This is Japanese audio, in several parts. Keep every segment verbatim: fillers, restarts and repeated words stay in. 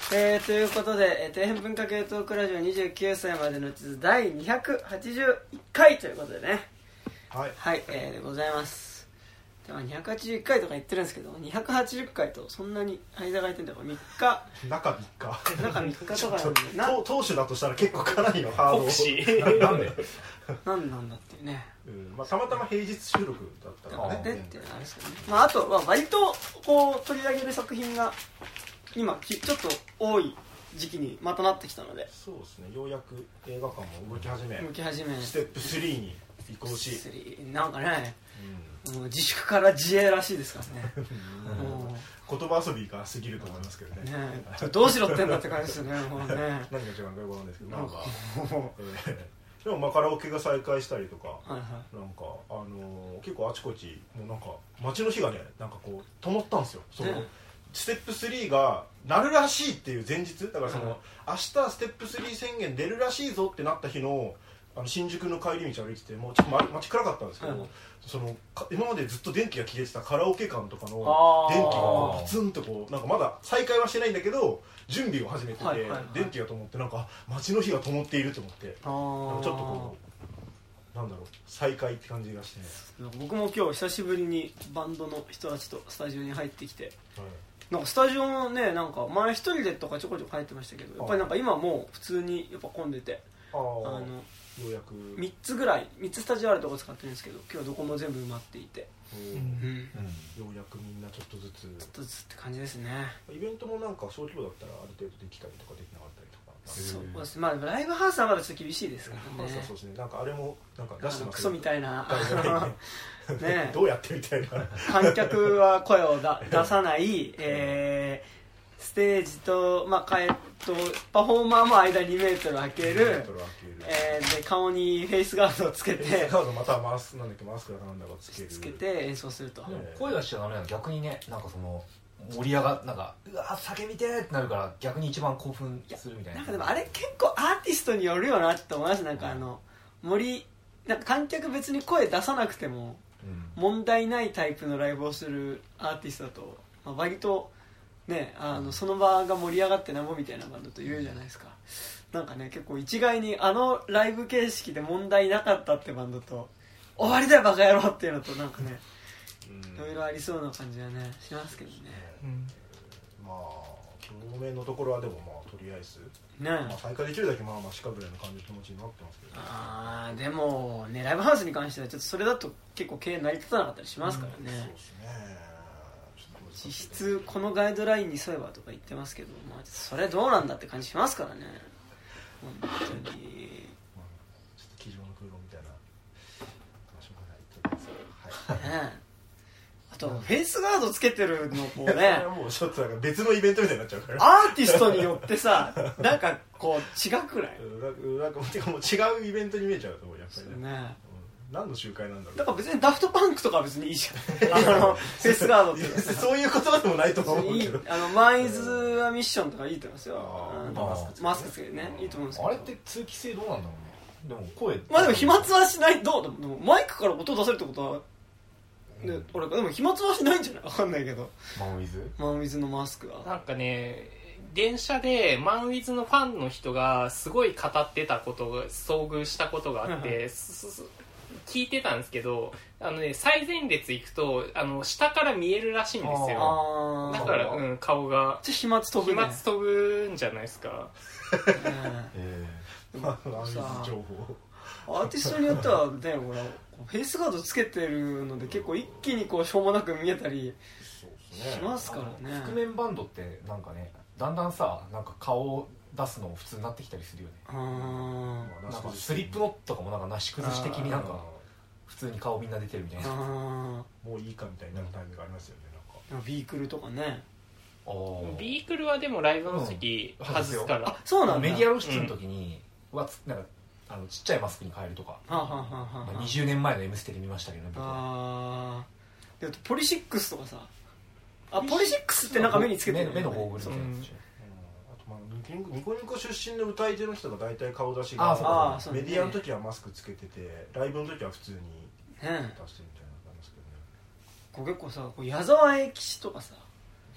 えー、ということで、えー、底辺文化系トークラジオにじゅうきゅうさいまでの地図だいにひゃくはちじゅういっかいということでね、 はい、 はい、えー、でございます。ではにひゃくはちじゅういっかいとか言ってるんですけど、にひゃくはちじゅっかいとそんなに間が空いてるんだからみっか中みっか中みっかとかなんでな投手だとしたら結構かなりのハードルなんでなんなんだっていうね、 うんまあ、たまたま平日収録だったからねでっていうのはあれですけどね、まあ、あとは割とこう取り上げる作品が今ちょっと多い時期にまたなってきたので、 そうですね、ようやく映画館も動き始め動き始めステップスリーに移行しなんかね、うん、もう自粛から自衛らしいですからねもう言葉遊びが過ぎると思いますけどね、 ねどうしろってんだって感じですよねもうね何が違うかよくわかんないですけど、なんか、えー、でもまあカラオケが再開したりとか、はいはい、なんか、あのー、結構あちこちもうなんか街の日がねなんかこう灯ったんですよ、その、ね、ステップスリーがなるらしいっていう前日だから、その、うん、明日ステップスリー宣言出るらしいぞってなった日のあの新宿の帰り道歩いててもうちょっと街暗かったんですけど、うん、その今までずっと電気が消えてたカラオケ館とかの電気がパツンとこうなんかまだ再開はしてないんだけど準備を始めてて、はいはいはい、電気が灯ってなんか街の火が灯っていると思って、なんかちょっとこうなんだろう再開って感じがして、ね、 僕も今日久しぶりにバンドの人たちとスタジオに入ってきて、はい、なんかスタジオもねなんか前一人でとかちょこちょこ入ってましたけど、やっぱりなんか今もう普通にやっぱ混んでて、ああのようやくみっつぐらいみっつスタジオあるとこ使ってるんですけど、今日はどこも全部埋まっていて、うんうん、 ようやくみんなちょっとずつちょっとずつって感じですね。 イベントもなんか小規模だったらある程度できたりとかできなかったりとか、 そうですね、まあライブハウスはまだちょっと厳しいですからね。 そうですね、なんかあれもなんか出してますクソみたいなねどうやってみたいな観客は声をだ出さない、えーステージと、まあ、かえっとパフォーマーも間にメートル空ける、えー、で顔にフェイスガードをつけてフェイスガードまたはマスなんだっけマスクだかなんだかつけるつけて演奏すると、 声出しちゃダメなの逆にね、なんかその盛り上がなんかうわ叫びてーってなるから逆に一番興奮するみたいな。 なんかでもあれ結構アーティストによるよなって思います。なんかあの森なんか観客別に声出さなくても問題ないタイプのライブをするアーティストだと、まあ、割とね、あのその場が盛り上がってなんぼみたいなバンドと言うじゃないですか。なんかね結構一概にあのライブ形式で問題なかったってバンドと終わりだよバカ野郎っていうのとなんかねいろいろありそうな感じはねしますけどね、うん、 まあ当面のところはでもまあとりあえず、 ねまあ、再開できるだけまあまあしかぐらいの感じの気持ちになってますけど、ね、 あでもねライブハウスに関してはちょっとそれだと結構経営成り立たなかったりしますからね、うん、そうですね。実質このガイドラインに沿えばとか言ってますけど、まあ、それどうなんだって感じしますからね本当に、 まあ、ちょっと机上の空論みたいな話もないというか、はいね、 あとフェイスガードつけてるのこうねもうちょっとなんか別のイベントみたいになっちゃうからアーティストによってさなんかこう違くないなんかもう違うイベントに見えちゃうと思うやっぱり ね, ね何の集会なんだろう。 だから別にダフトパンクとかは別にいいじゃんあのフェイスガードってそういう言葉でもないと思うけどあのマイズはミッションとかいいと思いますよ。マスクつけてねいいと思うんですけど、 あれって通気性どうなんだろうね。でも声まあでも飛沫はしない。どうでもマイクから音出せるってことは、うんね、俺でも飛沫はしないんじゃない。分かんないけどマンウィズマンウィズのマスクはなんかね電車でマンウィズのファンの人がすごい語ってたことが遭遇したことがあって、うん聞いてたんですけど、あのね最前列行くとあの下から見えるらしいんですよ。だから、うん、顔が飛沫飛ぶ、ね、 飛沫飛ぶんじゃないですか。 えー、まあ情報アーティストによってはねほらフェイスガードつけてるので結構一気にこうしょうもなく見えたりしますからね。 覆面バンドってなんかねだんだんさなんか顔を出すの普通になってきたりするよね。 あなんかスリップノットとかもなんかなし崩し的になんか普通に顔みんな出てるみたいな。 もういいかみたいになるタイミングがありますよね。 なんかビークルとかね。 ビークルはでもライブの時外すから、うん、 あそうなんだ。 メディア露出の時に、うん、はなんかあのちっちゃいマスクに変えるとか、 はあはあはあまあ、にじゅうねんまえの M ステで見ましたけどね。 あでポリシックスとかさあポリシックスってなんか目につけてる、 ね、目のゴーグルみたいなやつじゃん。 ニコニコ出身の歌い手の人が大体顔出しがあメディアの時はマスクつけててライブの時は普通に出してるみたいなのがありますけどね。 こう結構さこう矢沢永吉とかさ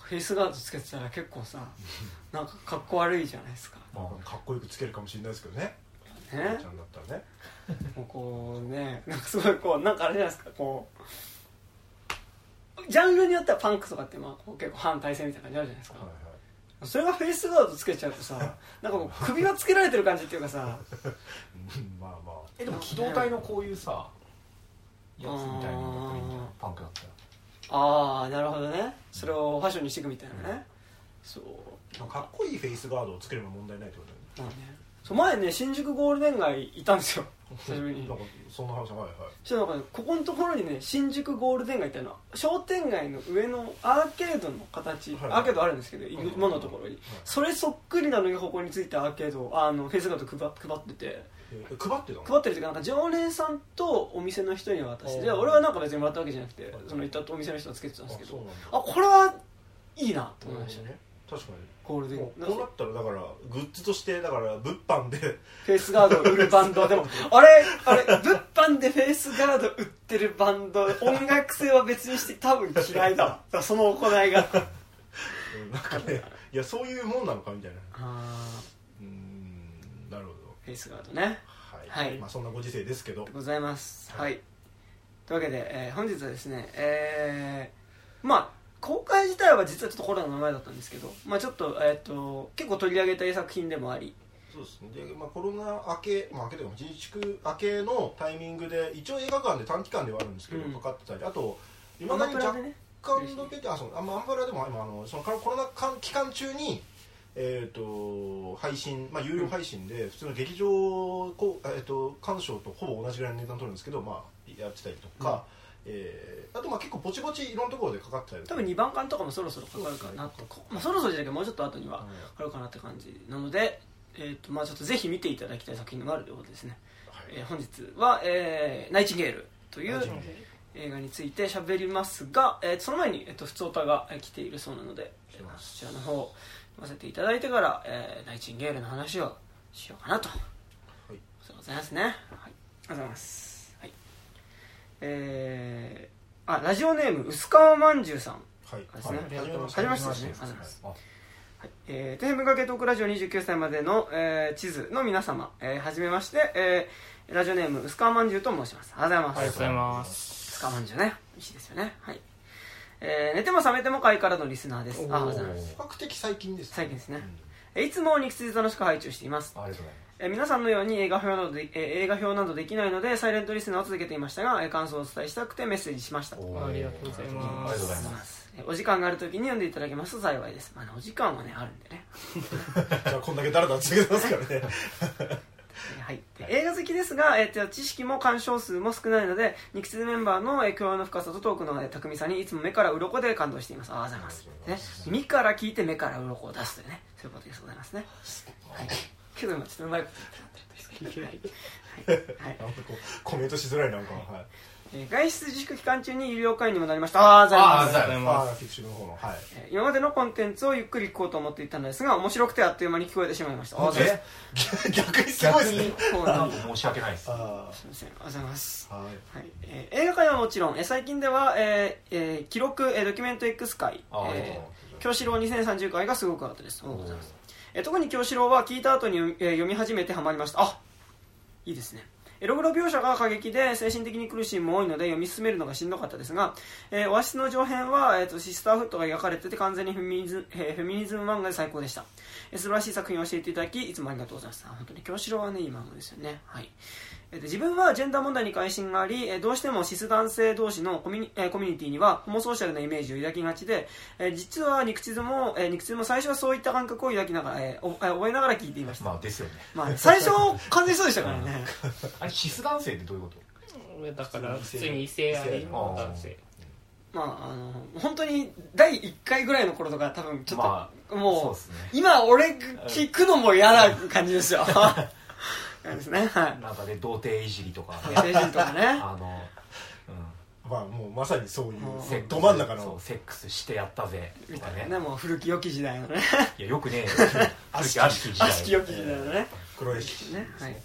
フェイスガードつけてたら結構さなんかかっこ悪いじゃないですか、 まあ、かっこよくつけるかもしれないですけどね、 ね、 ちゃんだったらねもうこうねなんかすごいこうなんかあれじゃないですかこうジャンルによってはパンクとかってまあこう結構反体制みたいな感じあるじゃないですか、はいはい、それがフェイスガードつけちゃうとさなんかこう首がつけられてる感じっていうかさまあまあえでも機動隊のこういうさやつみたいなのがいいんじゃないパンクだったらああなるほどねそれをファッションにしていくみたいなね、うん、そうかっこいいフェイスガードをつければ問題ないってことだよね、 まあねそう前ね新宿ゴールデン街いたんですよ久しぶりになんかそんな話はいはいそしたらなんか、ね、ここのところにね新宿ゴールデン街っていうのは商店街の上のアーケードの形、はい、アーケードあるんですけどいくもののところに、はい、それそっくりなのにここについたアーケードをあのフェイスガード配配っててえ配ってたの配ってるっていうかなんか常連さんとお店の人に渡してで俺はなんか別にもらったわけじゃなくて、はい、その行ったお店の人がつけてたんですけど あ, あこれはいいなと思いましたね、 確かにゴールデンこうなったらだからグッズとしてだから物販でフェイスガードを売るバンドでもあれあれ物販でフェイスガード売ってるバンド音楽性は別にして多分嫌いだわだその行いがなんかねいやそういうもんなのかみたいなあうーんなるほどフェイスガードねはい、 はいまあ、そんなご時世ですけどございますはい、 はい、 というわけで、えー、本日はですねえー、まあ公開自体は実はちょっとコロナの前だったんですけど、まあ、ちょっと、えー、と結構取り上げたい作品でもありそうですねで、まあ、コロナ明け、まあ、明けというか自粛明けのタイミングで一応映画館で短期間ではあるんですけど、うん、かかってたりあと今だに若干だけであそうあ、まあ、アンバラでも今あのそのコロナ期間中にえー、と配信、まあ、有料配信で普通の劇場こう、えー、と鑑賞とほぼ同じぐらいの値段取るんですけど、まあ、やってたりとか、うんえー、あとまあ結構ぼちぼちいろんなところでかかってたり多分にばんかんとかもそろそろかかるかなと、ねまあ、そろそろじゃなくてもうちょっと後にはかかるかなって感じなので、えーとまあ、ちょっとぜひ見ていただきたい作品があるということですね、はいえー、本日は、えー、ナイチンゲールという映画について喋りますが、えー、その前に、えー、と普通歌が来ているそうなのでそちらの方読ませていただいてから、えー、ナイチンゲールの話をしようかなと、はい、そうございますね、はい、ありがとうございます、はいえー、あラジオネーム薄川まんじゅうさんですね、はい、はじめましてですね、ありがとうございます、はいえー、テーブルかけトークラジオにじゅうきゅうさいまでの、えー、地図の皆様、えー、はじめまして、えー、ラジオネーム薄川まんじゅうと申します。ありがとうございます。 ありがとうございます。 薄川まんじゅうね、美味しいですよね。はい。えー、寝ても覚めても会からのリスナーです。ありがとうございます。 比較的最近です、ね、 最近ですね、うん、いつも肉筋楽しく拝聴しています。 ありがとうございます。 えー、皆さんのように映画表などで、えー、映画表などできないのでサイレントリスナーを続けていましたが、えー、感想をお伝えしたくてメッセージしました。 ありがとうございます。 ありがとうございます。 お時間があるときに読んでいただけますと幸いです。まあね、お時間はねあるんでねじゃあこんだけダラダラ続けてますからねはい、映画好きですが、えー、知識も鑑賞数も少ないので肉筋メンバーの、えー、共有の深さとトークの、えー、巧みさにいつも目から鱗で感動しています。ありがとうございます、ね、耳から聞いて目から鱗を出すというねそういうことでございますね、はい、けど今ちょっとうまいこと言ってなかったですけどはい、はいはい、 コメントしづらいなんか、はいえー、外出自粛期間中に有料会員にもなりました。ああ、ありがとうございます。えー、今までのコンテンツをゆっくり聞こうと思っていたのですが面白くてあっという間に聞こえてしまいました。あえ逆にすごいですね。 申し訳ないです。 あすみません、ありがとうございます。はい、はいえー、映画界はもちろん、えー、最近では、えーえー、記録、えー、ドキュメント X 回、えー、京志郎にせんさんじゅう回がすごく良かったです。ありがとうございます。えー、特に京志郎は聞いた後に、えー、読み始めてハマりました。あ、いいですね。エログロ描写が過激で精神的に苦しいも多いので読み進めるのがしんどかったですが、えー、オアシスの上編は、えー、とシスターフットが描かれてて完全にフェミニズム、えー、フェミニズム漫画で最高でした。えー、素晴らしい作品を教えていただきいつもありがとうございます。本当に京志郎はねいい漫画ですよね。はい。えー、で自分はジェンダー問題に関心があり、えー、どうしてもシス男性同士のコミュニ、えー、コミュニティにはホモソーシャルなイメージを抱きがちで、えー、実は肉地も、えー、肉地も最初はそういった感覚を抱きながら、えー、お覚えながら聞いていました。 まあですよね。 まあ最初完全にそうでしたからね。 あれシス男性ってどういうこと？ だから普通に異性愛の男性。 まああの本当にだいいっかいぐらいの頃とか多分ちょっと、まあ、もうそうですね、今俺聞くのも嫌な感じですよ。ですね、はい、 なんかね童貞いじりとか、 童貞いじりとかね。 あの、 うん、まあもうまさにそういうど真ん中のセックスしてやったぜみたいなね、もう古き良き時代のね。 いやよくね、古き悪しき時代。 悪しき良き時代のね。 黒いしね、はい。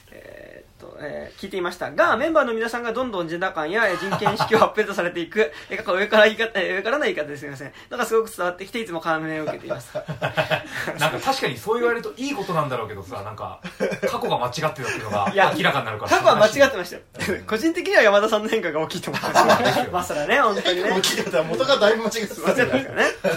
えーっとえー、聞いていましたが、メンバーの皆さんがどんどんジェンダー感や人権意識をアップデートされていく、えー、上から言い方、上からの言い方ですみません。なんかすごく伝わってきて、いつも感銘を受けています。 なんか確かにそう言われるといいことなんだろうけどさ、なんか過去が間違ってたっていうのが明らかになるから。 過去は間違ってましたよ。個人的には山田さんの変化が大きいと思ってます。まあそれはね、本当にね。 大きいことは元がだいぶ間違ってますからね。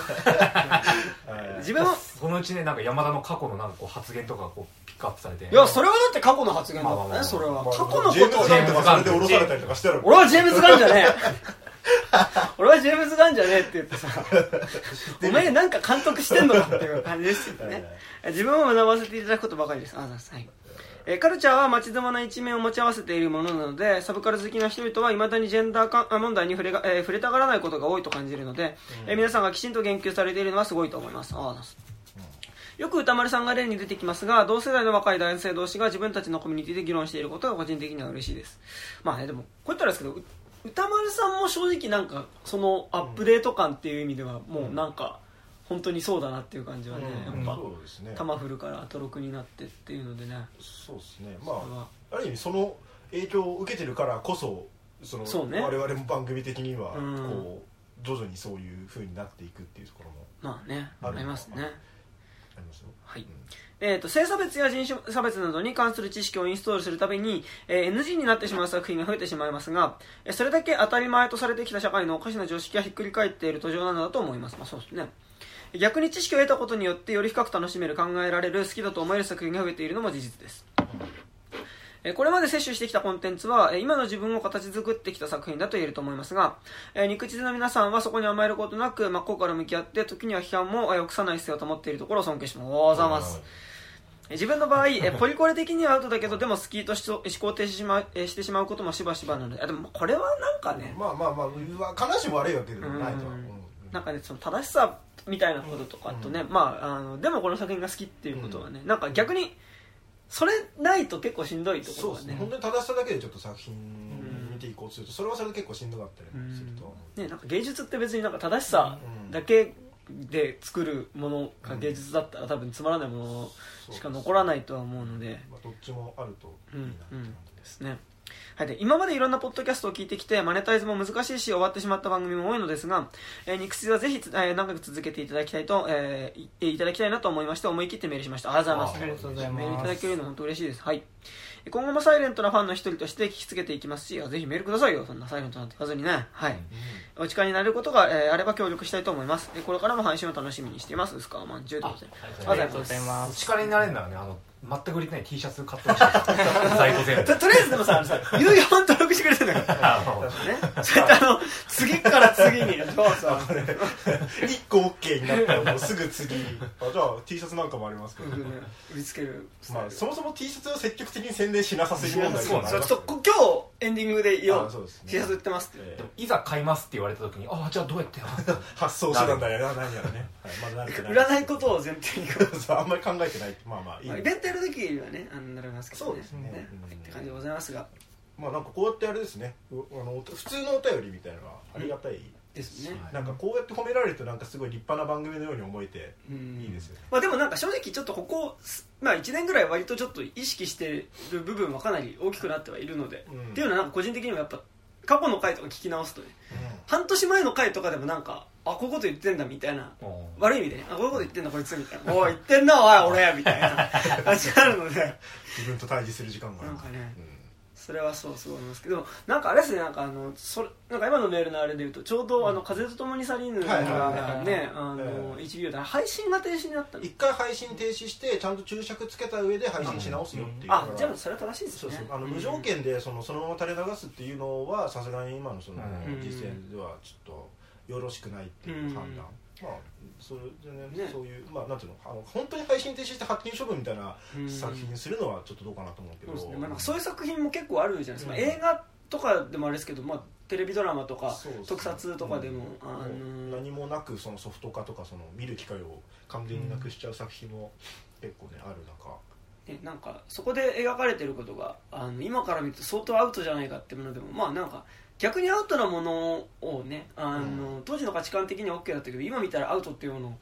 自分もそのうちね、なんか山田の過去のなんかこう発言とかこうピックアップされて、 いやそれはだって過去の発言だったね。それは過去のことをジェームズガンとかそれで降ろされたりとかしてる。 俺はジェームズガンじゃねえ俺はジェームズガンじゃねえって言ってさお前なんか監督してんのかっていう感じですよね。自分を学ばせていただくことばかりです。あ、はい。えー、カルチャーは街づまな一面を持ち合わせているものなので、サブカル好きな人々はいまだにジェンダー問題に触れが、えー、触れたがらないことが多いと感じるので、うんえー、皆さんがきちんと言及されているのはすごいと思います。あよく歌丸さんが例に出てきますが、同世代の若い男性同士が自分たちのコミュニティで議論していることが個人的には嬉しいです。まあね、でもこう言ったらですけど、歌丸さんも正直なんかそのアップデート感っていう意味ではもうなんか本当にそうだなっていう感じはね、うん、やっぱ、そうですね、タマフルからアトロクになってっていうのでね。 そうですね。まあある意味その影響を受けてるからこそ、そのそう、ね、我々も番組的にはこう、うん、徐々にそういう風になっていくっていうところもまあねありますね。 ありますよ。 はい。うんえーと、性差別や人種差別などに関する知識をインストールするたびに、えー、エヌジー になってしまう作品が増えてしまいますが、えー、それだけ当たり前とされてきた社会のおかしな常識がひっくり返っている途上なのだと思います。まあそうですね。逆に知識を得たことによってより深く楽しめる、考えられる、好きだと思える作品が増えているのも事実です。これまで摂取してきたコンテンツは今の自分を形作ってきた作品だと言えると思いますが、肉質の皆さんはそこに甘えることなく真っ向から向き合って時には批判も臆さない姿勢を保っているところを尊敬します。おはようございます。自分の場合ポリコレ的にはアウトだけどでも好きと思考停止しましてしまうこともしばしばなので、あでもこれはなんかね、 まあまあまあ必ずしも悪いわけでもないとは思う。 なんかね、その正しさみたいなこととかとね、うん、まあ、あのでもこの作品が好きっていうことはね、うん、なんか逆にそれないと結構しんどいところがね。そうですね。本当に正しさだけでちょっと作品見ていこうとすると、それはそれで結構しんどかったりすると、 うん、ね、なんか芸術って別になんか正しさだけで作るものが芸術だったら多分つまらないものしか残らないとは思うので、 まあ、どっちもあるといいなって感じですね。はい、で今までいろんなポッドキャストを聞いてきてマネタイズも難しいし終わってしまった番組も多いのですが、えー、肉質はぜひ、えー、長く続けていただきたいと、えー、いただきたいなと思いまして思い切ってメールしました。ありがとうございます。 ありがとうございます。 メールいただけるの本当嬉しいです。はい。今後もサイレントなファンの一人として聞きつけていきますし、ぜひメールくださいよ。そんなサイレントなんて言わずにね。はい。うん、お力になれることが、えー、あれば協力したいと思います。これからも配信を楽しみにしています。薄川まんじゅうでございます。 ありがとうございます。 お力になれるならね、あの全く売れてない T シャツ買ってほしい在庫全部と, とりあえずでもさ、あのさ有料版登録してくれてるんだからね、そうやってあの次から次にそうそういっこ OK になったらもうすぐ次あじゃあ T シャツなんかもありますけど、ね、 売りつける、 まあ、そもそも T シャツを積極的に宣伝しなさすぎ問題そうなんです。今日エンディングで言おう、 T シャツ売ってますって、 えー、でもいざ買いますって言われた時にあじゃあどうやって発送手段だよな何やらね、はいまあ、 売らないことを前提にあんまり考えてないまあまあいい、まあ、 イベントやる時にはねあのなりますけどね。 そうですね、ねうん、って感じでございますが、 まあなんかこうやってあれですね、あの普通のお便りみたいなのはありがたい、うんですね。 なんかこうやって褒められるとなんかすごい立派な番組のように思えていいですよね。 まあでもなんか正直ちょっとここまあいちねんぐらい割とちょっと意識してる部分はかなり大きくなってはいるので、うん、っていうのはなんか個人的にもやっぱ過去の回とか聞き直すとね、うん、半年前の回とかでもなんかあこういうこと言ってんだみたいな、悪い意味でねあこういうこと言ってんだこいつみたいなおい言ってんなおい俺みたいな感じがあるので自分と対峙する時間がなんかね、うんそれはそうすごい思いますけど、なんかあれですね、なんかあのそれなんか今のメールのあれでいうとちょうどあの風と共に去りぬがねあの一秒で配信が停止になったの。 一回配信停止してちゃんと注釈つけた上で配信し直すよっていう。 あ、じゃあそれは正しいですね。 そうそうあの無条件でそのそのまま垂れ流すっていうのはさすがに今のその実践ではちょっとよろしくないっていう判断。まあそれでね、ねそういうまあなんていうのあの本当に配信停止して発禁処分みたいな作品にするのはちょっとどうかなと思うけど、 そうですね、まあ、なんかそういう作品も結構あるじゃないですか、うん、映画とかでもあれですけど、まあ、テレビドラマとか特撮とかでも、うんあのー、何もなくそのソフト化とかその見る機会を完全になくしちゃう作品も結構ねある中ね、なんかそこで描かれてることがあの今から見ると相当アウトじゃないかっていうものでもまあなんか逆にアウトなものをねあの、うん、当時の価値観的には OK だったけど今見たらアウトっていうものを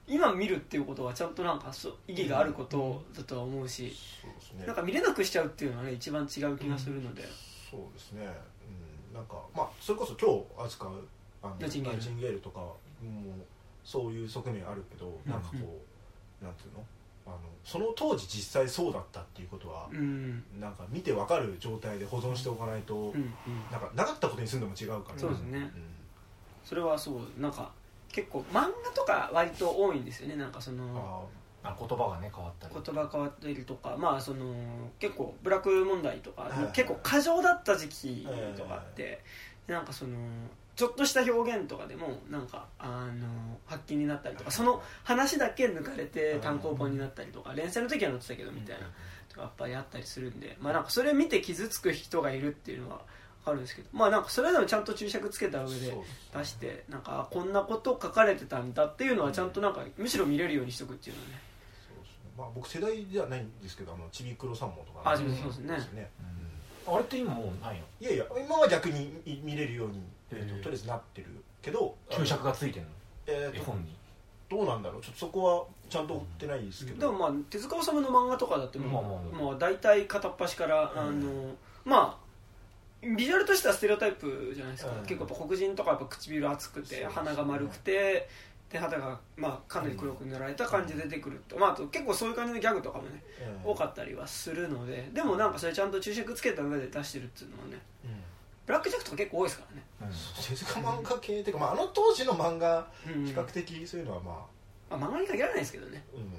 今見るっていうことはちゃんとなんかそう意義があることだとは思うし、 そうですね、 なんか見れなくしちゃうっていうのはね一番違う気がするので、 そうですね、うん、なんかまあそれこそ今日扱うあのナイチンゲールナイチンゲールとかもそういう側面あるけど、 うん、 なんかこうなんていうの、あのその当時実際そうだったっていうことは、 うん、 なんか見てわかる状態で保存しておかないと、うんうん、なんかなかったことにするのも違うから、ね、 そうですね、うん、それはそうなんか結構漫画とか割と多いんですよね。なんかそのあ言葉がね変わったり言葉変わったりとか、まあその結構ブラック問題とか、 はいはい、 結構過剰だった時期とかあって、はいはい、なんかそのちょっとした表現とかでもなんかあの発禁になったりとか、その話だけ抜かれて単行本になったりとか、連載の時は載ってたけどみたいなとかやっぱりあったりするんで、まあなんかそれ見て傷つく人がいるっていうのはあるんですけど、まあなんかそれでもちゃんと注釈つけた上で出して、なんかこんなこと書かれてたんだっていうのはちゃんとなんかむしろ見れるようにしとくっていうのはね。 そうですね、まあ僕世代じゃないんですけど、あのちびくろさんもとか、 あ、そうですね、 うん、あれって今もうないの？ いやいや今は逆に見れるように、えー、ととりあえずなってるけど、 注釈がついてるの、 えー、 絵本にどうなんだろう、ちょっとそこはちゃんと追ってないですけど、 でもまあ手塚治虫の漫画とかだってもう、まあまあまあ、大体片っ端から、うん、あのまあビジュアルとしてはステレオタイプじゃないですか、うん、結構やっぱ黒人とかやっぱ唇厚くて、ね、鼻が丸くてで肌がまあかなり黒く塗られた感じで出てくると、まあ、あと結構そういう感じのギャグとかもね、うん、多かったりはするので、でもなんかそれちゃんと注釈つけた上で出してるっていうのはね、うん、ブラックジャックとか結構多いですからね、 うん、手塚漫画系っていうか、まあ、あの当時の漫画比較的そういうのはまあ、まあ、漫画に限らないですけどね、 うん、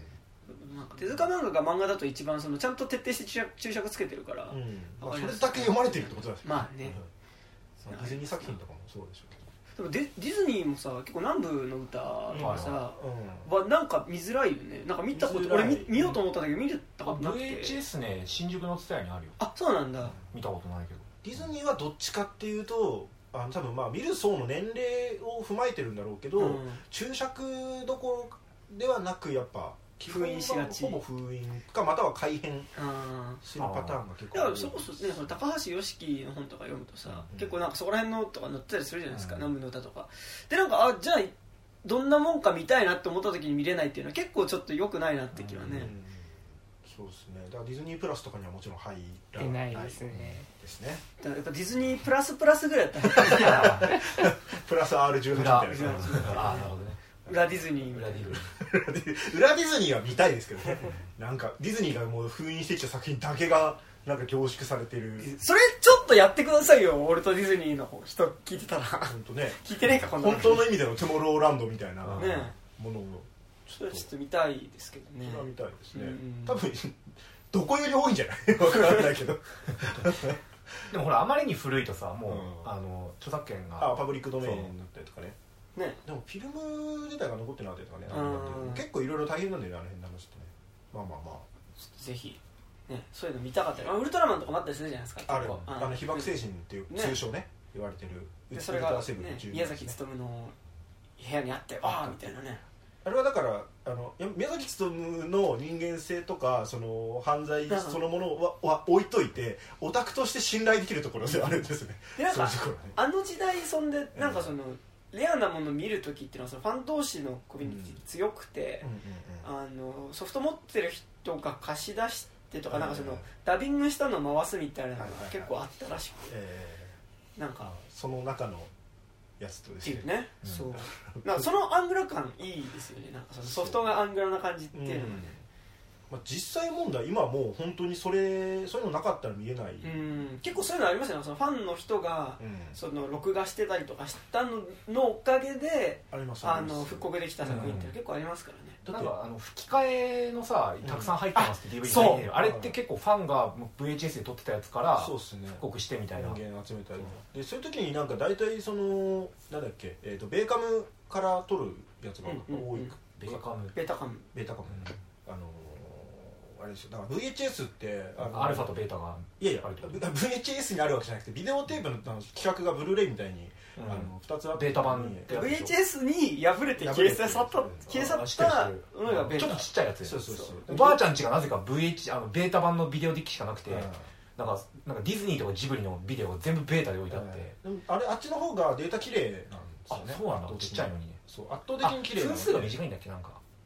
なんか手塚漫画が漫画だと一番そのちゃんと徹底して注釈、注釈つけてるから、 うんまあ、それだけ読まれてるってことだし、 まあね、 うん、ディズニー作品とかもそうでしょうけど、 でも デ, ディズニーもさ結構南部の歌とかさ、うん、はなんか見づらいよね。なんか見たこと俺 見, 見ようと思ったんだけど見れたことなくて、 ブイエイチエス ね新宿のツタヤにあるよ。 あ、そうなんだ、 見たことないけど。 ディズニーはどっちかっていうとあの多分まあ見る層の年齢を踏まえてるんだろうけど、うん、注釈どころではなくやっぱ封印しがち、 ほぼ封印かまたは改変するパターンが結構多い。 いやそれこそね、その高橋良樹の本とか読むとさ、うん、結構なんかそこら辺のとか載ってたりするじゃないですか、うん、南部の歌とかで、なんかあじゃあどんなもんか見たいなって思った時に見れないっていうのは結構ちょっと良くないなって気はね、うん、 そうですね。だからディズニープラスとかにはもちろん入らないですね。 ですね。 だからやっぱディズニープラスプラスぐらいだったらプラス アールじゅうはち みたいな。 ああなるほどね。 裏ディズニー裏ディズニー裏ディズニーは見たいですけどねなんかディズニーがもう封印してきた作品だけがなんか凝縮されてる。 それちょっとやってくださいよ、俺とディズニーの人聞いてたら。 本当ね、 聞いてねえかこんなの。 本当の意味でのトゥモローランドみたいなものを、ね、 ちょっとちょっと見たいですけどね。 それは見たいですね、うんうん、多分どこより多いんじゃない分からないけどでもほらあまりに古いとさもう、うん、あの著作権があパブリックドメインになったりとかね。ね、でもフィルム自体が残ってなかったりとかね、結構いろいろ大変なんだよね、あの辺の話ってね。まあまあまあぜひ、ね、そういうの見たかったり、ウルトラマンとかもあったりするじゃないですか。 あるあの被爆精神っていう通称ね、ね言われてるでそれが、ね、宮崎勉の部屋にあってああみたいなね。 あれはだからあの宮崎勉の人間性とかその犯罪そのものは、うん、は置いといてオタクとして信頼できるところであるんですね。 でなんかそういうところ、ね、あの時代そんでなんかその、うんレアなものを見るときっていうのはそのファン同士のコミュニティ強くて、うんうんうんうん、あのソフト持ってる人が貸し出してとか、うんうん、なんかそのダビングしたのを回すみたいなのが結構あったらしくて、はいはいはい、なんかその中のやつとですね。 ね、うん、そうなんかそのアングラ感いいですよね。なんかそのソフトがアングラな感じっていうのはね。 まあ、実際問題今はもう本当にそれそういうのなかったら見えない。 うん結構そういうのありますよね。そのファンの人が、うん、その録画してたりとかしたののおかげでありますあの復刻できた作品って結構ありますからね。 うん、だってあの吹き替えのさたくさん入ってますって ディーブイディー 入ってる、あれって結構ファンが ブイエイチエス で撮ってたやつから復刻してみたいな。 音源集めたりでそういう時になんか大体そのなんだっけ、えー、とベーカムから撮るやつが多い、うんうん、 ベーカムベータカムベータカム、うん、あのあれですよだから ブイエイチエス ってあのアルファとベータがいやいや ブイエイチエス にあるわけじゃなくてビデオテープ の, あの企画がブルーレイみたいに、うん、あのふたつあってベータ版にブイエイチエス に破れて消え去った消え去ったのがベータちょっとちっちゃいやつ。 そうそうそうおばあちゃん家がなぜか ブイエイチ あのベータ版のビデオデッキしかなくて、うん、なんかなんかディズニーとかジブリのビデオが全部ベータで置いてあって、 うん、あれあっちの方がデータ綺麗なんですよね。 あそうなんだちっちゃいのにね。 そう圧倒的に綺麗なので分数が短いんだっけなんか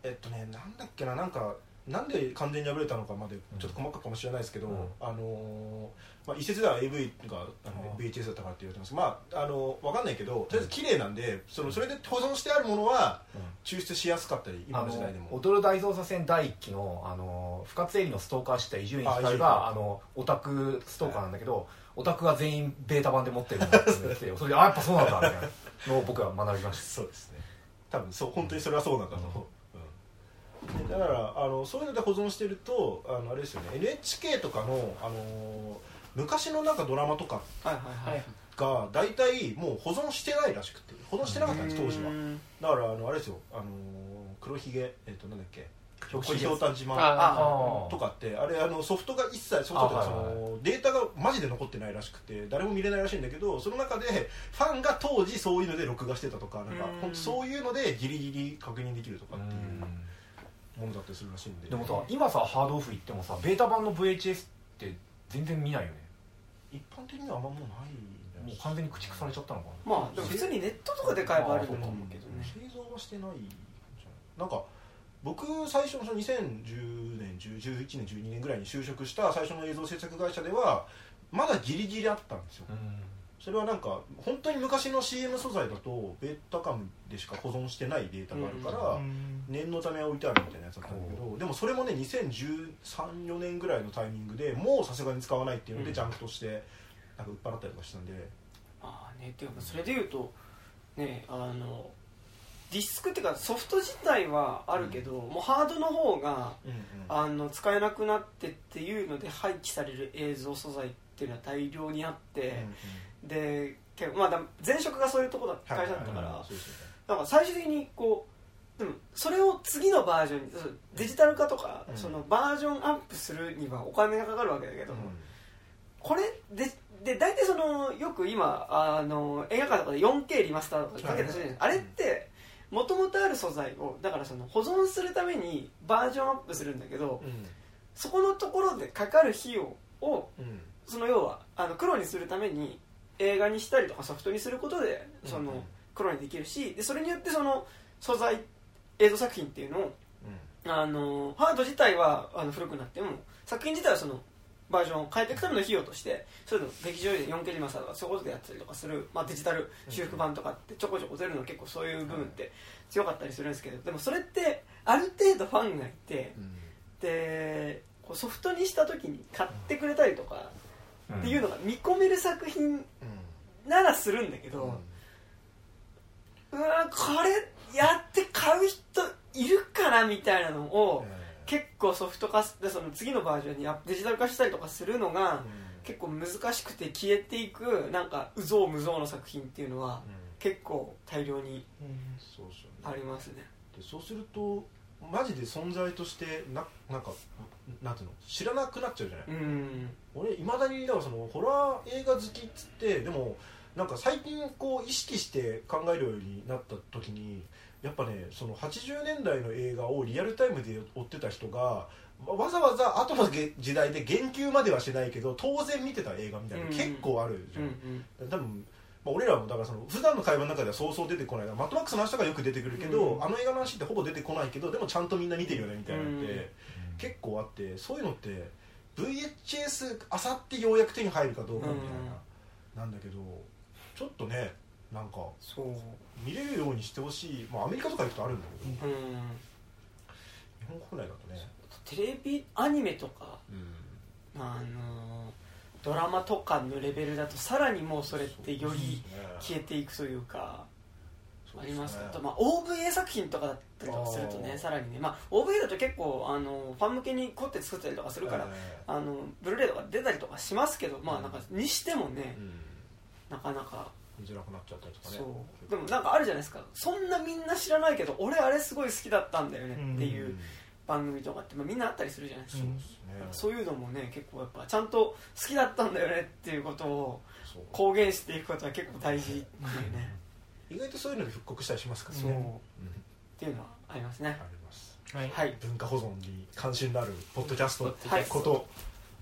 えっとねなんだっけななんかなんで完全に破れたのかまでちょっと細かくかもしれないですけど、うん、あのーまあ、一説では エーブイ があの、ね、ブイエイチエス だったからって言われてますけど、まああのー、分かんないけどとりあえず綺麗なんでそのそれで保存してあるものは抽出しやすかったり、今の時代でも踊る大捜査線第一期の、あのー、深津絵里のストーカーした伊集院光があのオタクストーカーなんだけど、はい、オタクが全員ベータ版で持ってるんだって言ってそれであやっぱそうなんだみたいなのを僕は学びました。 そうですね、多分そう本当にそれはそうなんだと思う、うん、だからあのそういうので保存してるとあのあれですよね エヌエイチケー とかの、あのー、昔のなんかドラマとかが大体もう保存してないらしくて保存してなかったんです当時は。だからあのあれですよ、あのー、黒ひげえっ、ー、となんだっけひょっこりひょうたん島とかってあれあのソフトが一切ソフトとかそのデータがマジで残ってないらしくて誰も見れないらしいんだけど、その中でファンが当時そういうので録画してたとかなんか本当そういうのでギリギリ確認できるとかっていうものだったりするらしいんで。 でもさ今さハードオフ行ってもさベータ版の ブイエイチエス って全然見ないよね。 一般的にはあんまもうないもう完全に駆逐されちゃったのかな。 まあでも普通にネットとかで買えばあると思うけどね。 製造はしてないんじゃないなんか僕最初のにせんじゅうねんじゅういちねんじゅうにねんぐらいに就職した最初の映像制作会社ではまだギリギリあったんですよ、うん、それはなんか本当に昔の シーエム 素材だとベータカムでしか保存してないデータがあるから、うん、念のためは置いてあるみたいなやつだったんだけど、うん、でもそれもねにせんじゅうさん、よねんぐらいのタイミングでもうさすがに使わないっていうのでジャンクとしてなんか売っ払ったりとかしたんで、 ああね、っていうかそれでいうとねあのディスクっていうかソフト自体はあるけど、うん、もうハードの方が、うんうん、あの使えなくなってっていうので廃棄される映像素材っていうのは大量にあって、うんうん、で結構、まあ、前職がそういうとこだ会社だったから、はいはい、だから最終的にこうでもそれを次のバージョンにデジタル化とか、うん、そのバージョンアップするにはお金がかかるわけだけども、うん、これでで大体そのよく今あの映画館とかで よんケー リマスターとかかけたりするじゃないですか、はいはい、あれってもともとある素材をだからその保存するためにバージョンアップするんだけど、うん、そこのところでかかる費用を、うん、その要はあの黒にするために映画にしたりとかソフトにすることでその黒にできるし、でそれによってその素材映像作品っていうのを、うん、あのハード自体はあの古くなっても作品自体はそのバージョンを変えていくための費用としてそういうの劇場で よんケー リマスターとかそういうことでやったりとかする、まあ、デジタル修復版とかってちょこちょこ出るの結構そういう部分って強かったりするんですけど、でもそれってある程度ファンがいて、うん、でこうソフトにした時に買ってくれたりとかっていうのが見込める作品ならするんだけど、うん、うわこれやって買う人いるかなみたいなのを、うん結構ソフト化でその次のバージョンにデジタル化したりとかするのが結構難しくて消えていくなんかうぞうむぞうの作品っていうのは結構大量にありますね。 でそうするとマジで存在としてななんかなんていうの知らなくなっちゃうじゃない。うん俺いまだにだからそのホラー映画好きっつってでもなんか最近こう意識して考えるようになった時にやっぱねそのはちじゅうねんだいの映画をリアルタイムで追ってた人がわざわざ後の時代で言及まではしないけど当然見てた映画みたいなの結構あるじゃん、うんうん、多分、まあ、俺らもだからその普段の会話の中ではそうそう出てこないマッドマックスの話とかよく出てくるけど、うん、あの映画の話ってほぼ出てこないけどでもちゃんとみんな見てるよねみたいなのって、うん、結構あってそういうのって ブイエイチエス あさってようやく手に入るかどうかみたいな、うん、なんだけどちょっとねなんかそう見れるようにしてほしい、まあ、アメリカとか行くとあるんだけど、うん、日本国内だとねテレビアニメとか、うん、あのドラマとかのレベルだとさらにもうそれってより消えていくというかありますけど、まあ、オーブイエー 作品とかだったりとかするとねさらにね、まあ、オーブイエー だと結構あのファン向けに凝って作ったりとかするから、えー、あのブルーレイとか出たりとかしますけど、まあなんかにしてもね、うん、なかなか見づらくなっちゃったりとかね。 そうでもなんかあるじゃないですかそんなみんな知らないけど俺あれすごい好きだったんだよねっていう番組とかって、まあ、みんなあったりするじゃないですか、うん、そういうのもね結構やっぱちゃんと好きだったんだよねっていうことを公言していくことは結構大事っていうね意外とそういうので復刻したりしますからねそう、うん、っていうのはありますね。 あります、 はいはい、 文化保存に関心のあるポッドキャストこと、 はい、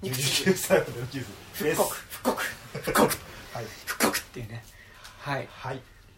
にじゅうきゅうさいまでのニュース復刻復刻復刻、はい、復刻っていうねはい、 はい、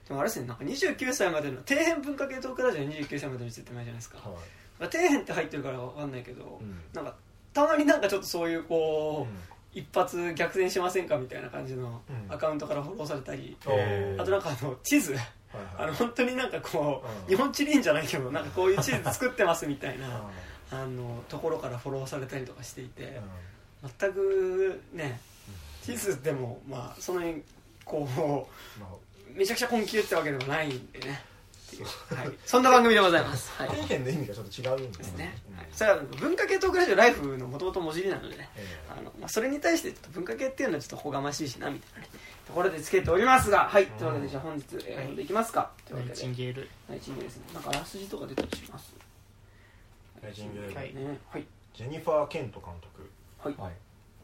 でもあれですね、なんかにじゅうきゅうさいまでの底辺文化系トークラジオにじゅうきゅうさいまでの人ってないじゃないですか、はい、底辺って入ってるから分かんないけど、うん、なんかたまになんかちょっとそういうこう、うん一発逆転しませんかみたいな感じのアカウントからフォローされたり、うん、あとなんかあの地図、はいはい、あの本当になんかこう、うん、日本地理院じゃないけどなんかこういう地図作ってますみたいなあのところからフォローされたりとかしていて、うん、全くね地図でもまあそんなにこうめちゃくちゃ困窮ってわけでもないんでねはい、そんな番組でございます。 底辺の意味がちょっと違うんですね。 はい、それは文化系トークラジオライフのもともと文字入りなので、ねえーあのまあ、それに対してちょっと文化系っていうのはちょっとほがましいしなみたいな、ね、ところでつけておりますが、はい、というわけでじゃあ本日、えー、読んでいきますか。というわけでナイチンゲールナイチンゲールですね。なんかあらすじとか出たりします。 ナイチンゲール、 はいねはい、 ジェニファー・ケント監督、 はいはい、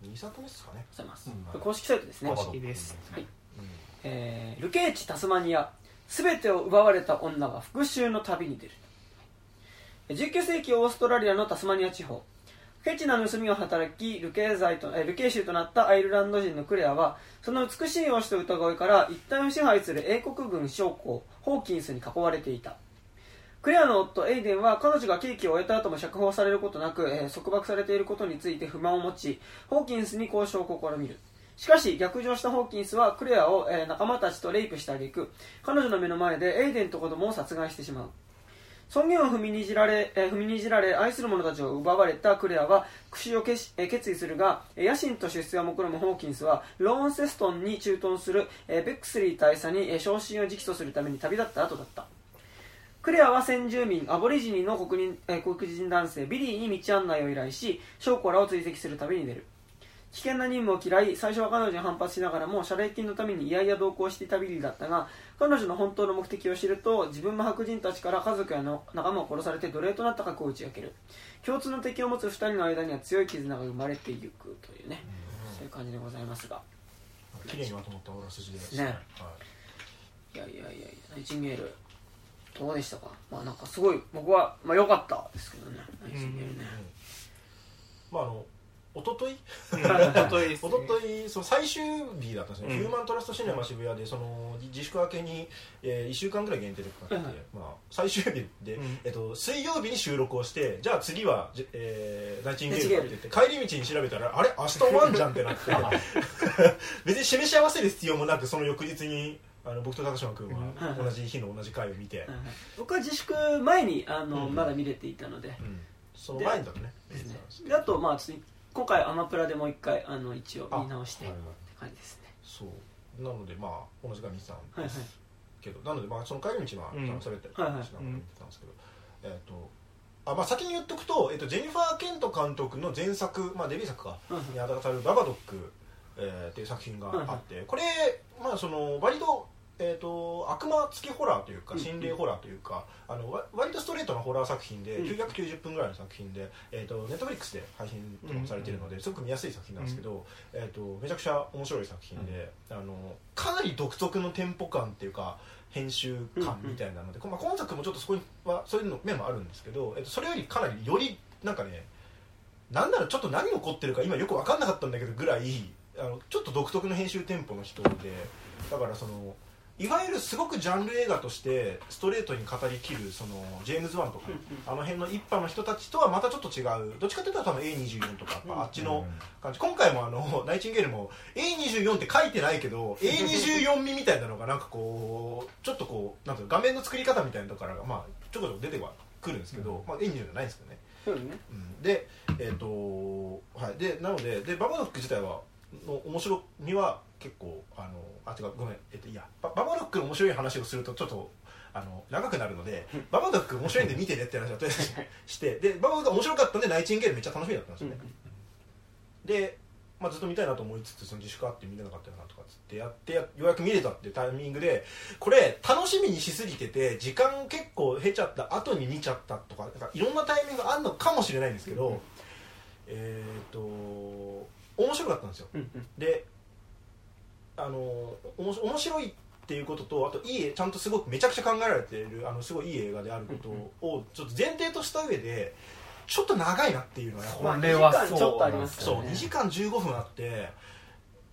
にさくめですかね。 ございます、うん、これ公式サイトですね。 公式です、 はいうんえー、ルケーチ・タスマニアすべてを奪われた女が復讐の旅に出る。じゅうきゅうせいきオーストラリアのタスマニア地方、ケチな盗みを働きルケー罪と、えルケー州となったアイルランド人のクレアはその美しい容姿と歌声から一帯を支配する英国軍将校ホーキンスに囲われていた。クレアの夫エイデンは彼女が刑期を終えた後も釈放されることなく、えー、束縛されていることについて不満を持ちホーキンスに交渉を試みる。しかし逆上したホーキンスはクレアを、えー、仲間たちとレイプしてあげく彼女の目の前でエイデンと子供を殺害してしまう。尊厳を踏みにじられ、えー、踏みにじられ愛する者たちを奪われたクレアは復讐を決し、えー、決意するが野心と出世を目論むホーキンスはローンセストンに駐屯する、えー、ベックスリー大佐に、えー、昇進を直訴するために旅立った後だった。クレアは先住民アボリジニの黒人、えー、黒人男性ビリーに道案内を依頼し将校らを追跡する旅に出る。危険な任務を嫌い最初は彼女に反発しながらも謝礼金のためにいやいや同行していたビリーだったが彼女の本当の目的を知ると自分も白人たちから家族やの仲間を殺されて奴隷となった過去を打ち明ける。共通の敵を持つふたりの間には強い絆が生まれていくというね、うん、そういう感じでございますが綺麗にまとまったおらすじですね、はい、いやいやいやいやナイチンゲールどうでしたか。まあなんかすごい僕はまあ良かったですけどねナイチンゲールね、 うん、まああのおとといおとといその最終日だったんですね、うん、ヒューマントラストシネマ渋谷でその自粛明けに、えー、いっしゅうかんぐらい限定でかかって、うんまあ、最終日で、うんえっと、水曜日に収録をしてじゃあ次は、えー、ナイチンゲールって言って帰り道に調べたらあれ明日終わんじゃんってなって別に示し合わせる必要もなくその翌日にあの僕と高島君は同じ日の同じ回を見て、うんうん、 僕は自粛前にあの、うん、まだ見れていたので、うん、 その前だとねですねであとまあ今回アマプラでもう一回あの一応見直してって感じですね。 そうなのでまあ同じ回見てたんですけど、はいはい、なのでまあその帰り道は喋ったりしながら見てたんですけど、えっとあまあ先に言っとくと、えっと、ジェニファー・ケント監督の前作、まあ、デビュー作か、うん、に当たる「ババドック」えー、っていう作品があって、うん、これまあその割とえー、と悪魔付きホラーというか心霊ホラーというか、うん、あの割とストレートなホラー作品で、うん、きゅうひゃくきゅうじゅっぷんぐらいの作品で、えー、とネットフリックスで配信とかもされているので、うん、すごく見やすい作品なんですけど、うんえー、とめちゃくちゃ面白い作品で、うん、あのかなり独特のテンポ感っていうか編集感みたいなので、うんまあ、今作もちょっとそこにはそういうの面もあるんですけど、えー、とそれよりかなりよりなんかねなんならちょっと何が起こってるか今よく分かんなかったんだけどぐらいあのちょっと独特の編集テンポの人でだからそのいわゆるすごくジャンル映画としてストレートに語りきるそのジェームズ・ワンとかあの辺の一派の人たちとはまたちょっと違うどっちかというと多分 エーにじゅうよん とかあっちの感じ今回もあのナイチンゲールも エーにじゅうよん って書いてないけど エーにじゅうよん 味みたいなのがなんかこうちょっとこうなんていう画面の作り方みたいなところがまあちょこちょこ出てはくるんですけど、まあ、エーにじゅうよん じゃないんですけどね。 そうねうん、でえっ、ー、とはいでなのででババドック自体はの面白みは結構あのあ違うごめんえっといやババドックの面白い話をするとちょっとあの長くなるのでババドック面白いんで見てねって話をとりあえずしてでババドックが面白かったんでナイチンゲールめっちゃ楽しみだったんですよねで、まあ、ずっと見たいなと思いつつその自粛あって見れなかったなとかつってやってやようやく見れたっていうタイミングでこれ楽しみにしすぎてて時間結構経ちゃった後に見ちゃったとかなんかいろんなタイミングがあるのかもしれないんですけど、うん、えっと面白かったんですよ、うんうん、であのおも面白いっていうこととあといいちゃんとすごくめちゃくちゃ考えられているあのすごいいい映画であることをちょっと前提とした上でちょっと長いなっていうのはこれはちょっとありますからね。そうにじかんじゅうごふんあって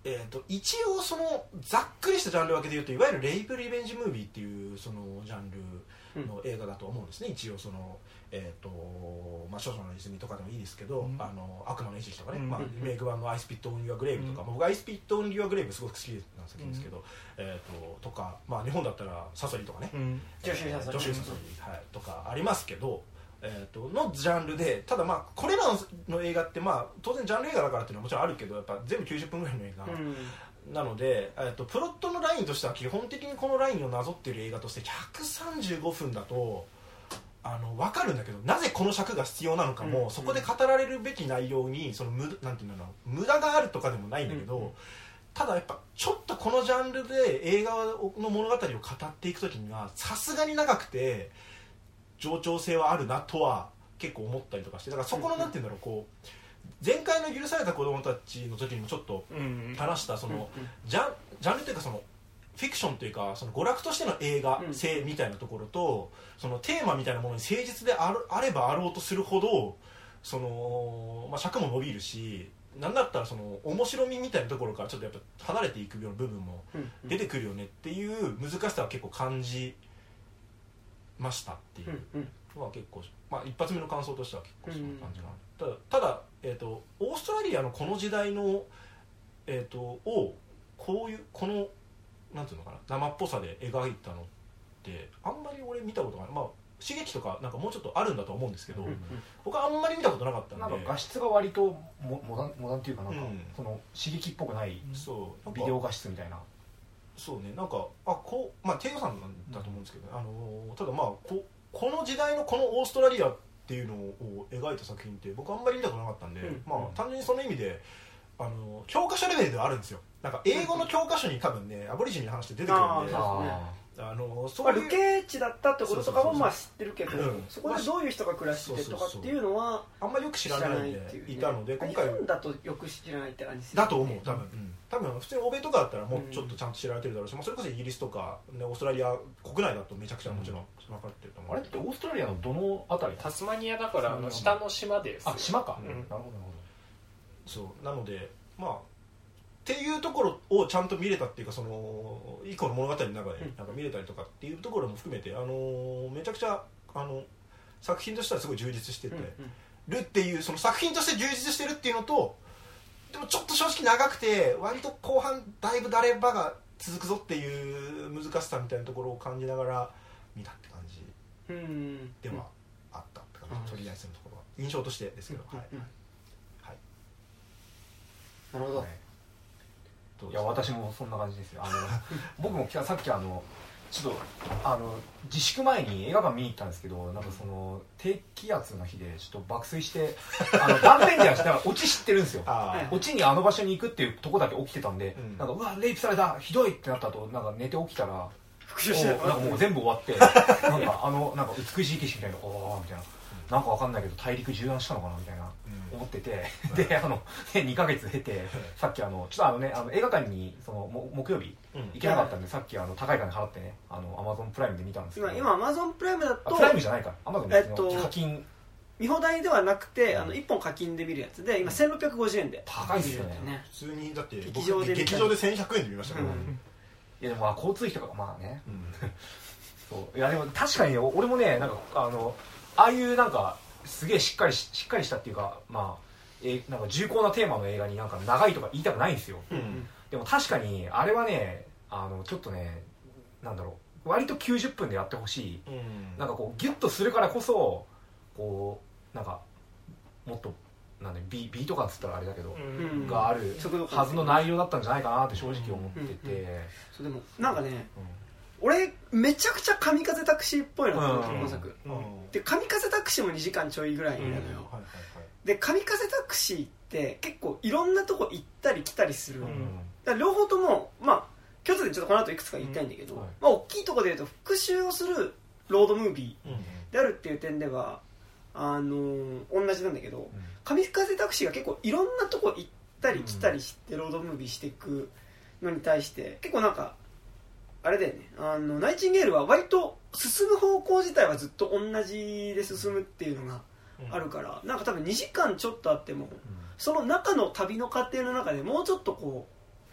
えー、と一応そのざっくりしたジャンル分けでいうといわゆるレイプリベンジムービーっていうそのジャンルの映画だと思うんですね、うん、一応その、えーとまあ、少女の泉とかでもいいですけど、うん、あの悪魔の餌食とかね、うんまあ、メイク版のアイスピットオンリュアグレイブとか、うん、僕アイスピットオンリュアグレイブすごく好きなんですけど、うんえー、ととか、まあ、日本だったらサソリとかね、うん、 女子サソリ、 女子サソリ、はい、とかありますけどえー、とのジャンルでただまあこれらの映画ってまあ当然ジャンル映画だからっていうのはもちろんあるけどやっぱ全部きゅうじゅっぷんぐらいの映画、うん、なので、えー、とプロットのラインとしては基本的にこのラインをなぞっている映画としてひゃくさんじゅうごふんだとあの分かるんだけどなぜこの尺が必要なのかも、うん、そこで語られるべき内容にその無なんていうんだろう無駄があるとかでもないんだけど、うん、ただやっぱちょっとこのジャンルで映画の物語を語っていくときにはさすがに長くて冗長性はあるなとは結構思ったりとかしてだからそこのなんていうんだろうこう前回の許された子供たちの時にもちょっと話したそのジャン、ジャンルというかそのフィクションというかその娯楽としての映画性みたいなところとそのテーマみたいなものに誠実である、あればあろうとするほどその、まあ、尺も伸びるしなんだったらその面白みみたいなところからちょっとやっぱ離れていくような部分も出てくるよねっていう難しさは結構感じましたっていうのは結構、まあ、一発目の感想としては結構そんな感じがある、うん、ただ、ただ、えーと、オーストラリアのこの時代の、えーと、をこういうこのなんていうのかな生っぽさで描いたのってあんまり俺見たことがない、まあ刺激とかなんかもうちょっとあるんだと思うんですけど、うんうん、僕はあんまり見たことなかったんでなんか画質が割とモモダンモダンっていうかなんか、うん、その刺激っぽくないそうビデオ画質みたいなそうねなんかあこうまあ低予算なんだと思うんですけど、ねうん、あのただまあここの時代のこのオーストラリアっていうのを描いた作品って僕あんまり見たことなかったんで、うんまあ、単純にその意味であの教科書レベルではあるんですよなんか英語の教科書に多分ねアボリジニの話って出てくるんで、あのそういうまあ、流刑地だったってこととかもまあ知ってるけど、うん、そこでどういう人が暮らしてとかっていうのはあんまりよく知らないでいたので、 今回日本だとよく知らないって感じですよねだと思う多分、うん、多分普通に欧米とかだったらもうちょっとちゃんと知られてるだろうし、うん、それこそイギリスとか、ね、オーストラリア国内だとめちゃくちゃもちろん分かってると思う、 うん、あれってオーストラリアのどのあたりタスマニアだからあの下の島です、 あ島か、うん、なるほどなるほどそうなのでまあっていうところをちゃんと見れたっていうかその一個の物語の中でなんか見れたりとかっていうところも含めて、あのー、めちゃくちゃあの作品としてはすごい充実してて、るっていうその作品として充実してるっていうのとでもちょっと正直長くて割と後半だいぶだればが続くぞっていう難しさみたいなところを感じながら見たって感じではあったって感じ、とりあえずのところは印象としてですけど、はい、はい、 なるほど、はいいや私もそんな感じですよあの僕もさっきあのちょっとあの自粛前に映画館見に行ったんですけどなんかその低気圧の日でちょっと爆睡してあの断片ではしてオチ知ってるんですよオチにあの場所に行くっていうとこだけ起きてたんで、うん、なんかうわレイプされたひどいってなった後なんか寝て起きたら復習してなんかもう全部終わってなんかあのなんか美しい景色みたいなおーみたいななんかわかんないけど大陸縦断したのかなみたいな思ってて、うん、であのにかげつ経てさっきあのちょっとあのねあの映画館にそのも木曜日行けなかったんで、うん、さっきあの高い金払ってねあの Amazon プライムで見たんですけど今 Amazon プライムだとプライムじゃないか Amazon の、えっと、課金見放題ではなくて、うん、あのいっぽん課金で見るやつで今せんろっぴゃくごじゅうえんで高いですよね、 ね、普通にだって劇場で劇場でせんひゃくえんで見ましたから、ねうん、 いやでもまあ交通費とかまあね、うん、そういやでも確かに俺もねなんかあのああいうなんかすげえしっかり し, しっかりしたっていうかまあえなんか重厚なテーマの映画になんか長いとか言いたくないんですよ、うん、でも確かにあれはねあのちょっとねなんだろう割ときゅうじゅっぷんでやってほしい、うん、なんかこうギュッとするからこそこうなんかもっとなんで B, B とかっつったらあれだけど、うん、があるはずの内容だったんじゃないかなって正直思ってて、うんうんうん、 そうでもなんかね、うん、俺めちゃくちゃ神風タクシーっぽいなと思って今作、うんうん、で神風タクシーもにじかんちょいぐらいなのよ、うんはいはいはい、で神風タクシーって結構いろんなとこ行ったり来たりする、うん、だから両方ともまあ共通でちょっとこの後いくつか言いたいんだけど、うんはいまあ、大きいところで言うと復讐をするロードムービーであるっていう点ではあのー、同じなんだけど、うん、神風タクシーが結構いろんなとこ行ったり来たりしてロードムービーしていくのに対して結構なんかあれだよねあのナイチンゲールは割と進む方向自体はずっと同じで進むっていうのがあるから、うん、なんか多分にじかんちょっとあっても、うん、その中の旅の過程の中でもうちょっとこう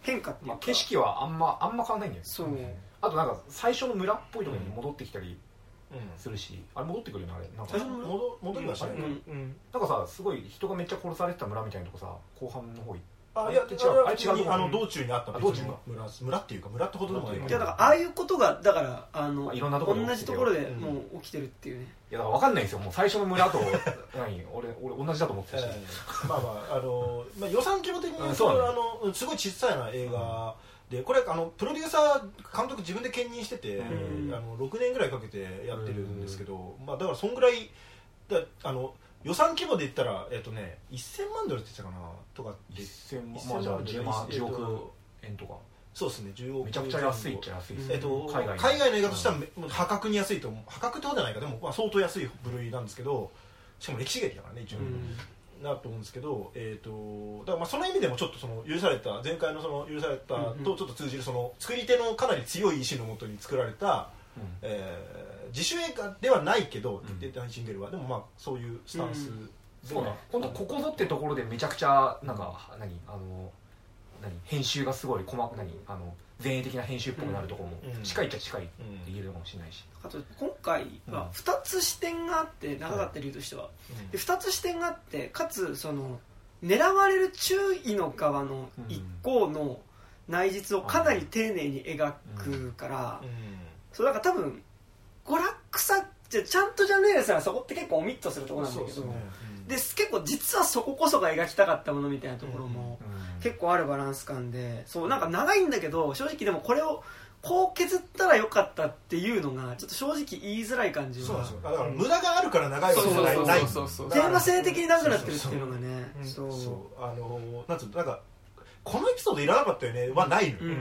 変化っていうか、 まあ、景色はあんまあんま変わんないんだよ。 そう、 あとなんか最初の村っぽいところに戻ってきたりするし、うん、あれ戻ってくるよね、あれなんか最初の戻戻りましたね、 うんうん、なんかさすごい人がめっちゃ殺されてた村みたいなとこさ後半の方行って、 あいや違う、あれ違う、あの道中にあった道中か村村っていうか村ってほどでもない。 いやだからああいうことがだからあのいろんなところ同じところでもう起きてるっていうね。 いやだから分かんないんですよ、もう最初の村と何俺俺同じだと思ってたし、 えー、まあまああの、まあ、予算規模的に、うん、そう、ね、あのすごい小さいな映画で、これあのプロデューサー監督自分で兼任してて、うん、あのろくねんぐらいかけてやってるんですけど、うん、まあ、だからそんぐらいだあの予算規模で言ったら、えっとね、せんまんドルって言ってたかなとかってせんまん、まあ、じゃあじゅうおくえんとか、 そうですね、じゅうおくえんめちゃくちゃ安いっちゃ安いです、 えっと、海外の海外の映画としては、うん、破格に安いと思う、破格ってことじゃないか、でも、まあ、相当安い部類なんですけど、しかも歴史劇だからね一応、うん、なと思うんですけど、えー、とだからまあその意味でもちょっとその許された前回のその許されたとちょっと通じるその作り手のかなり強い意志のもとに作られた、うん、えー、自主映画ではないけど、うん、ナイチンゲールはでもまあそういうスタンス、うん、 そうだ、今度ここぞってところでめちゃくちゃなんか何あの何編集がすごい細か何あの前衛的な編集っぽくなるところも近いっちゃ近いって言えるかもしれないし、 あと今回はふたつ視点があって、長かった理由としては、うん、でふたつ視点があってかつその狙われる注意の側の一行の内実をかなり丁寧に描くから、うんうん、そうだから多分娯楽さじゃちゃんとジャンル映画ですらそこって結構オミットするところなんだけど、で結構実はそここそが描きたかったものみたいなところも結構あるバランス感で、そうなんか長いんだけど正直でもこれをこう削ったらよかったっていうのがちょっと正直言いづらい感じが、 そうなんですよ、だから無駄があるから長いわけじゃない、ないテーマ性的に長くなってるっていうのがね、 そうそうあのなんつうのなんかこのエピソードいらなかったよねはないの、うん、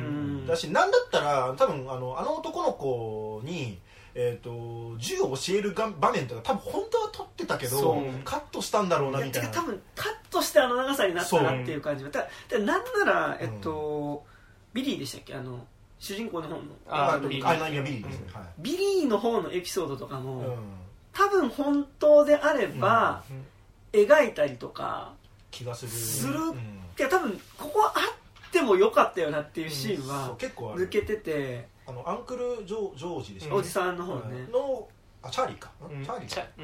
だしなんだったら多分あのあの男の子にえー、と銃を教える場面とか多分本当は撮ってたけどカットしたんだろうなみたいな、 多分カットしてあの長さになったなっていう感じだからなんなら、えっとうん、ビリーでしたっけ、あの主人公の方のあビリー、あビリーですね、はい、 ビリーの方のエピソードとかも、うん、多分本当であれば、うん、描いたりとか気がするする、うん、いや多分ここはあってもよかったよなっていうシーンは抜けてて、 あのアンクルジョジョージでした、 ね、おじさんの方ね、 のあチャーリーか、うん、チャーリーか、うん、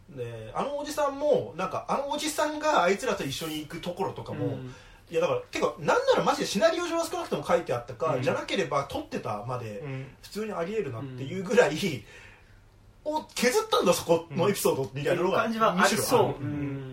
であのおじさんもなんかあのおじさんがあいつらと一緒に行くところとかも、うん、いやだからてかなんならマジでシナリオ上は少なくとも書いてあったか、うん、じゃなければ撮ってたまで普通にありえるなっていうぐらい、うん、を削ったんだそこのエピソードみたいなのが、 うん、むしろありそう、うん、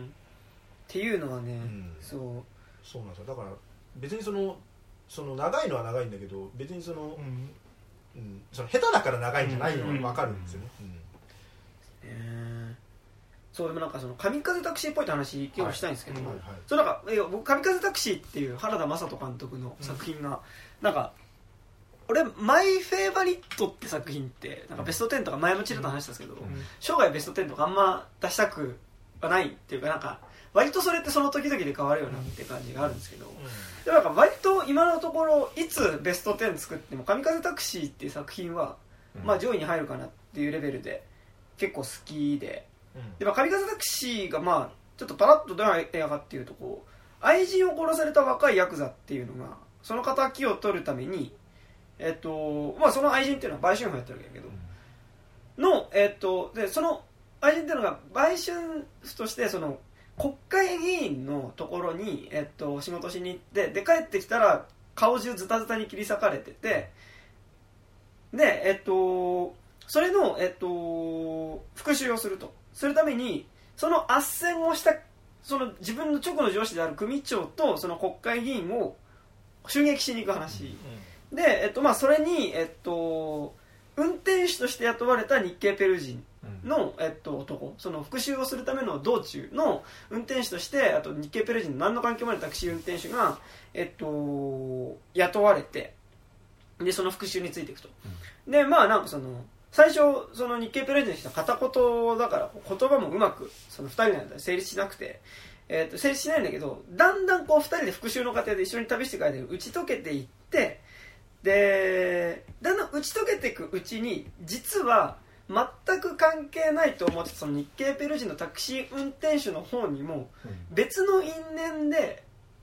っていうのはね、うん、そうそうなんですよ、だから別にそのその長いのは長いんだけど別にその、うんうん、その下手だから長いんじゃないのが分かるんですよね、うんうんうんえー、そうでもなんかその神風タクシーっぽい話今日したいんですけども、 はいはいはい、 そうなんか僕神風タクシーっていう原田雅人監督の作品が、うん、なんか俺マイフェイバリットって作品ってなんかベストテンとか前もちらっと話したんですけど、うん、生涯ベストテンとかあんま出したくはないっていうかなんか割とそれってその時々で変わるよなって感じがあるんですけど、うん、でもなんか割と今のところいつベストテン作っても神風タクシーっていう作品は、うん、まあ上位に入るかなっていうレベルで結構好きで、うん、でまあ神風タクシーがまあちょっとパラッとどういう映画かっていうとこう愛人を殺された若いヤクザっていうのがその仇を取るためにえっとまあその愛人っていうのは売春婦やってるわけだけど、うん、のえっとでその愛人っていうのが売春婦としてその国会議員のところに、えっと、仕事しに行ってで帰ってきたら顔中ズタズタに切り裂かれててでえっとそれの、えっと、復讐をするとするためにその斡旋をしたその自分の直の上司である組長とその国会議員を襲撃しに行く話、うん、で、えっとまあ、それに、えっと、運転手として雇われた日系ペルー人の、えっと、男その復讐をするための道中の運転手としてあと日系ペルー人の何の関係もないタクシー運転手が、えっと、雇われてでその復讐についていくと、うん、でまあなんかその最初その日系ペルー人の人は片言だから言葉もうまくそのふたりの間で成立しなくて、えっと成立しないんだけどだんだんこうふたりで復讐の過程で一緒に旅していく間に打ち解けていってでだんだん打ち解けていくうちに実は全く関係ないと思ってたその日系ペルー人のタクシー運転手の方にも別の因縁で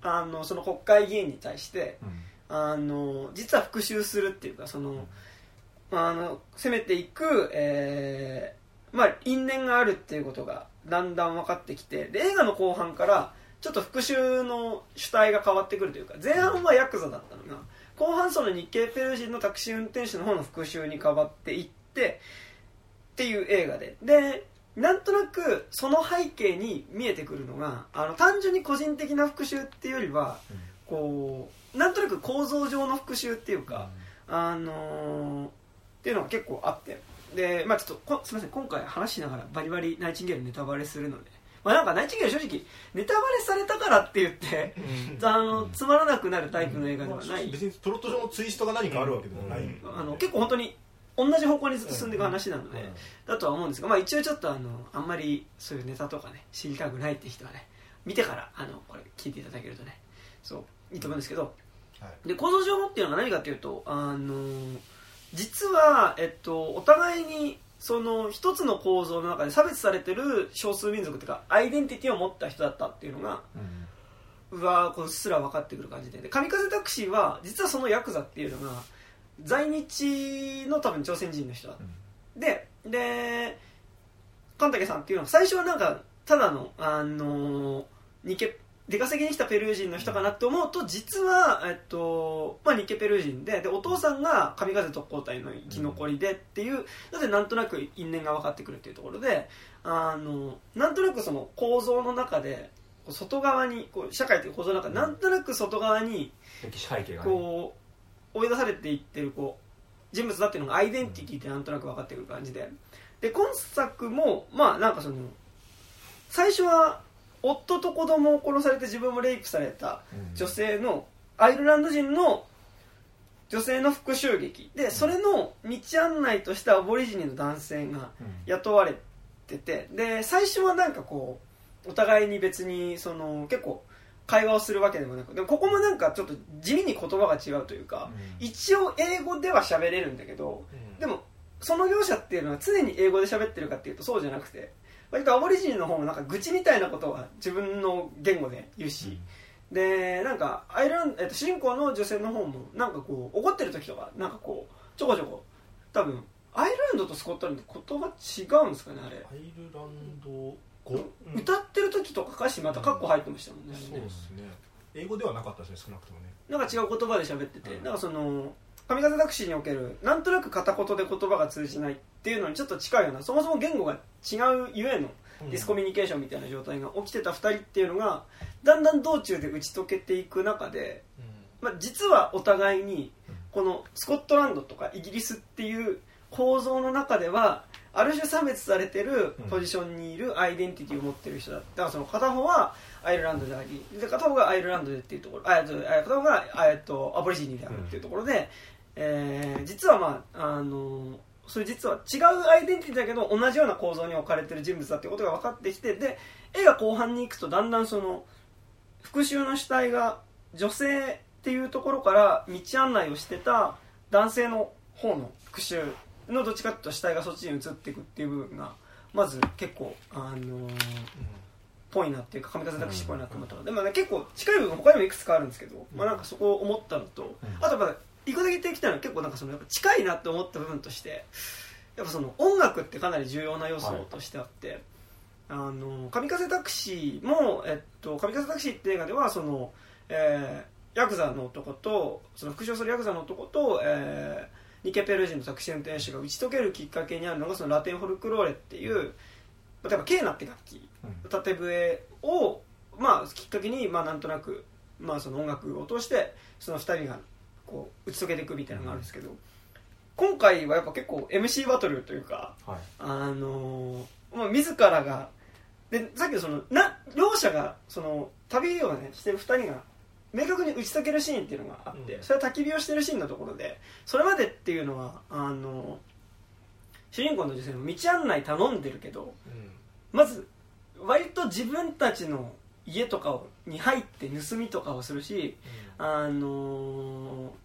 あのその国会議員に対して、うん、あの実は復讐するっていうかその、うん、あの攻めていく、えーまあ、因縁があるっていうことがだんだん分かってきて、で映画の後半からちょっと復讐の主体が変わってくるというか、前半はヤクザだったのが後半その日系ペルー人のタクシー運転手の方の復讐に変わっていってっていう映画で、でなんとなくその背景に見えてくるのが、あの単純に個人的な復讐っていうよりは、うん、こうなんとなく構造上の復讐っていうか、うん、あのー、っていうのが結構あって、でまあちょっとすみません、今回話しながらバリバリナイチンゲールネタバレするので、まあ、なんかナイチンゲール正直ネタバレされたからって言って、うん、あのつまらなくなるタイプの映画ではない、うん、 別にプロット上のツイストが何かあるわけでもない、うん、 あの結構本当に同じ方向にずっと進んでいく話なので、うん、だとは思うんですが、まあ、一応ちょっとあのあんまりそういうネタとかね知りたくないって人はね見てからあのこれ聞いていただけるとねそういいと思うんですけど、はい、で構造上のっていうのは何かというと、あの実は、えっと、お互いにその一つの構造の中で差別されてる少数民族というかアイデンティティを持った人だったっていうのが、うん、うわこうすら分かってくる感じで、で神風タクシーは実はそのヤクザっていうのが在日の多分朝鮮人の人だ、うん、でで神武さんっていうのは最初はなんかただのあの日系出稼ぎに来たペルー人の人かなって思うと、実は、えっとまあ、日系ペルー人 で, でお父さんが神風特攻隊の生き残りでっていうのでなんとなく因縁が分かってくるっていうところで、あのなんとなくその構造の中で外側にこう社会という構造の中でなんとなく外側に歴史背景がこう追い出されていってるこう人物だっていうのがアイデンティティってなんとなく分かってくる感じで、で今作もまあなんかその最初は夫と子供を殺されて自分もレイプされた女性のアイルランド人の女性の復讐劇で、それの道案内としてアボリジニの男性が雇われてて、で最初はなんかこうお互いに別にその結構会話をするわけでもなく、でもここもなんかちょっと地味に言葉が違うというか、一応英語では喋れるんだけど、でもその両者っていうのは常に英語で喋ってるかっていうとそうじゃなくて、割とアボリジニの方もなんか愚痴みたいなことは自分の言語で言うし、うん、でなんかアイルランド、えっと、主人公の女性の方もなんかこう怒ってる時とかなんかこうちょこちょこ多分アイルランドとスコットランド言葉違うんですかねあれ。 アイルランド語、 うん、歌ってる時とか歌詞またカッコ入ってましたもんね、 うん、そうですね。英語ではなかったですね少なくともね。 なんか違う言葉で喋ってて、うん、なんかその神風タクシーにおけるなんとなく片言で言葉が通じないっていうのにちょっと近いような、そもそも言語が違うゆえのディスコミュニケーションみたいな状態が起きてたふたりっていうのがだんだん道中で打ち解けていく中で、まあ、実はお互いにこのスコットランドとかイギリスっていう構造の中ではある種差別されてるポジションにいるアイデンティティを持ってる人だった。だからその片方はアイルランドでありで片方がアイルランドでっていうところ、あ片方がえっとアボリジニであるっていうところで、えー、実はまああのそれ実は違うアイデンティティだけど同じような構造に置かれてる人物だっていうことが分かってきて、で映画後半に行くとだんだんその復讐の主体が女性っていうところから道案内をしてた男性の方の復讐のどっちかというと主体がそっちに移っていくっていう部分がまず結構あのーうん、ぽいなっていうか神風タクシーっぽいなと思ったので、まあね、結構近い部分他にもいくつかあるんですけど、まあ、なんかそこを思ったのと、あとやっぱ一個だけ言ってきたのは結構なんかそのやっぱ近いなって思った部分としてやっぱその音楽ってかなり重要な要素としてあって、はい、あの神風タクシーも、えっと、神風タクシーって映画ではその、えー、ヤクザの男とその復讐するヤクザの男と、えー、ニケペル人のタクシー運転手が打ち解けるきっかけにあるのがそのラテンフォルクローレっていう例えばケーナって楽器、うん、縦笛を、まあ、きっかけに、まあ、なんとなく、まあ、その音楽を通してそのふたりがこう打ち解けていくみたいなのがあるんですけど、うん、今回はやっぱ結構 エムシー バトルというか、はい、あのーまあ、自らがでさっきのそのな両者がその旅を、ね、してるふたりが明確に打ち解けるシーンっていうのがあって、うん、それは焚き火をしてるシーンのところでそれまでっていうのはあの主人公の女性の道案内頼んでるけど、うん、まず割と自分たちの家とかに入って盗みとかをするし、うん、あの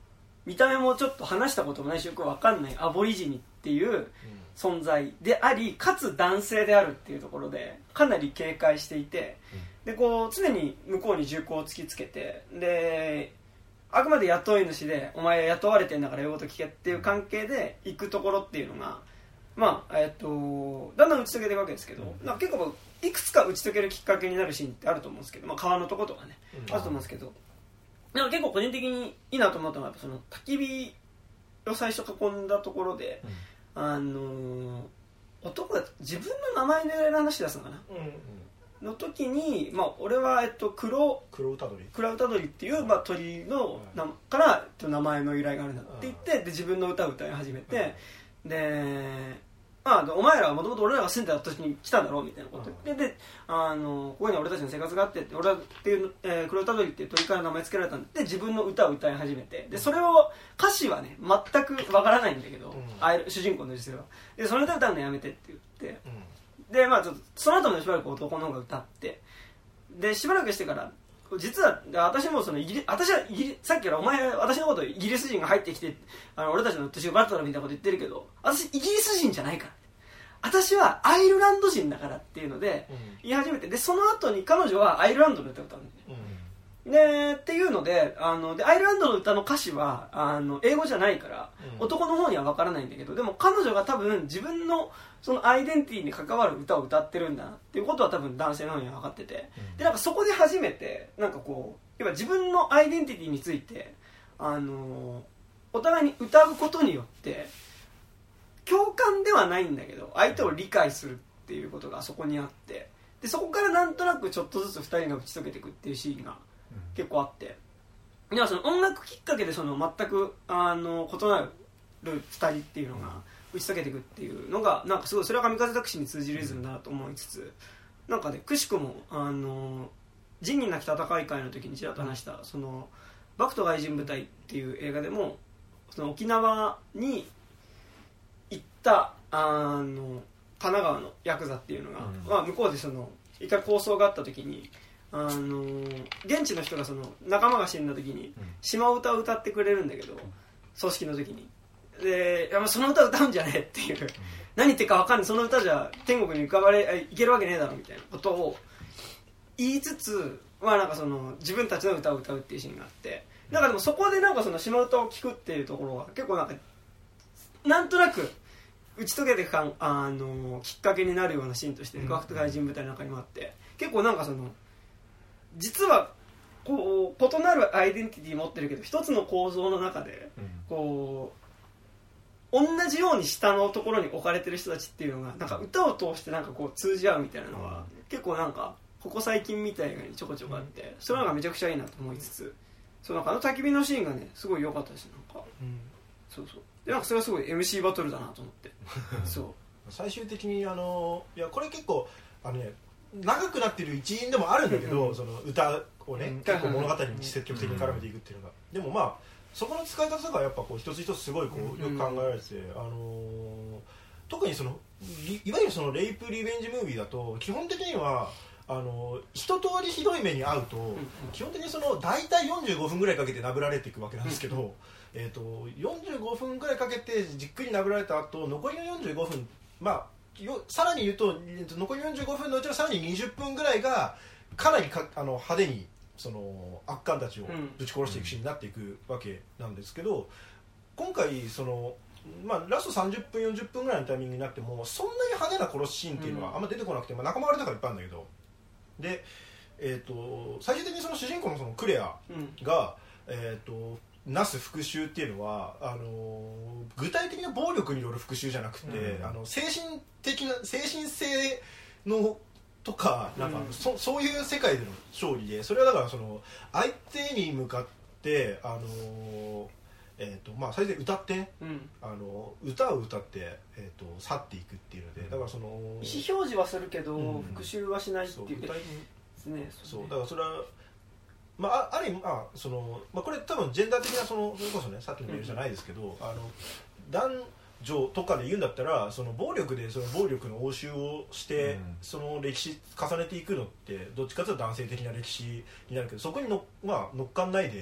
見た目もちょっと話したこともないしよく分かんないアボリジニっていう存在でありかつ男性であるっていうところでかなり警戒していて、でこう常に向こうに銃口を突きつけて、であくまで雇い主でお前雇われてんだから言うこと聞けっていう関係で行くところっていうのがまあえっとだんだん打ち解けていくわけですけど、なんか結構いくつか打ち解けるきっかけになるシーンってあると思うんですけど、まあ、川のとことかね、うん、あると思うんですけど、なんか結構個人的にいいなと思ったのはやっぱその焚き火を最初囲んだところで、うん、あのー、男が自分の名前の由来の話出すのかな、うんうん、の時に、まあ、俺は、えっと、黒黒歌鳥黒歌鳥っていう、まあ、鳥のな、うん、から、えっと、名前の由来があるんだって言って、うん、で自分の歌を歌い始めて、うん、でまあ、お前らはもともと俺らが住んでた時に来たんだろうみたいなこと言って、であのここに俺たちの生活があってって俺はっていう、えー、黒歌鳥っていう鳥から名前付けられたんで自分の歌を歌い始めて、でそれを歌詞はね全くわからないんだけど、うん、あ主人公の女性はでその歌歌うのやめてって言って、うん、でまあちょっとその後もしばらく男の方が歌って、でしばらくしてから実は私もそのイギリ私はイギリさっきからお前私のことイギリス人が入ってきてあの俺たちの年をバラったらみたいなこと言ってるけど、私イギリス人じゃないから私はアイルランド人だからっていうので言い始めて、でその後に彼女はアイルランドの歌を歌うんだよね、うん、でっていうのであのでアイルランドの歌の歌詞はあの英語じゃないから、うん、男の方には分からないんだけど、でも彼女が多分自分のそのアイデンティティに関わる歌を歌ってるんだなっていうことは多分男性の方には分かってて、うん、でなんかそこで初めてなんかこう要は自分のアイデンティティについてあのお互いに歌うことによって共感ではないんだけど相手を理解するっていうことがそこにあって、でそこからなんとなくちょっとずつふたりが打ち解けていくっていうシーンが結構あって、ではその音楽きっかけでその全くあの異なるふたりっていうのが打ち解けていくっていうのがなんかすごいそれは神風タクシーに通じるリズムだなと思いつつ、なんかねくしくもあの仁義なき戦い会の時にちらっと話したそのバクと外人部隊っていう映画でもその沖縄に行ったあの神奈川のヤクザっていうのが、うんまあ、向こうでその一回抗争があった時にあの現地の人がその仲間が死んだ時に島唄を歌ってくれるんだけど、葬式の時にでやっぱその歌歌うんじゃねえっていう、うん、何言ってるか分かんないその歌じゃ天国に浮かばれいけるわけねえだろみたいなことを言いつつ、まあ、なんかその自分たちの歌を歌うっていうシーンがあって、なんかでもそこでなんかその島唄を聴くっていうところは結構なんかなんとなく打ち解けていくかあのきっかけになるようなシーンとしてバクと外人部隊の中にもあって、結構なんかその実はこう異なるアイデンティティ持ってるけど一つの構造の中でこう同じように下のところに置かれてる人たちっていうのがなんか歌を通してなんかこう通じ合うみたいなのは結構なんかここ最近みたいにちょこちょこあって、それがめちゃくちゃいいなと思いつつ、そうなんかあの焚き火のシーンがねすごい良かったですなんか、うん、そうそうでなんかそれはすごい エムシー バトルだなと思ってそう最終的にあのいやこれ結構あのね長くなってる一因でもあるんだけど、うん、その歌をね、うん、結構物語に積極的に絡めていくっていうのが、うん、でもまあそこの使い方とかやっぱこう一つ一つすごいこうよく考えられてて、うん、あのー、特にその い, いわゆるそのレイプリベンジムービーだと基本的にはあの一通りひどい目に遭うと、うん、基本的にその大体よんじゅうごふんぐらいかけて殴られていくわけなんですけど、うんえー、とよんじゅうごふんぐらいかけてじっくり殴られた後残りのよんじゅうごふん、まあ、よさらに言うと残りよんじゅうごふんのうちのさらににじゅっぷんぐらいがかなりかあの派手にその悪漢たちをぶち殺していくシーンになっていくわけなんですけど、今回その、まあ、ラストさんじゅっぷんよんじゅっぷんぐらいのタイミングになってもそんなに派手な殺しシーンっていうのはあんま出てこなくて、まあ、仲間割れとかいっぱいあるんだけどで、えー、と最終的にその主人公のそのクレアが、うんえー、となす復讐っていうのはあのー、具体的な暴力による復讐じゃなくて、うん、あの精神的な精神性のとかなんか、うん、そ, そういう世界での勝利で、それはだからその相手に向かってあのーえーとまあ、最初に歌って、うん、あの歌を歌って、えー、と去っていくっていうので、だからその意思表示はするけど、うん、復讐はしないっていうですね。 そうだからそれはまあ、ある意味、まあそのまあ、これ多分ジェンダー的なそのそれこそねさっきのメールじゃないですけど、うん、あの男女とかで言うんだったらその暴力でその暴力の応酬をして、うん、その歴史重ねていくのってどっちかというと男性的な歴史になるけど、そこにの、まあ、乗っかんないで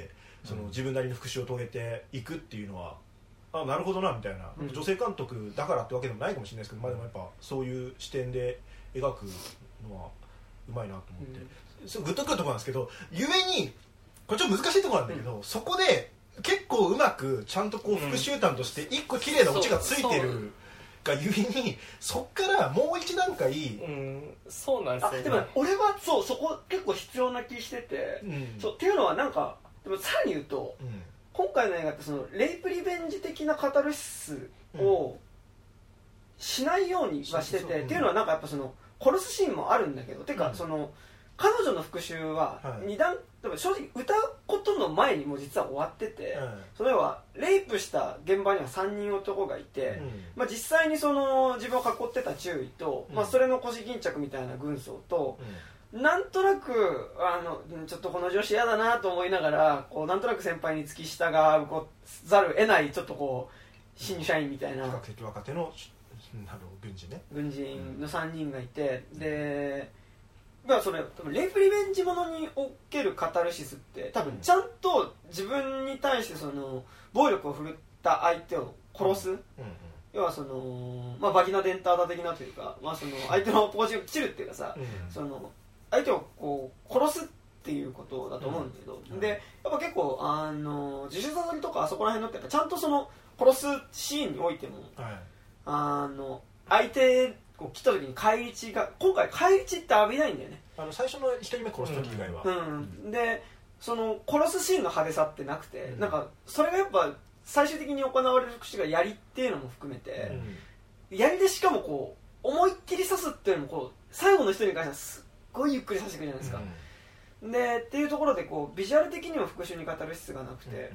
その自分なりの復讐を遂げていくっていうのはあなるほどなみたいな、うん、女性監督だからってわけでもないかもしれないですけど、まあ、でもやっぱそういう視点で描くのはうまいなと思って、うん、そうグッとくるところなんですけど、ゆえにこれちょっと難しいところなんだけど、うん、そこで結構うまくちゃんとこう復讐譚として一個綺麗なオチがついてるがゆえに、そっからもう一段階、 うん、そうなんですよね。 でも俺はそうそこ結構必要な気してて、うん、そうっていうのはなんかでもさらに言うと、うん、今回の映画ってそのレイプリベンジ的なカタルシスをしないようにはしてて、うん、っていうのはなんかやっぱその殺すシーンもあるんだけど、うん、てかその彼女の復讐は二段、はい、正直歌うことの前にも実は終わってて、うん、それはレイプした現場にはさんにん男がいて、うんまあ、実際にその自分を囲ってた中尉と、うんまあ、それの腰巾着みたいな軍曹と、うん、なんとなくあのちょっとこの女子嫌だなと思いながらこうなんとなく先輩に付き従うざるを得ないちょっとこう新入社員みたいな、 比較的若手の軍人ね軍人のさんにんがいて、でまあ、それレイプリベンジものにおけるカタルシスって多分ちゃんと自分に対してその暴力を振るった相手を殺す、うんうん、要はその、まあ、バギナデンターダ的なというか、まあ、その相手のポコチンを切るっていうかさ、うんうん、その相手をこう殺すっていうことだと思うんだけど、うんうん、でやっぱ結構あの自主殺りとかあそこら辺のってやっぱちゃんとその殺すシーンにおいても、はい、あの相手こう来た時に返り血が今回返り血って浴びないんだよね。 あの最初のひとりめ殺す時以外は、 うんうん、でその殺すシーンの派手さってなくて、うん、なんかそれがやっぱ最終的に行われる復讐が槍っていうのも含めて、うん、槍でしかもこう思いっきり刺すっていうのもこう最後の人に関してはすっごいゆっくり刺してくるじゃないですか、うん、でっていうところでこうビジュアル的にも復讐に語る必要がなくて、うんうんうん、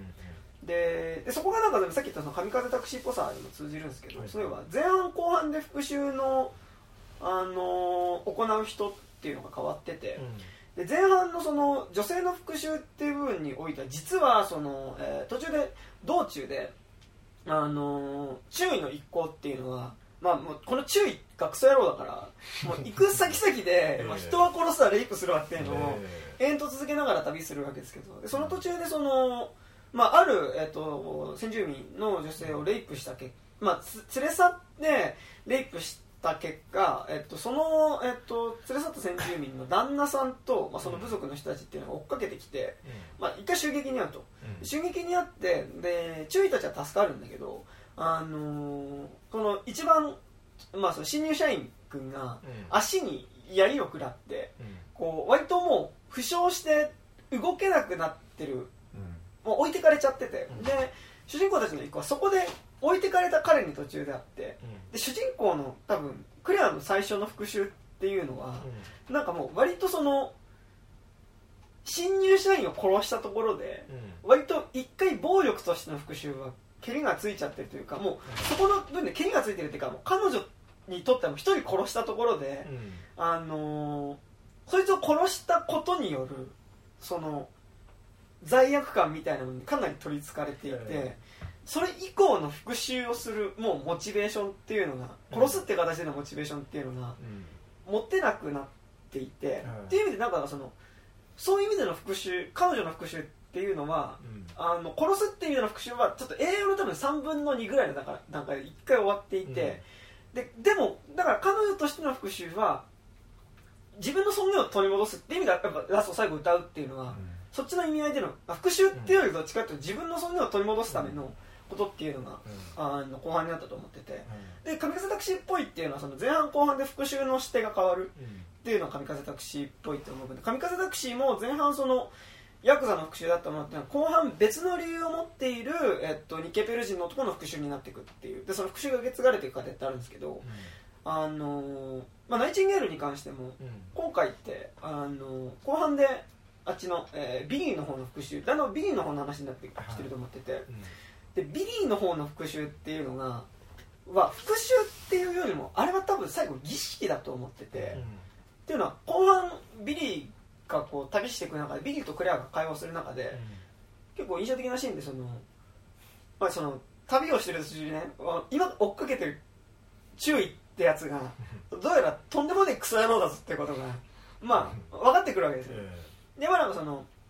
で, でそこがなんかさっき言ったその神風タクシーっぽさにも通じるんですけど、はい、そういえば前半後半で復讐の、あのー、行う人っていうのが変わってて、うん、で前半のその女性の復讐っていう部分においては実はその、えー、途中で道中で、あのー、注意の一行っていうのは、まあ、もうこの注意がクソ野郎だからもう行く先々で、まあ、人は殺すわレイプするわっていうのを延々と続けながら旅するわけですけど、でその途中でそのまあ、ある、えー、と先住民の女性をレイプした結果、まあ、連れ去ってレイプした結果、えー、とその、えー、と連れ去った先住民の旦那さんと、まあ、その部族の人たちっていうのが追っかけてきて、うんまあ、一回襲撃に遭うと、うん、襲撃に遭ってで注意たちは助かるんだけど、あのー、この一番、まあ、その新入社員君が足に槍を食らって、うん、こう割ともう負傷して動けなくなってる、もう置いてかれちゃってて、うん、で主人公たちの一個はそこで置いてかれた彼に途中であって、うん、で主人公の多分クレアの最初の復讐っていうのは、うん、なんかもう割とその新入社員を殺したところで、うん、割と一回暴力としての復讐はケリがついちゃってるというか、もうそこの分でケリがついてるっていうか、もう彼女にとっては一人殺したところで、うん、あのー、そいつを殺したことによるその罪悪感みたいなのにかなり取りつかれていて、それ以降の復讐をするもうモチベーションっていうのが、殺すって形でのモチベーションっていうのが持ってなくなっていて、っていう意味でなんかそのそういう意味での復讐、彼女の復讐っていうのは、あの殺すっていう意味での復讐はちょっと映画の多分さんぶんのにぐらいの段階でいっかい終わっていて、で, でもだから彼女としての復讐は自分の尊厳を取り戻すっていう意味ではやっぱラスト最後歌うっていうのは、そっちの意味合いでの復讐っていうよりどっちかというと自分の尊厳を取り戻すためのことっていうのが、うん、あの後半になったと思ってて、うん、で神風タクシーっぽいっていうのはその前半後半で復讐の視点が変わるっていうのが神風タクシーっぽいって思うんで、神風タクシーも前半そのヤクザの復讐だったものっていうのは後半別の理由を持っている、えっと、ニケペル人の男の復讐になっていくっていう、でその復讐が受け継がれていく過程ってあるんですけど、うん、あのまあ、ナイチンゲールに関しても、うん、今回ってあの後半であっちの、えー、ビリーの方の復讐、だんだんビリーの方の話になってきてると思ってて、はい、うん、でビリーの方の復讐っていうのがは復讐っていうよりもあれは多分最後儀式だと思ってて、うん、っていうのは後半ビリーがこう旅していく中でビリーとクレアが会話する中で、うん、結構印象的なシーンでその、まあ、その旅をしてる途中にね、今追っかけてる注意ってやつがどうやらとんでもねえクソ野郎だぞってことがまあ分かってくるわけですよ。でまあなんかその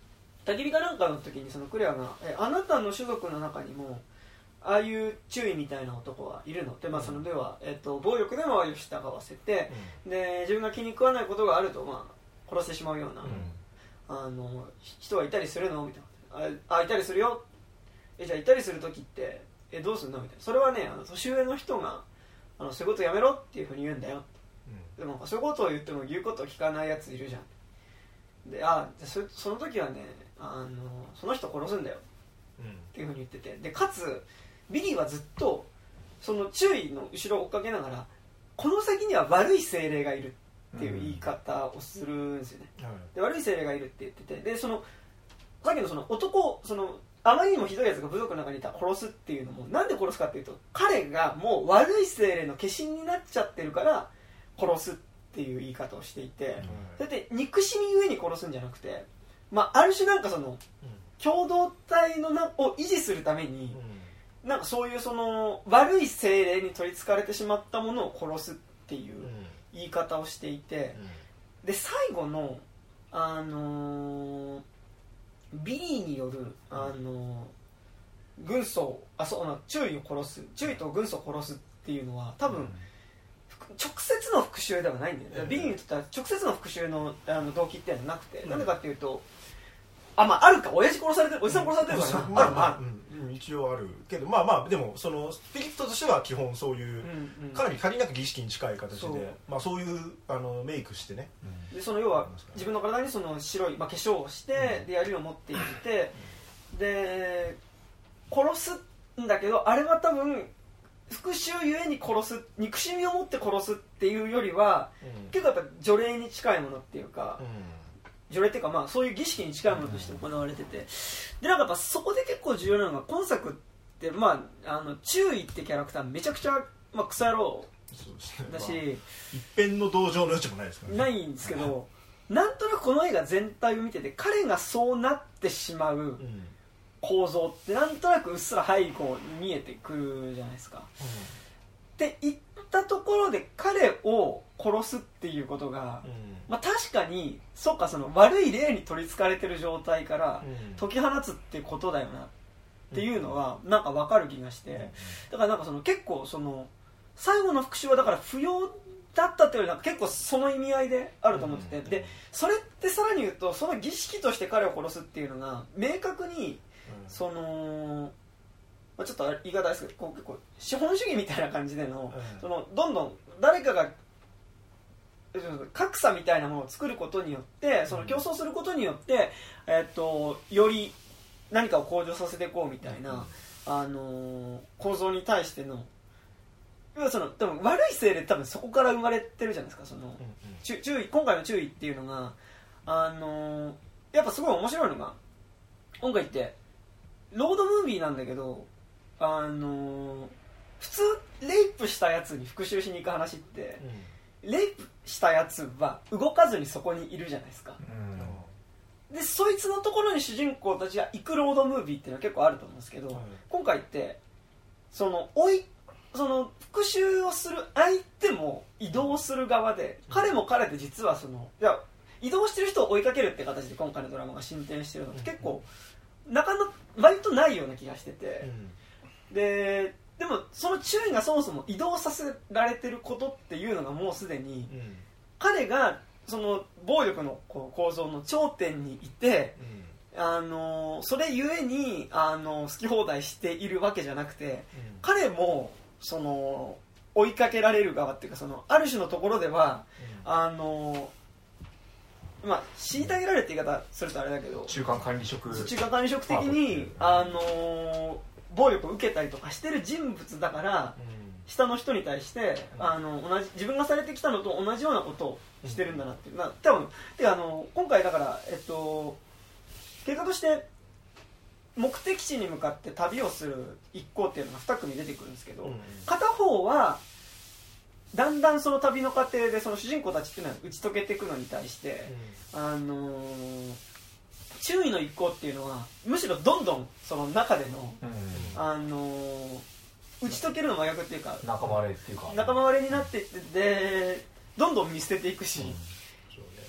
焚き火かなんかの時にそのクレアがえあなたの種族の中にもああいう注意みたいな男はいるのって、まあ、そのでは、えっと、暴力で周りを従わせて、うん、で自分が気に食わないことがあると、まあ、殺してしまうような、うん、あの人はいたりするのみたいなああいたりするよえじゃあいたりする時ってえどうするのみたいなそれはねあの年上の人があのそういうことやめろっていうふうに言うんだよ、うん、でもそういうことを言っても言うことを聞かないやついるじゃんであそその時はねあのその人殺すんだよ、うん、っていうふうに言っててでかつビリーはずっとその注意の後ろを追っかけながらこの先には悪い精霊がいるっていう言い方をするんですよね、うん、で悪い精霊がいるって言っててでそのさっきのその男そのあまりにもひどいやつが部族の中にいたら殺すっていうのもなんで殺すかっていうと彼がもう悪い精霊の化身になっちゃってるから殺すっていう言い方をしていて、うん、だって憎しみゆえに殺すんじゃなくて、まあ、ある種なんかその、うん、共同体のなを維持するために、うん、なんかそういうその悪い精霊に取りつかれてしまったものを殺すっていう言い方をしていて、うん、で最後のあのービリーによる、あのー、軍曹あそうな注意を殺す注意と軍曹を殺すっていうのは多分、うん、直接の復讐ではないんだよね、うん、ビリーにとっては直接の復讐 の, あの動機っていうのはなくて、うん、なんでかっていうとあまああるか親父殺されてるおじさん殺されてるからな、うん、あるまあ、 うん、一応あるけどまあまあでもそのスピリットとしては基本そういう、うんうん、かなり限りなく儀式に近い形でそう、まあ、そういうあのメイクしてね、 うん、でその要は自分の体にその白い、まあ、化粧をして、うん、で槍を持っていて、うん、で殺すんだけどあれは多分復讐ゆえに殺す憎しみを持って殺すっていうよりは、うん、結構やっぱ除霊に近いものっていうか、うん除霊っていうかまあそういう儀式に近いものとして行われててでなんかやっぱそこで結構重要なのが今作ってまああの注意ってキャラクターめちゃくちゃまあクソ野郎だし、まあ、 一辺の同情の余地もないですからねないんですけどなんとなくこの映画全体を見てて彼がそうなってしまう構造ってなんとなくうっすら背後に見えてくるじゃないですか、うん、って言ったところで彼を殺すっていうことが、うんまあ、確かにそうかその悪い霊に取りつかれてる状態から解き放つってことだよなっていうのはなんか分かる気がしてだからなんかその結構その最後の復讐はだから不要だったっていうよりなんか結構その意味合いであると思っててでそれってさらに言うとその儀式として彼を殺すっていうのが明確にそのまあ、ちょっと言い方ですけどこう結構資本主義みたいな感じでのそのどんどん誰かが格差みたいなものを作ることによってその競争することによって、えっと、より何かを向上させていこうみたいな、あのー、構造に対しての要はその多分悪い精霊多分そこから生まれてるじゃないですかその、注意今回の注意っていうのが、あのー、やっぱすごい面白いのが今回ってロードムービーなんだけど、あのー、普通レイプしたやつに復讐しに行く話って、うん、レイプしたやつは動かずにそこにいるじゃないですか、うん、でそいつのところに主人公たちが行くロードムービーっていうのは結構あると思うんですけど、うん、今回ってその追いその復讐をする相手も移動する側で、うん、彼も彼で実はそのいや移動してる人を追いかけるって形で今回のドラマが進展してるのって結構、うん、なかなか割とないような気がしてて、うん、ででもその注意がそもそも移動させられてることっていうのがもうすでに、うん、彼がその暴力のこう構造の頂点にいて、うん、あのそれゆえにあの好き放題しているわけじゃなくて、うん、彼もその追いかけられる側っていうかそのある種のところでは、うん、あのまあ虐げられるって言い方するとあれだけど中間管理職中間管理職的にあの暴力を受けたりとかしてる人物だから、うん、下の人に対して、うん、あの同じ自分がされてきたのと同じようなことをしてるんだなっていう、うん、まあ、多分であの今回だから、えっと、結果として目的地に向かって旅をする一行っていうのがに組出てくるんですけど、うん、片方はだんだんその旅の過程でその主人公たちっていうのは打ち解けていくのに対して、うん、あのー注意の一行っていうのはむしろどんどんその中での、うんあのー、打ち解けるの真逆っていうか仲間割れっていうか仲間割れになっていってでどんどん見捨てていくし、うん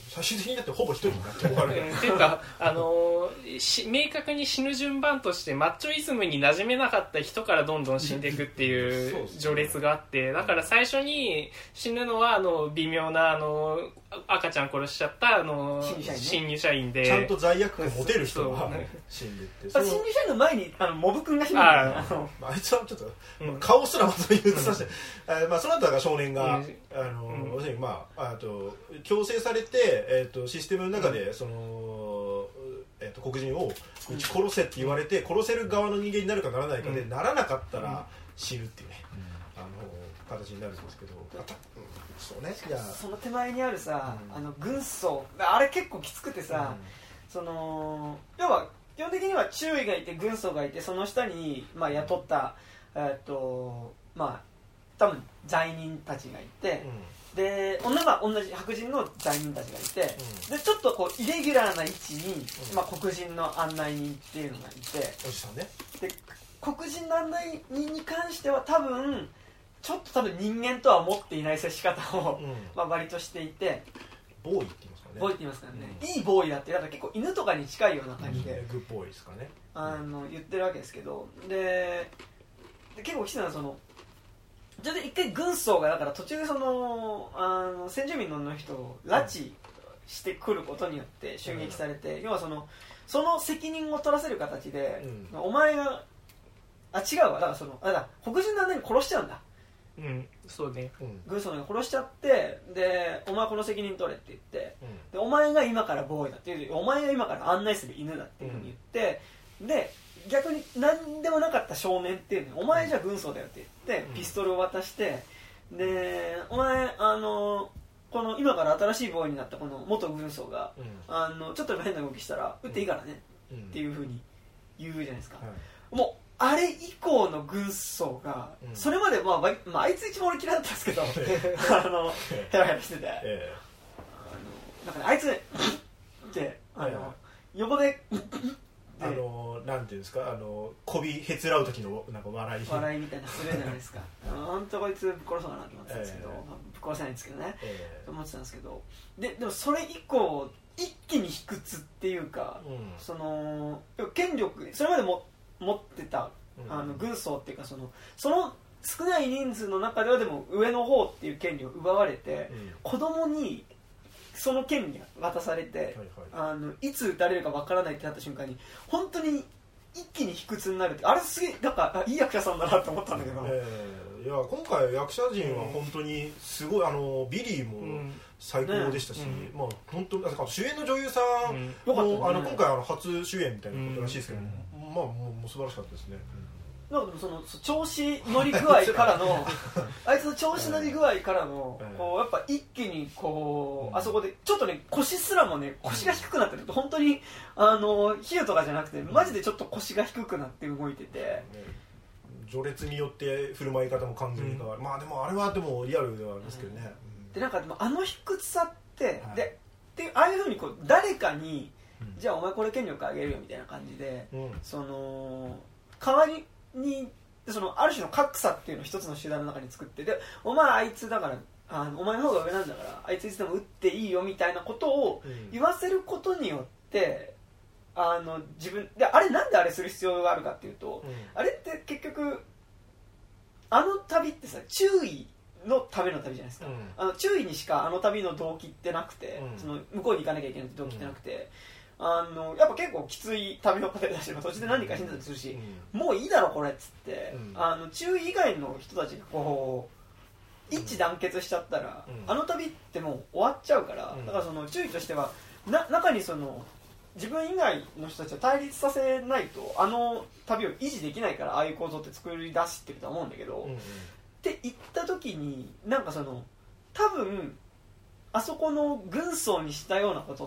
最終的にだってほぼ一人になって終わるっていうか、あのー、し明確に死ぬ順番としてマッチョイズムに馴染めなかった人からどんどん死んでいくっていう序列があって、だから最初に死ぬのはあの微妙なあの赤ちゃん殺しちゃったあの新入社員で、 ちゃんと罪悪感持てる人が死んでいって、 新入社員の前にあのモブ君が死ぬんだよね。 あいつはちょっと、うん、顔すらまず言うとさせて、うん、まあその後が少年が、うん、あの、うん、まああと強制されて、えー、とシステムの中でその、えー、と黒人を撃ち殺せって言われて、殺せる側の人間になるかならないかで、うん、ならなかったら死ぬっていうね、うん、あの形になるんですけど、うん、そうね、いやその手前にあるさ、うん、あの軍曹あれ結構きつくてさ、うん、その要は基本的には中尉がいて軍曹がいて、その下に、まあ、雇った、えーとまあ、多分罪人たちがいて、うん、で女が同じ白人の罪人たちがいて、うん、でちょっとこうイレギュラーな位置に、うんまあ、黒人の案内人っていうのがいて、 おじさんね、 で黒人の案内人に関しては多分ちょっと多分人間とは思っていない接し方を、うんまあ、割としていて、 ボーイって言いますかね、 ボーイって言いますからね、うん、いいボーイだって、だから結構犬とかに近いような感じで、 グッボーイですかね、 あの言ってるわけですけど、でで結構きついのはそのちょっと一回軍曹がだから途中でそのあの先住民の人を拉致してくることによって襲撃されて、うん、要はそのその責任を取らせる形で、うん、お前があ違うわだからそのあだ黒人の姉に殺しちゃうんだ、 うんそうね、 うん、軍曹が殺しちゃって、でお前この責任取れって言って、うん、でお前が今からボーイだっていう、お前が今から案内する犬だっていうふうに言って、うん、で逆に何でもなかった少年っていうのに、お前じゃ軍曹だよって言ってピストルを渡して、でお前あのこの今から新しいボーイになったこの元軍曹が、うん、あのちょっと変な動きしたら撃っていいからね、うん、っていうふうに言うじゃないですか、うん、もうあれ以降の軍曹が、うん、それまで、まあまあ、あいつ一番俺嫌いだったんですけどあのヘラヘラしてて、えー、あのなんかねあいつねってあの横であのなんていうんですか、あのこびへつらう時のなんか笑い笑いみたいなするじゃないですか本当こいつぶっ殺そうかなと思ってたんですけど、えーまあ、ぶっ殺せないんですけどね、えー、と思ってたんですけど、ででもそれ以降一気に卑屈っていうか、うん、その権力それまでも持ってたあの軍曹っていうか、そのその少ない人数の中ではでも上の方っていう権利を奪われて、うん、子供にその権利が渡されて、はいはい、あのいつ撃たれるかわからないってなった瞬間に本当に一気に卑屈になるって、あれすげえなんかいい役者さんだなと思ったんだけど、 えー、いや今回役者陣は本当にすごい、あのビリーも最高でしたし、うんね、まあ本当主演の女優さんも、うんね、あの今回あの初主演みたいなことらしいですけど、うん、まあもう素晴らしかったですね。 なんかその調子乗り具合からのあいつの調子乗り具合からのこうやっぱ一気にこうあそこでちょっとね腰すらもね腰が低くなってると、本当にあの比喩とかじゃなくてマジでちょっと腰が低くなって動いてて、 序列によって振る舞い方も完全に変わる、うん、まあでもあれはでもリアルではあるんですけどね、 うん、でなんかでもあの卑屈さって、はい、ででああいうふうにこう誰かに、うん、じゃあお前これ権力あげるよみたいな感じで、うん、その代わりにそのある種の格差っていうのを一つの集団の中に作って、でお前あいつだからあのお前の方が上なんだからあいついつでも撃っていいよみたいなことを言わせることによって、うん、あの自分であれなんであれする必要があるかっていうと、うん、あれって結局あの旅ってさ注意のための旅じゃないですか、うん、あの注意にしかあの旅の動機ってなくて、うん、その向こうに行かなきゃいけないって動機ってなくて、うん、あのやっぱ結構きつい旅のことだし途中で何か死んだりするし、うん、もういいだろこれっつって、うん、あの注意以外の人たちがこう一致団結しちゃったら、うん、あの旅ってもう終わっちゃうから、うん、だからその注意としてはな中にその自分以外の人たちを対立させないとあの旅を維持できないから、ああいう構造って作り出してるとは思うんだけど、うんうん、って言った時になんかその多分あそこの軍曹にしたようなことって、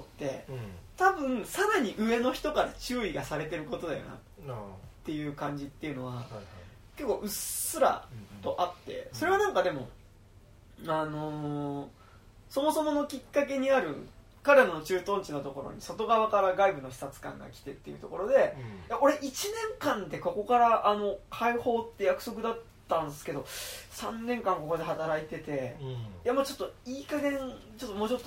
うん、多分さらに上の人から注意がされてることだよなっていう感じっていうのは、はいはい、結構うっすらとあって、うんうん、それはなんかでも、あのー、そもそものきっかけにある彼らの駐屯地のところに外側から外部の視察官が来てっていうところで、うん、いや俺いちねんかんでここからあの解放って約束だったんですけどさんねんかんここで働いてて、うん、いやもうちょっといい加減ちょっともうちょっと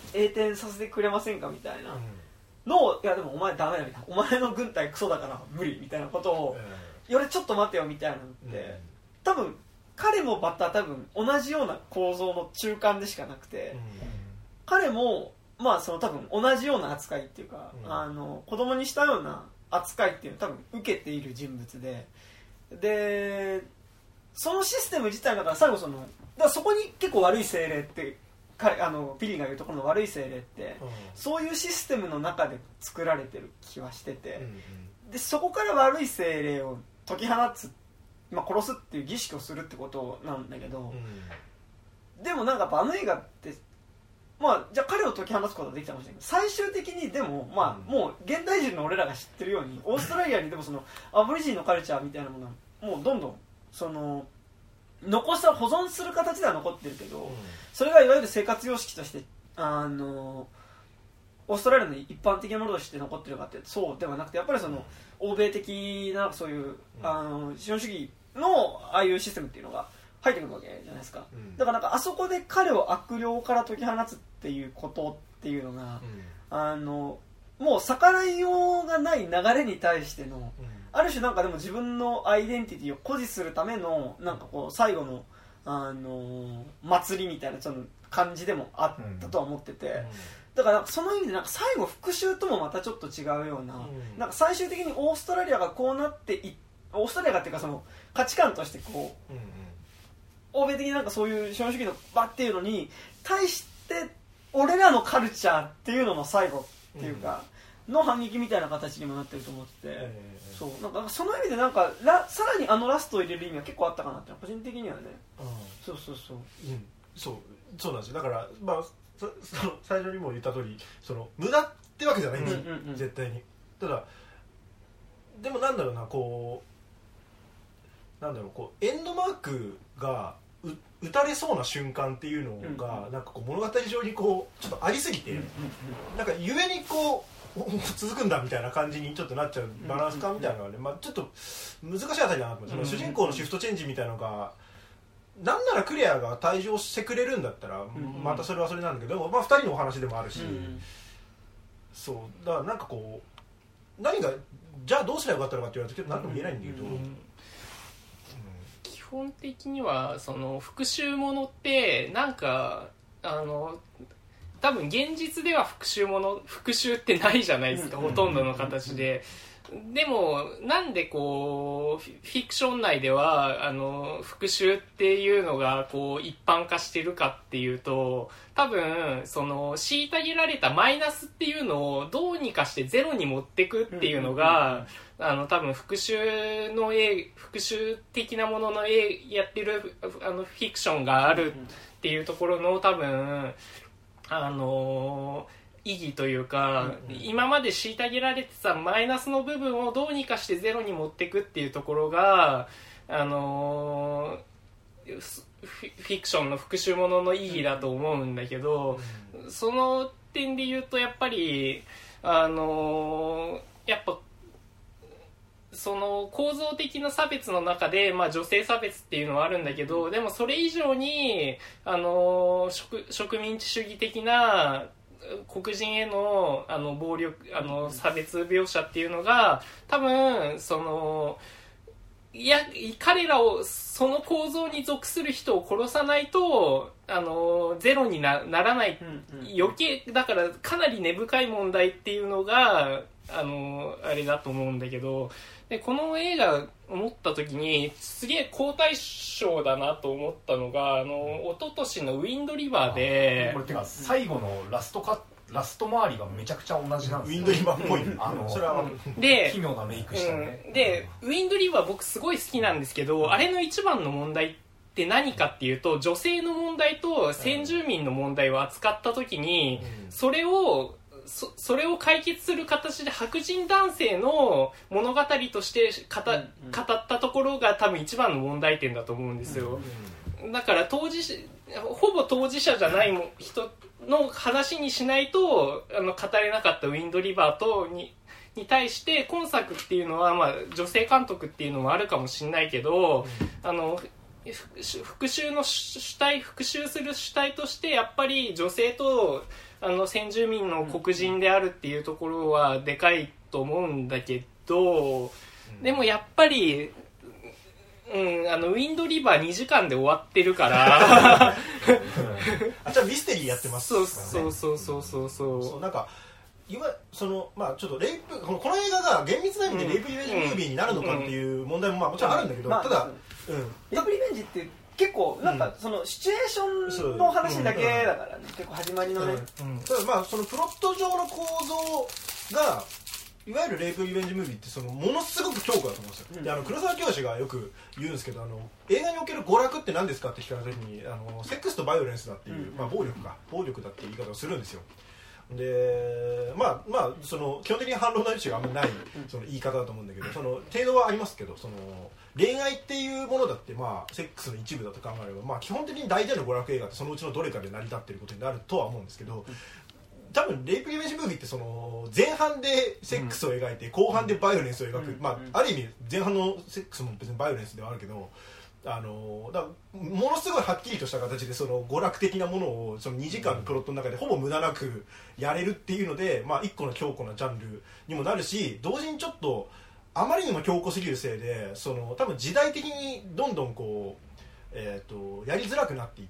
栄転させてくれませんかみたいなのを、いやでもお前ダメだみたいな、お前の軍隊クソだから無理みたいなことを、いや俺ちょっと待てよみたいなのって、多分彼もまた多分同じような構造の中間でしかなくて、彼もまあその多分同じような扱いっていうか、あの子供にしたような扱いっていうのを多分受けている人物で、でそのシステム自体だから最後そのだからそこに結構悪い精霊ってあのピリが言うところの悪い精霊って、うん、そういうシステムの中で作られてる気はしてて、うんうん、でそこから悪い精霊を解き放つ、まあ、殺すっていう儀式をするってことなんだけど、うん、でもなんかやっぱあの映画ってまあじゃあ彼を解き放つことはできたかもしれないけど、最終的にでもまあ、うん、もう現代人の俺らが知ってるようにオーストラリアにでもそのアボリジンのカルチャーみたいなものはもうどんどんその残した保存する形では残ってるけど、うん、それがいわゆる生活様式としてあのオーストラリアの一般的なものとして残ってるかってそうではなくて、やっぱりその欧米的なそういう、うん、あの資本主義のああいうシステムっていうのが入ってくるわけじゃないですか、うん、だからなんかあそこで彼を悪霊から解き放つっていうことっていうのが、うん、あのもう逆らいようがない流れに対しての、うん、ある種なんかでも自分のアイデンティティを誇示するためのなんかこう最後の、あの祭りみたいなその感じでもあったとは思ってて、うん、だからその意味でなんか最後復讐ともまたちょっと違うような、うん、なんか最終的にオーストラリアがこうなっていオーストラリアがっていうかその価値観としてこう、うんうん、欧米的になんかそういう資本主義の場っていうのに対して俺らのカルチャーっていうのの最後っていうか、うん、の反撃みたいな形にもなってると思ってて、えー、そうなんかその意味でなんかラさらにあのラストを入れる意味は結構あったかなって個人的にはね、うん、そうそうそう、 うん、そうそうなんですよ。だからまあそその最初にも言った通りその無駄ってわけじゃないんですよ、うんうんうん、絶対に。ただでもなんだろうなこうなんだろうこうエンドマークが打たれそうな瞬間っていうのが、うんうん、なんかこう物語上にこうちょっとありすぎて、うんうんうん、なんかゆえにこう続くんだみたいな感じにちょっとなっちゃうバランス感みたいなのがね、まあ、ちょっと難しいあたりだなと思って、うんうん、主人公のシフトチェンジみたいなのがなんならクレアが退場してくれるんだったら、うんうん、またそれはそれなんだけど、まあ、ふたりのお話でもあるし、うんうん、そうだからなんかこう何がじゃあどうすればよかったのかって言われると何とも言えないんだけど、うんうんうん、 基本的にはその復讐ものってなんかあの多分現実では復讐もの復讐ってないじゃないですか、ほとんどの形で。でもなんでこうフィクション内ではあの復讐っていうのがこう一般化してるかっていうと、多分その虐げられたマイナスっていうのをどうにかしてゼロに持ってくっていうのが、あの多分復讐の絵復讐的なものの絵やってるあのフィクションがあるっていうところの多分あの意義というか、うんうん、今まで虐げられてたマイナスの部分をどうにかしてゼロに持っていくっていうところが、あのー、フィクションの復讐ものの意義だと思うんだけど、うんうん、その点で言うとやっぱり、あのー、やっぱその構造的な差別の中で、まあ、女性差別っていうのはあるんだけど、でもそれ以上に、あのー、植、植民地主義的な黒人への、あの暴力あの差別描写っていうのが多分そのいや彼らをその構造に属する人を殺さないとあのゼロに な, ならない、うんうん、余計だからかなり根深い問題っていうのがあのあれだと思うんだけど、でこの映画思った時にすげえ好対象だなと思ったのが、あの一昨年のウィンドリバーで、 これてか最後のラストカットラスト周りがめちゃくちゃ同じなんですよ。 ウィンドリバーっぽい、あのそれはで奇妙なメイクしてね、 うん、でウィンドリバー僕すごい好きなんですけど、あれの一番の問題って何かっていうと、女性の問題と先住民の問題を扱った時に、それをそ, それを解決する形で白人男性の物語として語, 語ったところが多分一番の問題点だと思うんですよ。だから当事者ほぼ当事者じゃない人の話にしないとあの語れなかったウィンドリバーとにに対して今作っていうのは、まあ、女性監督っていうのもあるかもしれないけど、うん、あの復讐の主体復讐する主体としてやっぱり女性とあの先住民の黒人であるっていうところはでかいと思うんだけど、でもやっぱり、うん、あのウィンドリバーにじかんで終わってるからあじゃあミステリーやってますからね。 そうそうそうそうそうそうなんかいわそのまあちょっとレイプこのこの映画が厳密な意味でレイプリベンジムービーになるのかっていう問題もまあもちろんあるんだけど、 まあ、 ただ、 うん、レイプリベンジって結構なんかそのシチュエーションの話だけだからね、結構始まりのね、 うんうん、ただまあそのプロット上の構造がいわゆるレイプリベンジムービーってそのものすごく強固だと思うんですよ、うん、であの黒沢清がよく言うんですけど、あの映画における娯楽って何ですかって聞かれた時にあのセックスとバイオレンスだっていう、うんまあ、暴力か暴力だっていう言い方をするんですよ。でまあまあその基本的に反論の余地があんまりないその言い方だと思うんだけど、その程度はありますけど、その恋愛っていうものだってまあセックスの一部だと考えれば、まあ、基本的に大体の娯楽映画ってそのうちのどれかで成り立っていることになるとは思うんですけど、多分レイプリベンジムービーってその前半でセックスを描いて後半でバイオレンスを描く、まあ、ある意味前半のセックスも別にバイオレンスではあるけど、あのだものすごいはっきりとした形でその娯楽的なものをそのにじかんのプロットの中でほぼ無駄なくやれるっていうので、まあ、一個の強固なジャンルにもなるし、同時にちょっとあまりにも強固すぎるせいでその多分時代的にどんどんこう、えー、とやりづらくなっていって、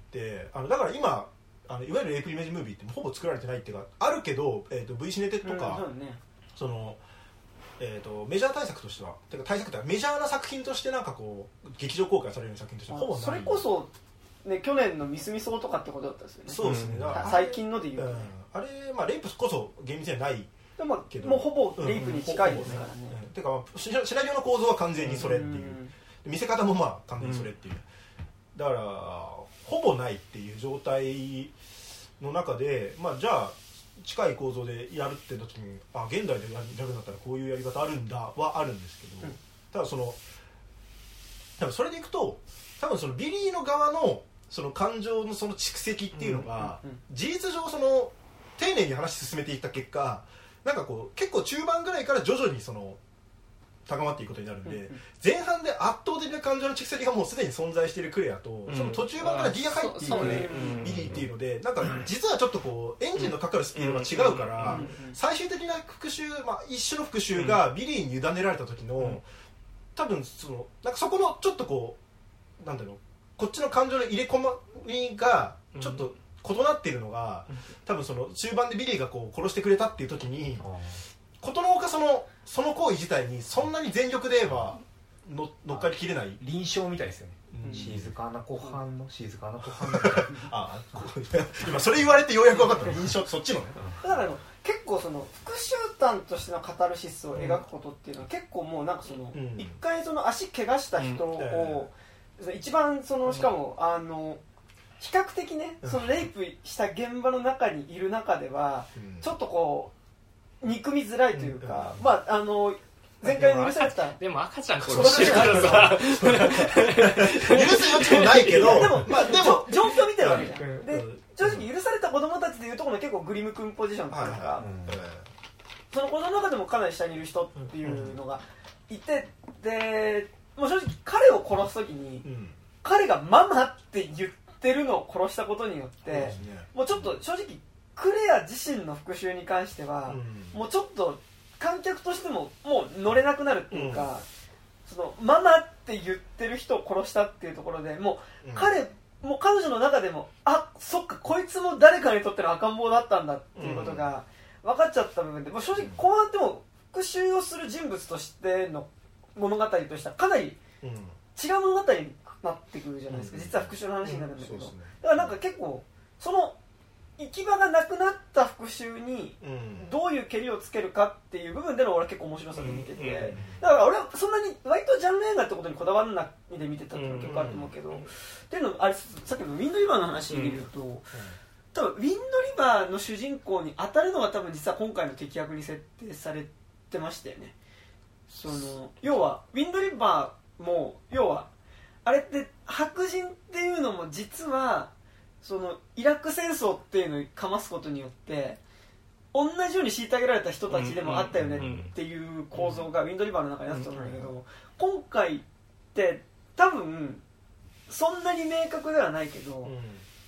あのだから今あのいわゆるレイプリベンジムービーってほぼ作られてないっていうかあるけど、えー、と V シネテとか、うんね、そのえー、とメジャー対策としてはてか対策というかメジャーな作品としてなんかこう劇場公開される作品としてはほぼない。 それこそ、ね、去年のミスミソとかってことだったんですよね。 そうですね、だから最近ので言うと、ね、 うん、あれ、まあ、レイプこそ厳密にはないでも、もうほぼレイプに近いですからね、 うんうんうん、てか、まあ、シナリオの構造は完全にそれっていう、うん、見せ方もまあ完全にそれっていう、うん、だからほぼないっていう状態の中で、まあ、じゃあ近い構造でやるって時にあ現代でやるんだったらこういうやり方あるんだはあるんですけど、うん、ただその多分それでいくと多分そのビリーの側のその感情のその蓄積っていうのが、うんうんうん、事実上その丁寧に話進めていった結果なんかこう結構中盤ぐらいから徐々にその高まっていくことになるんで、うんうん、前半で圧倒的な感情の蓄積がもうすでに存在しているクレアと、うん、その途中盤からギア入っていく、ねうん、ビリーっていうのでなんか実はちょっとこうエンジンのかかるスピードが違うから、うん、最終的な復讐、まあ、一種の復讐がビリーに委ねられた時の、うん、多分そのなんかそこのちょっとこうなんだろうこっちの感情の入れ込みがちょっと異なっているのが、うん、多分その中盤でビリーがこう殺してくれたっていう時に、うんことのほかそのその行為自体にそんなに全力ではの乗っかりきれない臨床みたいですよね、うん、静かな湖畔の静かな湖畔のあ今それ言われてようやく分かった臨床そっちのねだからの結構その復讐譚としてのカタルシスを描くことっていうのは結構もうなんかその、うん、一回その足怪我した人を、うん、一番そのしかも、うん、あの比較的ねそのレイプした現場の中にいる中では、うん、ちょっとこう憎みづらいというか、うん、まああの前回許されたでも赤ちゃん殺してるからさ許す余地もないけどでも、まあ、でも状況見てるわけじゃんで正直許された子供たちでいうところの結構グリム君ポジションというか、うん、その子供の中でもかなり下にいる人っていうのがいてでもう正直彼を殺す時に、うん、彼がママって言ってるのを殺したことによって、ね、もうちょっと正直クレア自身の復讐に関しては、うん、もうちょっと観客としてももう乗れなくなるっていうか、うん、そのママって言ってる人を殺したっていうところでもう彼、うん、もう彼女の中でもあそっかこいつも誰かにとっての赤ん坊だったんだっていうことが分かっちゃった部分で、もう正直後半でも復讐をする人物としての物語としてはかなり違う物語になってくるじゃないですか、うん、実は復讐の話になるんだけど、うんね、だからなんか結構その行き場がなくなった復讐にどういうけりをつけるかっていう部分での俺は結構面白さで見てて、だから俺はそんなに割とジャンル映画ってことにこだわらないで見てたっていうのが結構あると思うけど、っていうのあれさっきのウィンドリバーの話で見ると多分ウィンドリバーの主人公に当たるのが多分実は今回の敵役に設定されてましたよね。その要はウィンドリバーも要はあれって白人っていうのも実はそのイラク戦争っていうのをかますことによって同じように虐げられた人たちでもあったよねっていう構造がウィンドリバーの中にあったと思うんだけど、今回って多分そんなに明確ではないけど、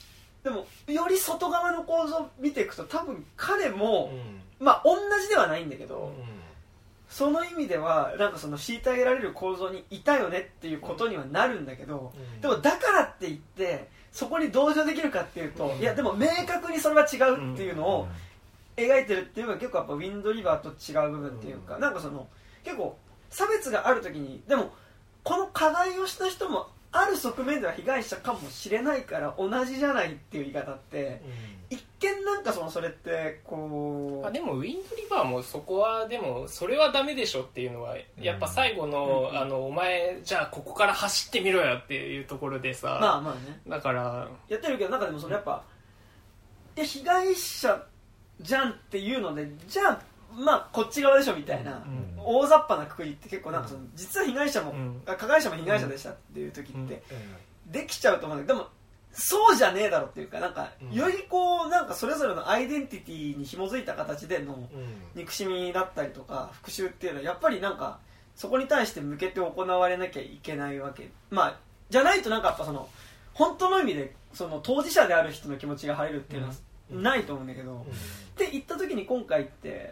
でもより外側の構造を見ていくと多分彼も、うん、まあ同じではないんだけど、うん、その意味ではなんかその虐げられる構造にいたよねっていうことにはなるんだけど、うん、でもだからって言ってそこに同情できるかっていうと、うん、いやでも明確にそれは違うっていうのを描いてるっていうのが結構やっぱウィンドリバーと違う部分っていうか、うん、なんかその結構差別がある時にでもこの課題をした人もある側面では被害者かもしれないから同じじゃないっていう言い方って、うん、一見なんかそのそれってこうあでもウィンドリバーもそこはでもそれはダメでしょっていうのはやっぱ最後の、うん、あのお前じゃあここから走ってみろよっていうところでさまあまあねだからやってるけどなんかでもそのやっぱいや被害者じゃんっていうのでじゃあまあこっち側でしょみたいな、うん、大雑把なくくりって結構なんかその、うん、実は被害者も、うん、加害者も被害者でしたっていう時って、うん、できちゃうと思うんだけどでもそうじゃねえだろっていうかなんか、うん、よりこうなんかそれぞれのアイデンティティに紐づいた形での憎しみだったりとか復讐っていうのはやっぱりなんかそこに対して向けて行われなきゃいけないわけまあじゃないとなんかやっぱその本当の意味でその当事者である人の気持ちが晴れるっていうのは、うんないと思うんだけど、うん、って言った時に今回って、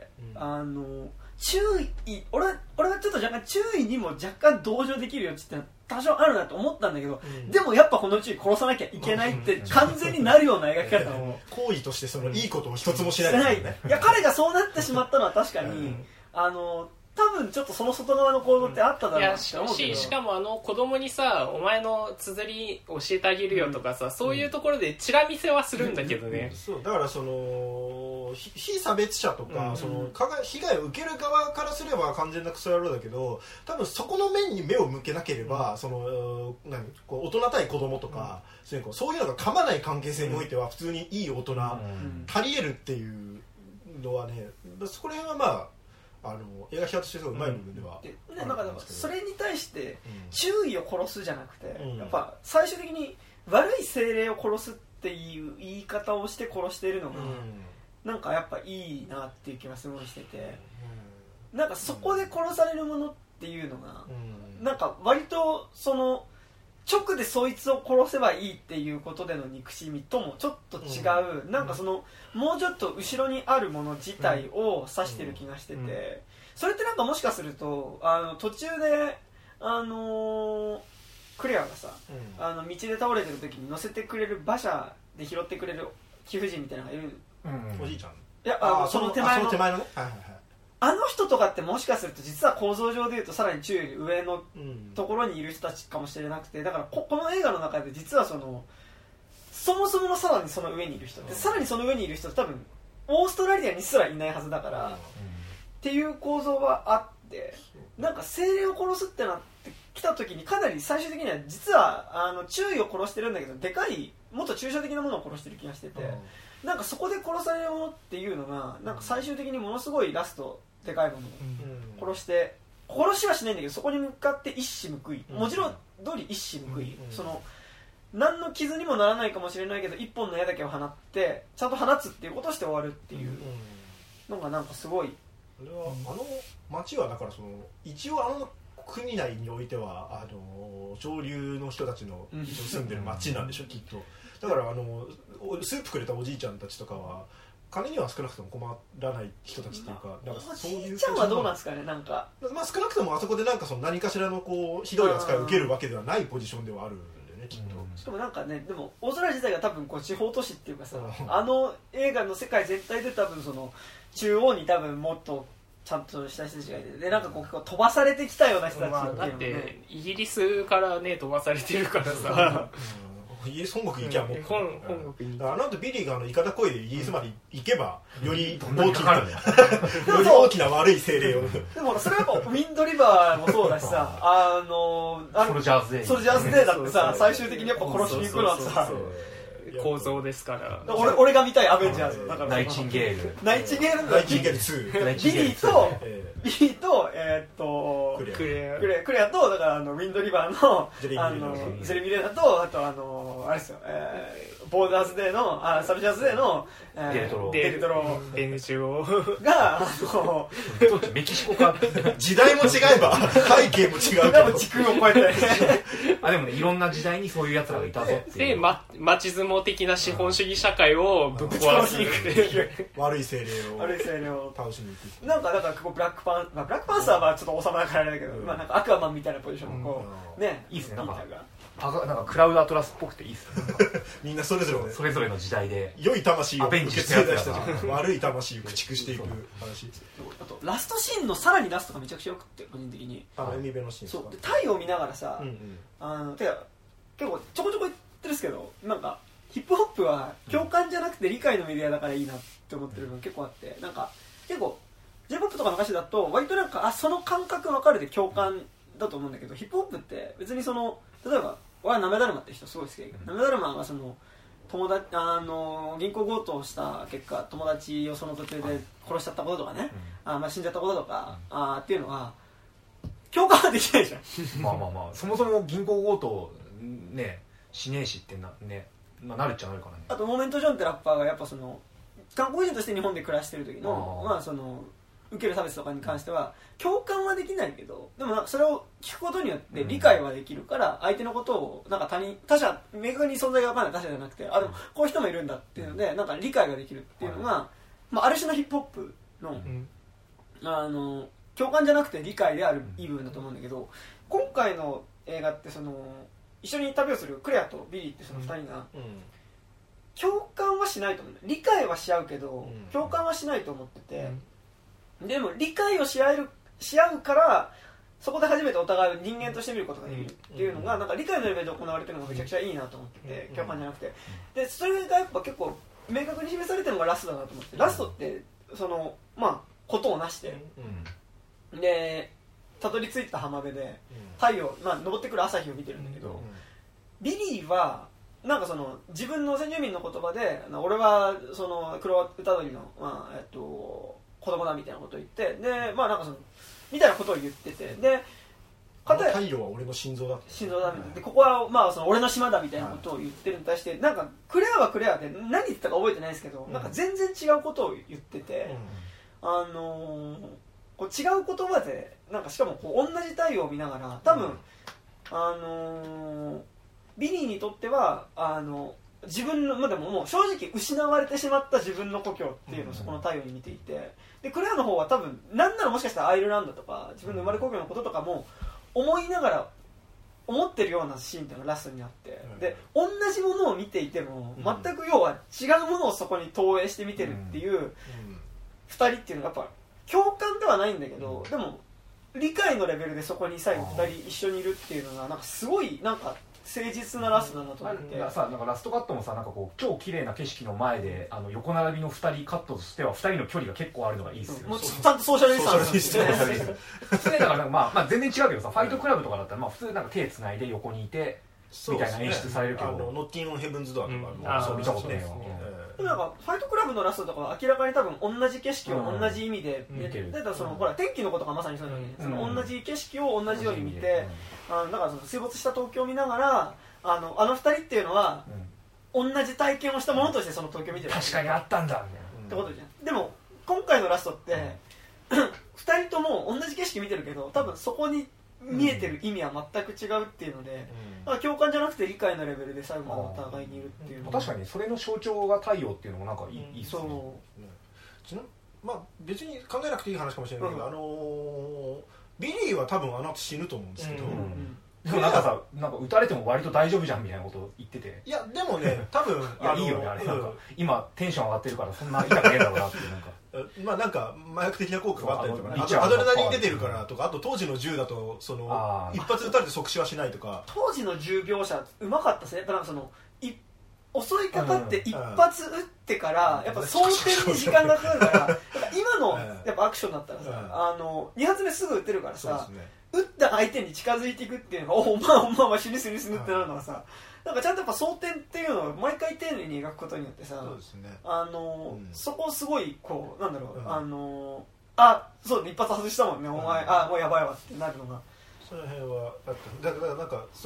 うん、あの注意俺は俺はちょっと若干注意にも若干同情できる余地って多少あるなと思ったんだけど、うん、でもやっぱこの注意殺さなきゃいけないって完全になるような描き方を行為としてそのいいことを一つもしないですよね、 いや彼がそうなってしまったのは確かに、うん、あの多分ちょっとその外側の行動ってあっただろうなって思うけど、 いや し, しかもあの子供にさお前の綴り教えてあげるよとかさ、うん、そういうところでチラ見せはするんだけどね、 うん、そうだからその非差別者とか、うん、その被害を受ける側からすれば完全なクソ野郎だけど多分そこの面に目を向けなければ、うん、その何こう大人対子供とか、うん、そういうのが噛まない関係性においては普通にいい大人、うん、足り得るっていうのはねそこら辺はまああの映画批評としてすごいうまい部分では、 うん、でなんかそれに対して注意を殺すじゃなくて、うん、やっぱ最終的に悪い精霊を殺すっていう言い方をして殺しているのが、うん、なんかやっぱいいなっていう気がすごいしてて、うん、なんかそこで殺されるものっていうのが、うん、なんか割とその直でそいつを殺せばいいっていうことでの憎しみともちょっと違う、うん、なんかそのもうちょっと後ろにあるもの自体を指してる気がしてて、うんうん、それってなんかもしかするとあの途中であのー、クレアがさ、うん、あの道で倒れてる時に乗せてくれる馬車で拾ってくれる貴婦人みたいなのがいる、 うんうん、おじいちゃんいやああその手前の、 手前のね、はいはいはい、 あの人とかってもしかすると実は構造上でいうとさらに宙より上のところにいる人たちかもしれなくてだから こ, この映画の中で実はそのそもそものさらにその上にいる人でさらにその上にいる人って多分オーストラリアにすらいないはずだからっていう構造はあってなんか精霊を殺すってなってきた時にかなり最終的には実はあの注意を殺してるんだけどでかいもっと抽象的なものを殺してる気がしててなんかそこで殺されるものっていうのがなんか最終的にものすごいラストでかいものを殺して殺しはしないんだけどそこに向かって一矢報いもちろん通り一矢報いその何の傷にもならないかもしれないけど一本の矢だけを放ってちゃんと放つっていうことをして終わるっていうのがなんかすごいあれはあの町はだからその一応あの国内においてはあの上流の人たちの一応住んでる町なんでしょきっとだからあのスープくれたおじいちゃんたちとかは金には少なくとも困らない人たちっていうか、まあ、なんかそういうおじいちゃんはどうなんですかねなんか、 まあ、少なくともあそこでなんかその何かしらのこうひどい扱いを受けるわけではないポジションではあるんでねきっと、 うん、しかもなんかねでもオーストラリア自体が多分こう地方都市っていうかさ、うん、あの映画の世界全体で多分その中央に多分もっとちゃんとした人たちがいてでなんかこう飛ばされてきたような人たちっていうの、ねまあ、だってイギリスからね飛ばされてるからさ、 うんイギリス本国行けばもう、うん、 本, 本国にあの後ビリーがあのイカダ声でイギリスまで行けば、うん、より大きなより大きな悪い精霊をでもそれはやっぱウィンドリバーもそうだしさあのあソルジャーズデーソルジャーズデーだってさ最終的にやっぱ殺しに行くのはさ構造ですから俺, 俺が見たいアベンジャーズだからナイチンゲールナイチンゲールナイチンゲールツービリーとビリーとえー、っとクレアクレアクレアとだからあのウィンドリバーのジェレミー・レナとジェレミー・レナとあとあのとあれですよ、えー、ボーダーズデーのあサルジャーズデーの、えー、 デルトロデルトロデルチオがあのメキシコか時代も違えば背景も違うけど時空を超えてあでもねいろんな時代にそういうやつらがいたぞっていうで、ま、町相撲的な資本主義社会をぶっ壊しに行くっていう悪い精霊を悪い精霊を倒しに行く。 なんかだからここブラックパン、まあ、ブラックパンサーはちょっと王様だからあれだけど、うん、まあなんかアクアマンみたいなポジションもこう、うん、ねいいっすねなんかがなんかクラウドアトラスっぽくていいっすねみんなそれぞれそれぞれの時代で良い魂を受け継いだ人たち悪い魂を駆逐していく話。 あとラストシーンのさらにラストがめちゃくちゃよくって個人的にあの海辺のシーンそうで太陽を見ながらさ、 うんうん、あのてか結構ちょこちょこ言ってるんですけどなんかヒップホップは共感じゃなくて理解のメディアだからいいなって思ってる部分結構あってなんか結構 J-ポップ とかの歌詞だと割となんかあその感覚分かるで共感だと思うんだけどヒップホップって別にその例えば俺はなめだるまって人すごい好きだけどなめだるまがその友達あの銀行強盗をした結果友達をその途中で殺しちゃったこととかね、うん、あまあ死んじゃったこととか、うん、あっていうのは共感はできないじゃんまあまあまあそもそも銀行強盗ねしねえしってなねまあ、なるっちゃなるからね。 あとモーメントジョンってラッパーがやっぱその韓国人として日本で暮らしてる時のまあその受ける差別とかに関しては共感はできないけどでもそれを聞くことによって理解はできるから相手のことをなんか他人他者明確に存在が分からない他者じゃなくてあでもこういう人もいるんだっていうのでなんか理解ができるっていうのが、まあ、ある種のヒップホップの、あの共感じゃなくて理解であるいい部分だと思うんだけど今回の映画ってその一緒に旅をするクレアとビリーってそのふたりが、うん、共感はしないと思う理解はし合うけど、うん、共感はしないと思ってて、うん、でも理解をし合えるし合うからそこで初めてお互いを人間として見ることができるっていうのが、うん、なんか理解のレベルで行われてるのがめちゃくちゃいいなと思ってて、うん、共感じゃなくてでそれがやっぱ結構明確に示されてるのがラストだなと思ってラストってそのまあことをなして、うん、でたどり着いた浜辺で太陽、まあ、昇ってくる朝日を見てるんだけど、うん、ビリーはなんかその自分の先住民の言葉で俺はその黒歌鳥の、まあえっと、子供だみたいなことを言ってで、まあ、なんかそのみたいなことを言っててで太陽は俺の心臓だ心臓だみたいなでここは、まあ、その俺の島だみたいなことを言ってるに対してなんかクレアはクレアで何言ったか覚えてないですけど、うん、なんか全然違うことを言ってて、うん、あのーこう違う言葉でなんかしかもこう同じ太陽を見ながら多分、うん、あのー、ビリーにとってはあの自分の、まあ、でももう正直失われてしまった自分の故郷っていうのをそこの太陽に見ていてでクレアの方は多分なんならもしかしたらアイルランドとか自分の生まれ故郷のこととかも思いながら思ってるようなシーンっていうのがラストにあって、うん、で同じものを見ていても全く要は違うものをそこに投影して見てるっていうふたりっていうのがやっぱ共感ではないんだけど、うん、でも理解のレベルでそこに最後ふたり一緒にいるっていうのがなんかすごいなんか誠実なラストだなと思って、 うん、さなんかラストカットもさなんかこう超綺麗な景色の前であの横並びのふたりカットとしてはふたりの距離が結構あるのがいいですよ、ね、 もうちゃんとソーシャルディスタンスですね普通ねだから、まあ、まあ全然違うけどさファイトクラブとかだったら、まあ、普通なんか手つないで横にいてみたいな演出されるけど、 ね、あのノッティンオンヘブンズドアとかも、 うん、そう見たことねえよ、 でもなんかファイトクラブのラストとかは明らかに多分同じ景色を同じ意味で、うん、でだからその、うん、ほら天気のことがまさにそういうのに、うん、その同じ景色を同じように見て、うん、あのだからその水没した東京を見ながらあのあのふたりっていうのは、うん、同じ体験をしたものとしてその東京を見てる確かにあったんだってことじゃんでも今回のラストって、うん、ふたりとも同じ景色見てるけど多分そこに見えてる意味は全く違うっていうので、うん、共感じゃなくて理解のレベルで最後までお互いにいるっていうの、 うん、確かにそれの象徴が太陽っていうのもなんかいい、うん、いいっすね、 そうまあ別に考えなくていい話かもしれないけど、うん、あのー、ビリーは多分あの後死ぬと思うんですけど、うんうんうんでもなんかさ、なんか撃たれても割と大丈夫じゃんみたいなことを言ってていやでもね多分いやいいよねあれなんか、うん、今テンション上がってるからそんな痛くねえだろうなってなんかまあなんか麻薬的な効果があったりとか、ね、あとアドレナリン出てるからとかあと当時の銃だとその一発撃たれて即死はしないとか当時の銃描写うまかったですねなんかそのい襲いかかって一発撃ってからやっぱ装填に時間がかかるから今のやっぱアクションだったらさあのに発目すぐ撃てるからさ撃った相手に近づいていくっていうのがおおまあおまあまあ死ぬ死ぬ死ぬってなるのがさなんかちゃんとやっぱ争点っていうのを毎回丁寧に描くことによってさそうですね、 あの、うん、そこをすごいこうなんだろう、 うん、 あのあそう一発外したもんね、うん、お前あもうやばいわってなるのがその辺はだっただからなんかそう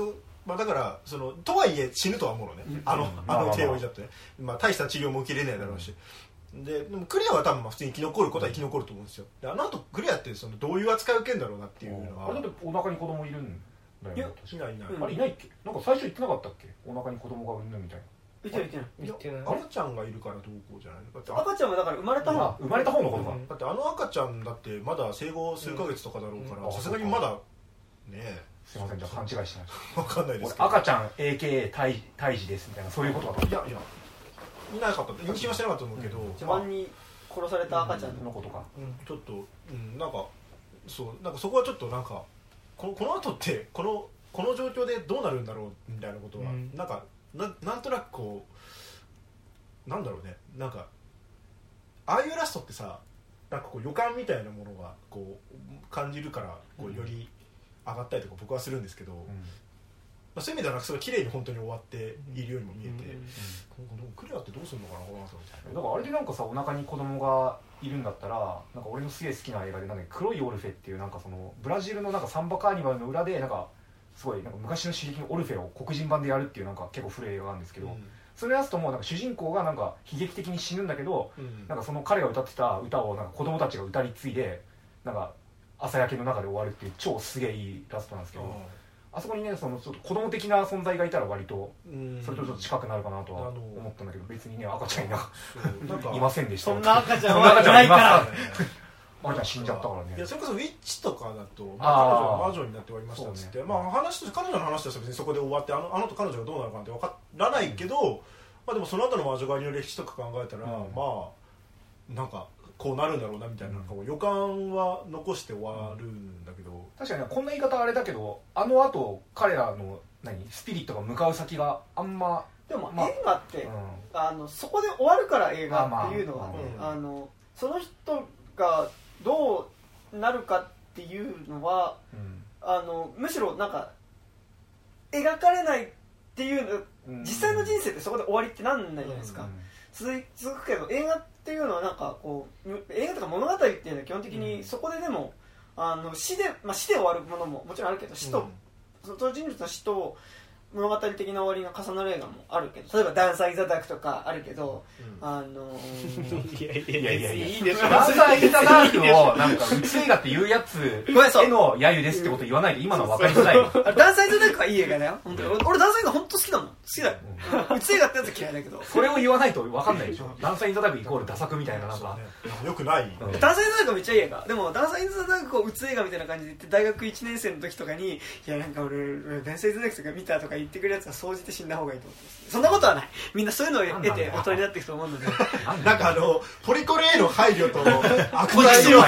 まあ、だからそのとはいえ死ぬとは思うのね、うん、あの、うん、あの手を置いちゃってね、まあ、大した治療も受けれないだろうし、うん、で, でもクレアは多分まあ普通に生き残ることは生き残ると思うんですよ。であの後クレアってそのどういう扱いを受けるんだろうなっていうのは。 あれだってお腹に子供いるんだよね。 いないいない、 うん、あれいないっけ。なんか最初言ってなかったっけ、お腹に子供が産んだみたいな。 言ってない言ってない。 赤ちゃんがいるからどうこうじゃない。だって赤ちゃんはだから生まれた方、 生まれた方のことか、 うん、だってあの赤ちゃんだってまだ生後数ヶ月とかだろうからさすがにまだねえ。 すいません、じゃあ勘違いしてないわかんないですけど、 赤ちゃん エーケー 胎胎児ですみたいなそういうことだと。 いやいやいなかった、認識はしてなかったと思うけど、 一番に殺された赤ちゃんのことか、 うん、ちょっと、うん、なんかそうなんかそこはちょっとなんかこのこの後ってこのこの状況でどうなるんだろうみたいなことは、うん、なんか な, なんとなくこうなんだろうね、なんかああいうラストってさ、なんかこう予感みたいなものがこう感じるからこうより上がったりとか僕はするんですけど、うんまあ、そういう意味ではなんかすごい綺麗に本当に終わっているようにも見えて、うんうんうん、クレアってどうするのかなこの後みたいな。 だからあれでなんかさお腹に子供がいるんだったらなんか俺のすげえ好きな映画でなんか黒いオルフェっていうなんかそのブラジルのなんかサンバカーニバルの裏でなんかすごいなんか昔の刺激のオルフェを黒人版でやるっていうなんか結構古い映画があるんですけど、うん、それやつともなんか主人公がなんか悲劇的に死ぬんだけど、うん、なんかその彼が歌ってた歌をなんか子供たちが歌い継いでなんか朝焼けの中で終わるっていう超すげえいいラストなんですけど、うん、あそこにねそのちょっと子供的な存在がいたら割とそれとちょっと近くなるかなとは思ったんだけど、別にね赤ちゃんいななんかいませんでした。 そんな赤ちゃんはいないから赤ちゃん死んじゃったからね。 いやそれこそウィッチとかだと、まあ、彼女は魔女になって終わりましたっつって、ね、まあ話として彼女の話としては別にそこで終わってあのあのと彼女がどうなるかなんて分からないけど、うん、まあでもその後の魔女狩りの歴史とか考えたら、うん、まあなんかこうなるんだろうなみたいな、なんか予感は残して終わるんだけど、 確かに、ね、こんな言い方あれだけどあの後彼らの何スピリットが向かう先があんまでも、まあ、映画って、うん、あのそこで終わるから映画っていうのはね、まあまあうん、あのその人がどうなるかっていうのは、うん、あのむしろなんか描かれないっていうの、うん、実際の人生ってそこで終わりってなんないじゃないですか、うん、続, 続くけど映画っていうのはなんかこう映画とか物語っていうのは基本的にそこででも、うん、あの死で、まあ、死で終わるものももちろんあるけど死と、うん、その人物の死と物語的な終わりが重なる映画もあるけど、例えばダンサーインザダークとかあるけど、うん、あのー、 いやいやいやいやいいでしょダンサーインザダークをなんか宇宙映画って言うやつへの揶揄ですってこと言わないで今のは分かりづらい。 ダンサーインザダークはいい映画だよ本当に。俺ダンサー映画本当好きだもん、好きだよ、うん、宇宙映画ってやつ嫌いだけどそれを言わないと分かんないでしょ。ダンサーインザダークイコールダサくみたいななんか、 ね、よくない、 うん、ダンサーインザダークはめっちゃいい映画でもダンサーインザダークを宇宙映画みたいな感じで言って大学いちねん生の時とかにいやなんか俺ダンサーインザダークとか見たとか言ってくるやつが総じて死んだ方がいいと思ってます。そんなことはない。みんなそういうのを得て大人になっていくと思うのでなんかあのポリコレへの配慮と悪態を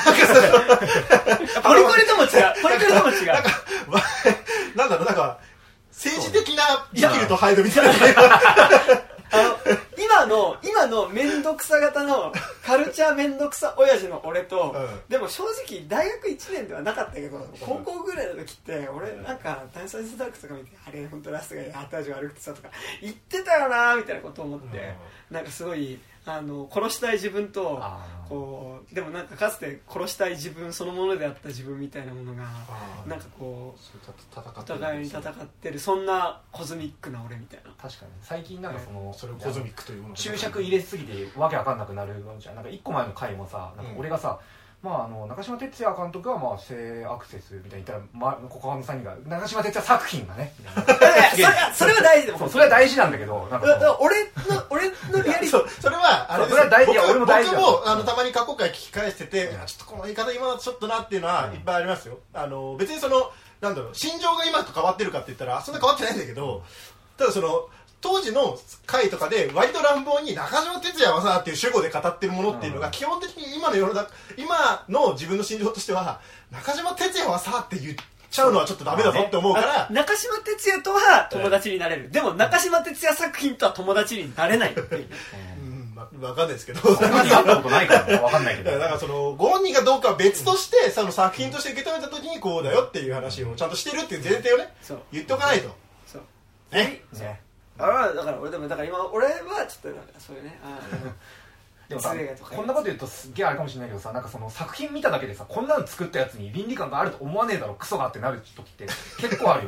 ポリコレとも違うポリコレとも違うなんかなんだろうなんか政治的なスキルと配慮みたいなあの今の今の面倒くさ型のカルチャー面倒くさ親父の俺と、うん、でも正直大学いちねんではなかったけど高校ぐらいの時って俺なんかダンサーズダークとか見てあれ本当ラストが後味悪くてさとか言ってたよなみたいなことを思って、うん、なんかすごいあの殺したい自分とこうでもなんかかつて殺したい自分そのものであった自分みたいなものがなんかこうお互いに戦ってるそんなコズミックな俺みたいな。 確かに最近なんかそのそれをコズミックというもの注釈入れすぎてわけわかんなくなるじゃん。なんかいっこまえの回もさなんか俺がさ、うん、まあ、あの中島哲也監督はまあ性アクセスみたいに言ったら、ま、ここのさんにんが中島哲也作品がねそれは大事でもそれは大事なんだけどなんか俺の俺のリアリそうそれはあれそれは大事。俺も大事僕もあのたまに過去回聞き返してて、うん、ちょっとこの言い方今はちょっとなっていうのはいっぱいありますよ、うん、あの別にそのなんだろう心情が今と変わってるかって言ったらそんな変わってないんだけど、ただその当時の回とかで割と乱暴に中島哲也はさっていう主語で語ってるものっていうのが基本的に今の世の中今の自分の心情としては中島哲也はさって言っちゃうのはちょっとダメだぞって思うから、 中島哲也とは友達になれる、でも中島哲也作品とは友達になれないっていう分かんないですけどそんなに会ったことないから分かんないけどだからそのご本人がどうかは別として、うん、その作品として受け止めた時にこうだよっていう話をちゃんとしてるっていう前提をね、うん、言っておかないとそうねねあだから俺でもだから今俺はちょっとなんかそういうねあでもさこんなこと言うとすっげえあれかもしれないけどさなんかその作品見ただけでさこんなの作ったやつに倫理観があると思わねえだろクソがってなる時って結構あるよね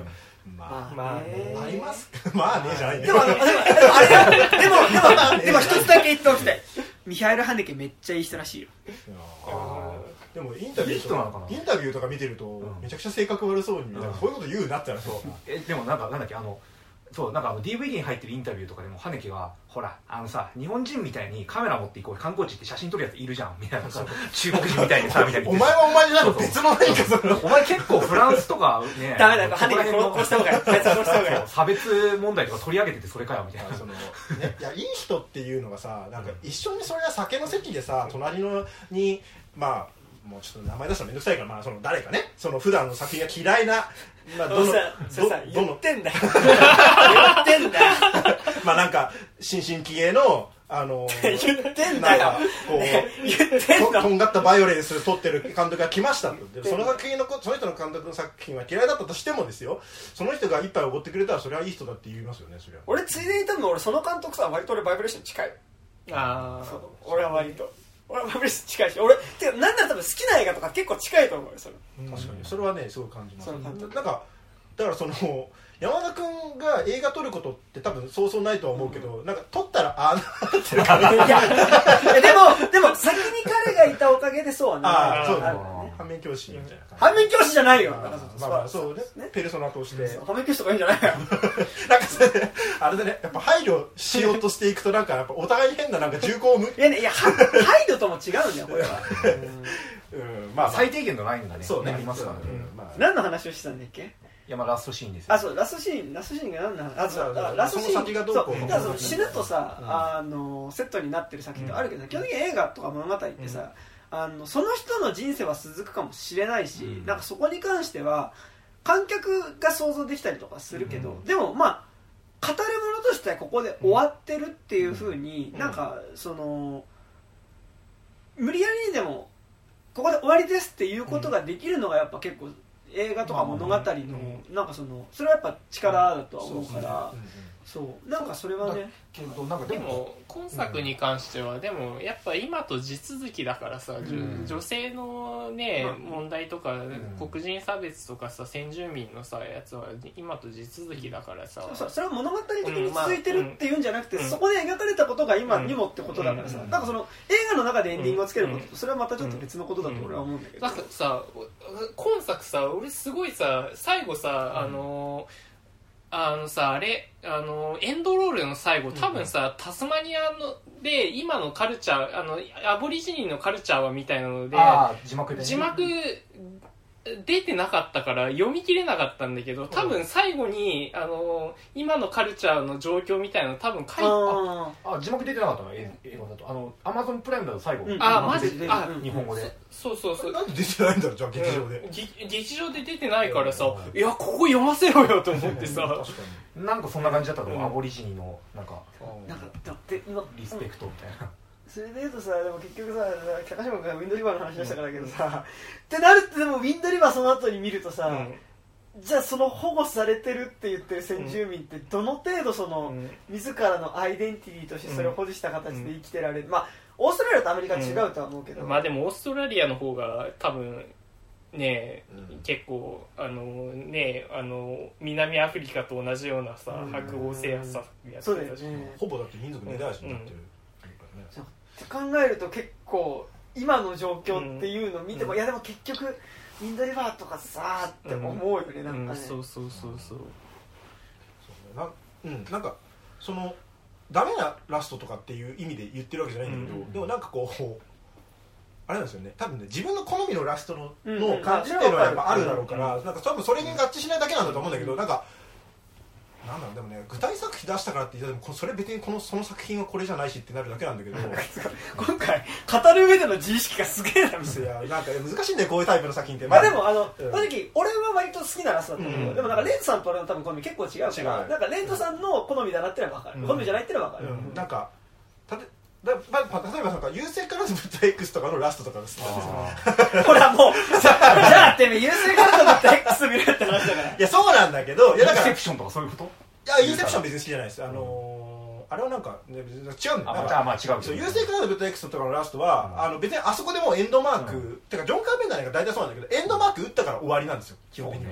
まあ、 まあねありますまあねじゃないね。 でもあのでもあれだでもでもでも一つだけ言っておきたい。ミハエル・ハネケめっちゃいい人らしいよ。 でもインタビューとかインタビューとか見てるとめちゃくちゃ性格悪そうに見える。こういうこと言うなってなると。 えでもなんかなんだっけあのそうなんかあの ディーブイディー に入ってるインタビューとかでもハネケがほらあのさ日本人みたいにカメラ持っていこう観光地って写真撮るやついるじゃんみたいなさ中国人みたいにさみたいにお前はお前じゃなくて別の何かそのお前結構フランスとかねダメだよハネケ殺した方がいい。殺した方がいい。 差別問題とか取り上げててそれかよみたいなその、ね、いやいい人っていうのがさなんか一緒にそれは酒の席でさ隣のにまあもうちょっと名前出したらめんどくさいから、まあ、その誰かねその普段の作品が嫌いな、まあ、どのそれさど言ってんだよ言ってんだよまあなんか新進気鋭のあの言ってんだよなんかこう言ってんのととんがったバイオレンス撮ってる監督が来ましたと。でその作品のその人の監督の作品は嫌いだったとしてもですよその人が一杯おごってくれたらそれはいい人だって言いますよね。それは俺ついでに多分俺その監督さ割と俺バイブレーション近い。 ああそう俺は割と俺はバイブレーション近いし俺てかなんなら多分好きな映画とか結構近いと思うよそれ。 確かにそれはねすごい感じます。 その監督なんかだからその山田君が映画撮ることって多分そうそうないとは思うけど、うん、なんか撮ったらああなってるからいやでもでも先に彼がいたおかげでそうはねああそうだね反面教師みたいな感じ。 反面教師じゃないよ。 まあまあまあそうねペルソナとして反面教師とかいいんじゃないよなんかそれであれでねやっぱ配慮しようとしていくとなんかやっぱお互いに変ななんか重厚をむいやねいや配慮とも違うんだよこれはうんまあ最低限のラインがねそうねありますからね何の話をしてたんだっけ。 いやまあラストシーンですよ。 あそうラストシーンラストシーンが何なの。あそうだラストシーンその先がどうこうそうだからその死ぬとさ、うん、あのセットになってる作品ってあるけど、うん、基本的に映画とか物語ってさ、うん、あのその人の人生は続くかもしれないし、うん、なんかそこに関しては観客が想像できたりとかするけど、うん、でもまあ語るものとしてはここで終わってるっていう風に、うん、なんかその無理やりにでもここで終わりですっていうことができるのがやっぱ結構映画とか物語のなんかそのそれはやっぱ力だとは思うからそうなんかそれはねけどなんかでも今作に関してはでもやっぱ今と地続きだからさ、うん、女性のね、うん、問題とか、うん、黒人差別とかさ先住民のさやつは今と地続きだからさ、 そうそうそれは物語的に続いてるっていうんじゃなくて、うんまあ、そこで描かれたことが今にもってことだからさ、うん、だからその映画の中でエンディングをつけることとそれはまたちょっと別のことだと俺は思うんだけど、 なんかさ今作さ俺すごいさ最後さ、うん、あのあのさあれあのエンドロールの最後多分さ、うん、タスマニアので今のカルチャーあのアボリジニのカルチャーはみたいなので字幕で、ね、 字幕出てなかったから読み切れなかったんだけど多分最後にあの今のカルチャーの状況みたいなの多分書いてああ字幕出てなかったの英語だとあのアマゾンプライムだと最後、 うん、あマジであ日本語でそうそうそうなんで出てないんだろうじゃあ劇場で、 うん、劇場で出てないからさいやここ読ませろよと思ってさ確かになんかそんな感じだったの、うん、アボリジニのなんかなんかだって今リスペクトみたいなそれでいうとさでも結局さ高島君がウィンドリバーの話出したからだけどさ、うん、ってなるってでもウィンドリバーその後に見るとさ、うん、じゃあその保護されてるって言ってる先住民ってどの程度その、うん、自らのアイデンティティとしてそれを保持した形で生きてられる、うん、まあオーストラリアとアメリカは違うとは思うけど、 うん、まあでもオーストラリアの方が多分ね、うん、結構あのねあの南アフリカと同じようなさ、うん、白豪性やさやってたし、 ね、ほぼだって民族根絶やしになってる、うんって考えると結構今の状況っていうのを見ても、うん、いやでも結局ウィンドリバーとかさーって思うよね、うん、なんかね、 うん、そうそうそうそうそうな、うん、なんかそのダメなラストとかっていう意味で言ってるわけじゃないんだけど、うん、でもなんかこうあれなんですよね多分ね自分の好みのラスト の,、うん、の感じっていうのはやっぱあるだろうから、うん、なんか多分それに合致しないだけなんだと思うんだけど、うん、なんかなんだろうでもね具体作品出したからって言ってもそれ別にこのその作品はこれじゃないしってなるだけなんだけど今回語る上での自意識がすげえなみたいななんか難しいんだよこういうタイプの作品って、 まあ、でもあの、うん、正直俺は割と好きなラストだったんだけど、うん、でもなんかレントさんと俺の多分好み結構違うからなんかレントさんの好みだなってのは分かる、うん、好みじゃないってのは分かる、 うん、なんかたてだまあ、例えばなんか優勢からのブッダ X とかのラストとかですほらもうじゃあてめえ優勢からのブッダ X 見るって話だからいやそうなんだけどいやだからインセプションとかそういうこといやインセプション別に好きじゃないですあのー、あれはなんか、ね、別に違うんだよあまあ違うそう優勢からのブッダ X とかのラストは、うん、あの別にあそこでもうエンドマーク、うん、てかジョン・カーペンターが大体そうなんだけどエンドマーク打ったから終わりなんですよ基本的には、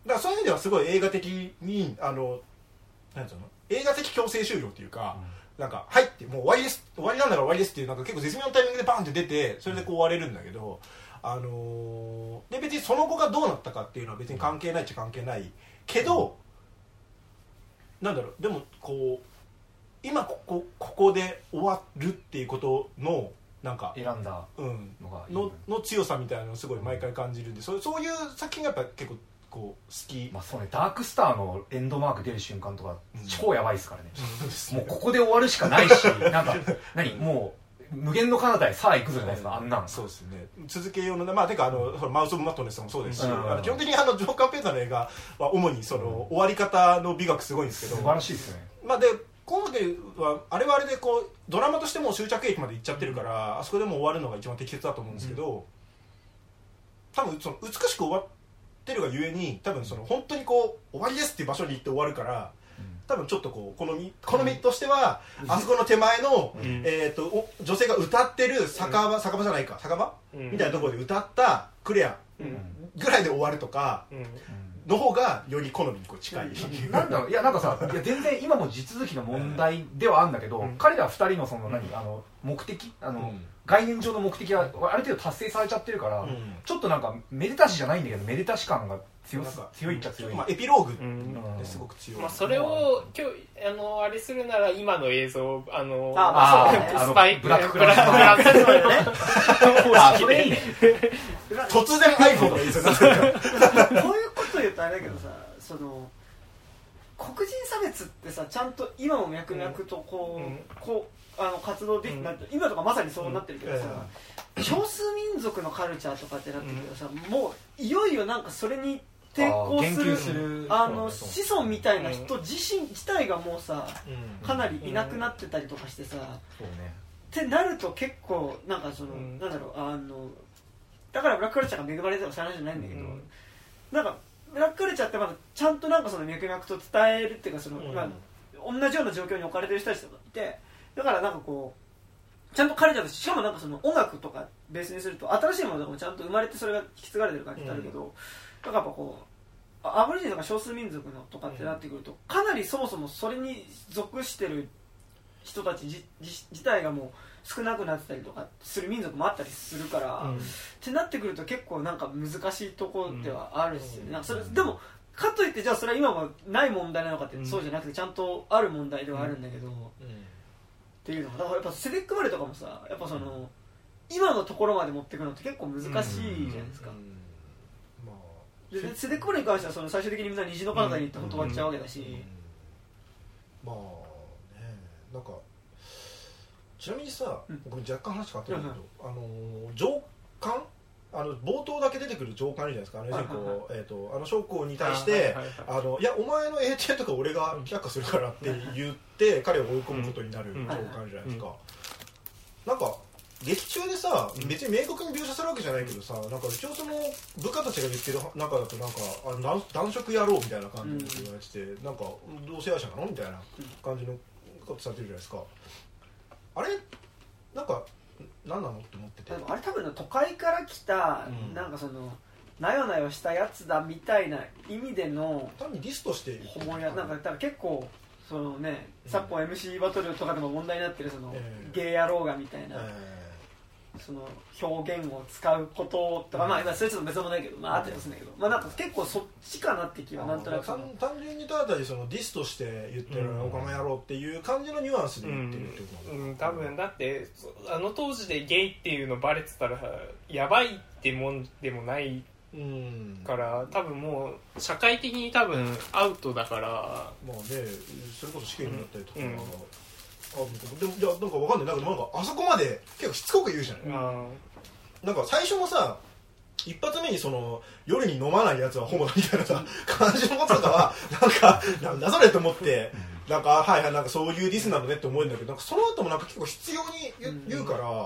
だからそういう意味ではすごい映画的にあのなんていうの映画的強制終了っていうか、うん、なんかはいってもう終わりです終わりなんだから終わりですっていうなんか結構絶妙なタイミングでバンって出てそれでこう終われるんだけど、あのー、で別にその後がどうなったかっていうのは別に関係ないっちゃ関係ないけど、うん、なんだろうでもこう今ここここで終わるっていうことのなんか選んだのがいい、 うん、の, の強さみたいなのをすごい毎回感じるんで、そ, そういう作品がやっぱ結構こう好き、 まあそうね、ダークスターのエンドマーク出る瞬間とか、うん、超やばいですからね、 うん、 もうここで終わるしかないしなんか何もう無限の彼方へさあ行くじゃないですか、あんなんそうですね続けようのまあてかあの、うん、マウス・オブ・マットネスもそうですし、うん、あの基本的にあのジョー・カーペンターの映画は主にその、うん、終わり方の美学すごいんですけど素晴らしいですね。 まあで今回はあれはあれでこうドラマとしても終着駅まで行っちゃってるから、うん、あそこでもう終わるのが一番適切だと思うんですけど、うん、多分その美しく終わってるがゆえに多分その本当にこう終わりですっていう場所に行って終わるから、うん、多分ちょっとこう好み好みとしては、うん、あそこの手前の、うん、えー、と女性が歌ってる酒場、うん、酒場じゃないか酒場、うん、みたいなところで歌ったクレアぐらいで終わるとか、うんうんの方がより好みにこう近い、 うん、なんだろういやなんかさいや全然今も地続きの問題ではあるんだけど、うん、彼らふたりのその何、うん、あの目的あの、うん、概念上の目的はある程度達成されちゃってるから、うん、ちょっとなんかめでたしじゃないんだけどめでたし感が強強いっちゃ強い、 まあ、エピローグってすごく強い、 まあ、それを今日あのあれするなら今の映像あのああそうスパイブラッククラスのやつあそれいいね突然 iPhone の映像になってるこういうこと言うとあれだけどさその黒人差別ってさちゃんと今も脈々とこう、うん、こうあの活動できて、うん、今とかまさにそうなってるけどさ、うん、少数民族のカルチャーとかってなってるけどさ、うん、もういよいよなんかそれに抵抗する、するあの子孫みたいな人自身自体がもうさ、うん、かなりいなくなってたりとかしてさ、うんそうね、ってなると結構なんかその、うん、なんだろうあのだからブラックカルチャーが恵まれてるとかそういう話じゃないんだけど、うん、なんかブラックカルチャーってまだちゃんとなんかその脈々と伝えるっていうかその、うんまあ、同じような状況に置かれてる人たちとかいてだからなんかこうちゃんとカルチャーとしてしかもなんかその音楽とかベースにすると新しいものとかもちゃんと生まれてそれが引き継がれてる感じってあるけど、うん、なんかやっぱこうアボリジニとか少数民族のとかってなってくるとかなりそもそもそれに属してる人たち 自, 自体がもう少なくなってたりとかする民族もあったりするから、うん、ってなってくると結構なんか難しいところではあるし、うん、なんかそれでもかといってじゃあそれは今はない問題なのかって、うん、そうじゃなくてちゃんとある問題ではあるんだけど、うん、っていうのがだからやっぱセデック・バレとかもさやっぱその、うん、今のところまで持っていくのって結構難しいじゃないですか、うんうんまあ、でセデック・バレに関してはその最終的にみんな虹の彼方に行って断っちゃうわけだし、うんうんうん、 まあねなんかちなみにさ、うん、僕若干話変わってるけど、うん、あの上官あの冒頭だけ出てくる上官いるじゃないですかあの、はいはいはいえー、とあの将校に対して、はいはいはい、あのいやお前の英帝とか俺が却下するからって言って、うん、彼を追い込むことになる上官じゃないですか、うん、なんか劇中でさ別に明確に描写するわけじゃないけどさなんか一応その部下たちが言ってる中だとなんかあ男色やろうみたいな感じで言われてて、うん、なんか同性愛者なのみたいな感じのことされてるじゃないですかあれなんか何なのって思っててあれ多分都会から来た、うん、なんかそのなよなよしたやつだみたいな意味での単にリストしてホモやなんか多分結構そのね、うん、昨今 エムシー バトルとかでも問題になってるその、えー、ゲイ野郎がみたいな、えーその表現を使うこととか、うん、まあ今それちょっと別もないけど、まああったりするんだけど、まあなんか結構そっちかなって気はなんとなく単純にただ単にそのディスとして言ってるおかま野郎っていう感じのニュアンスで言ってるってことなんだ、 うんうん、多分だってあの当時でゲイっていうのバレてたらやばいってもんでもないから多分もう社会的に多分アウトだからまあねそれこそ試験になったりとか、うんうんあでもいやなんかわかんないなんかなんかあそこまで結構しつこく言うじゃない、うん、なんか最初もさ一発目にその夜に飲まないやつはホモだみたいなさ感じのこととかはなんかなんだそれと思ってなんかはいはいなんかそういうディスなんだねって思うんだけどなんかその後もなんか結構必要に言うから、うん、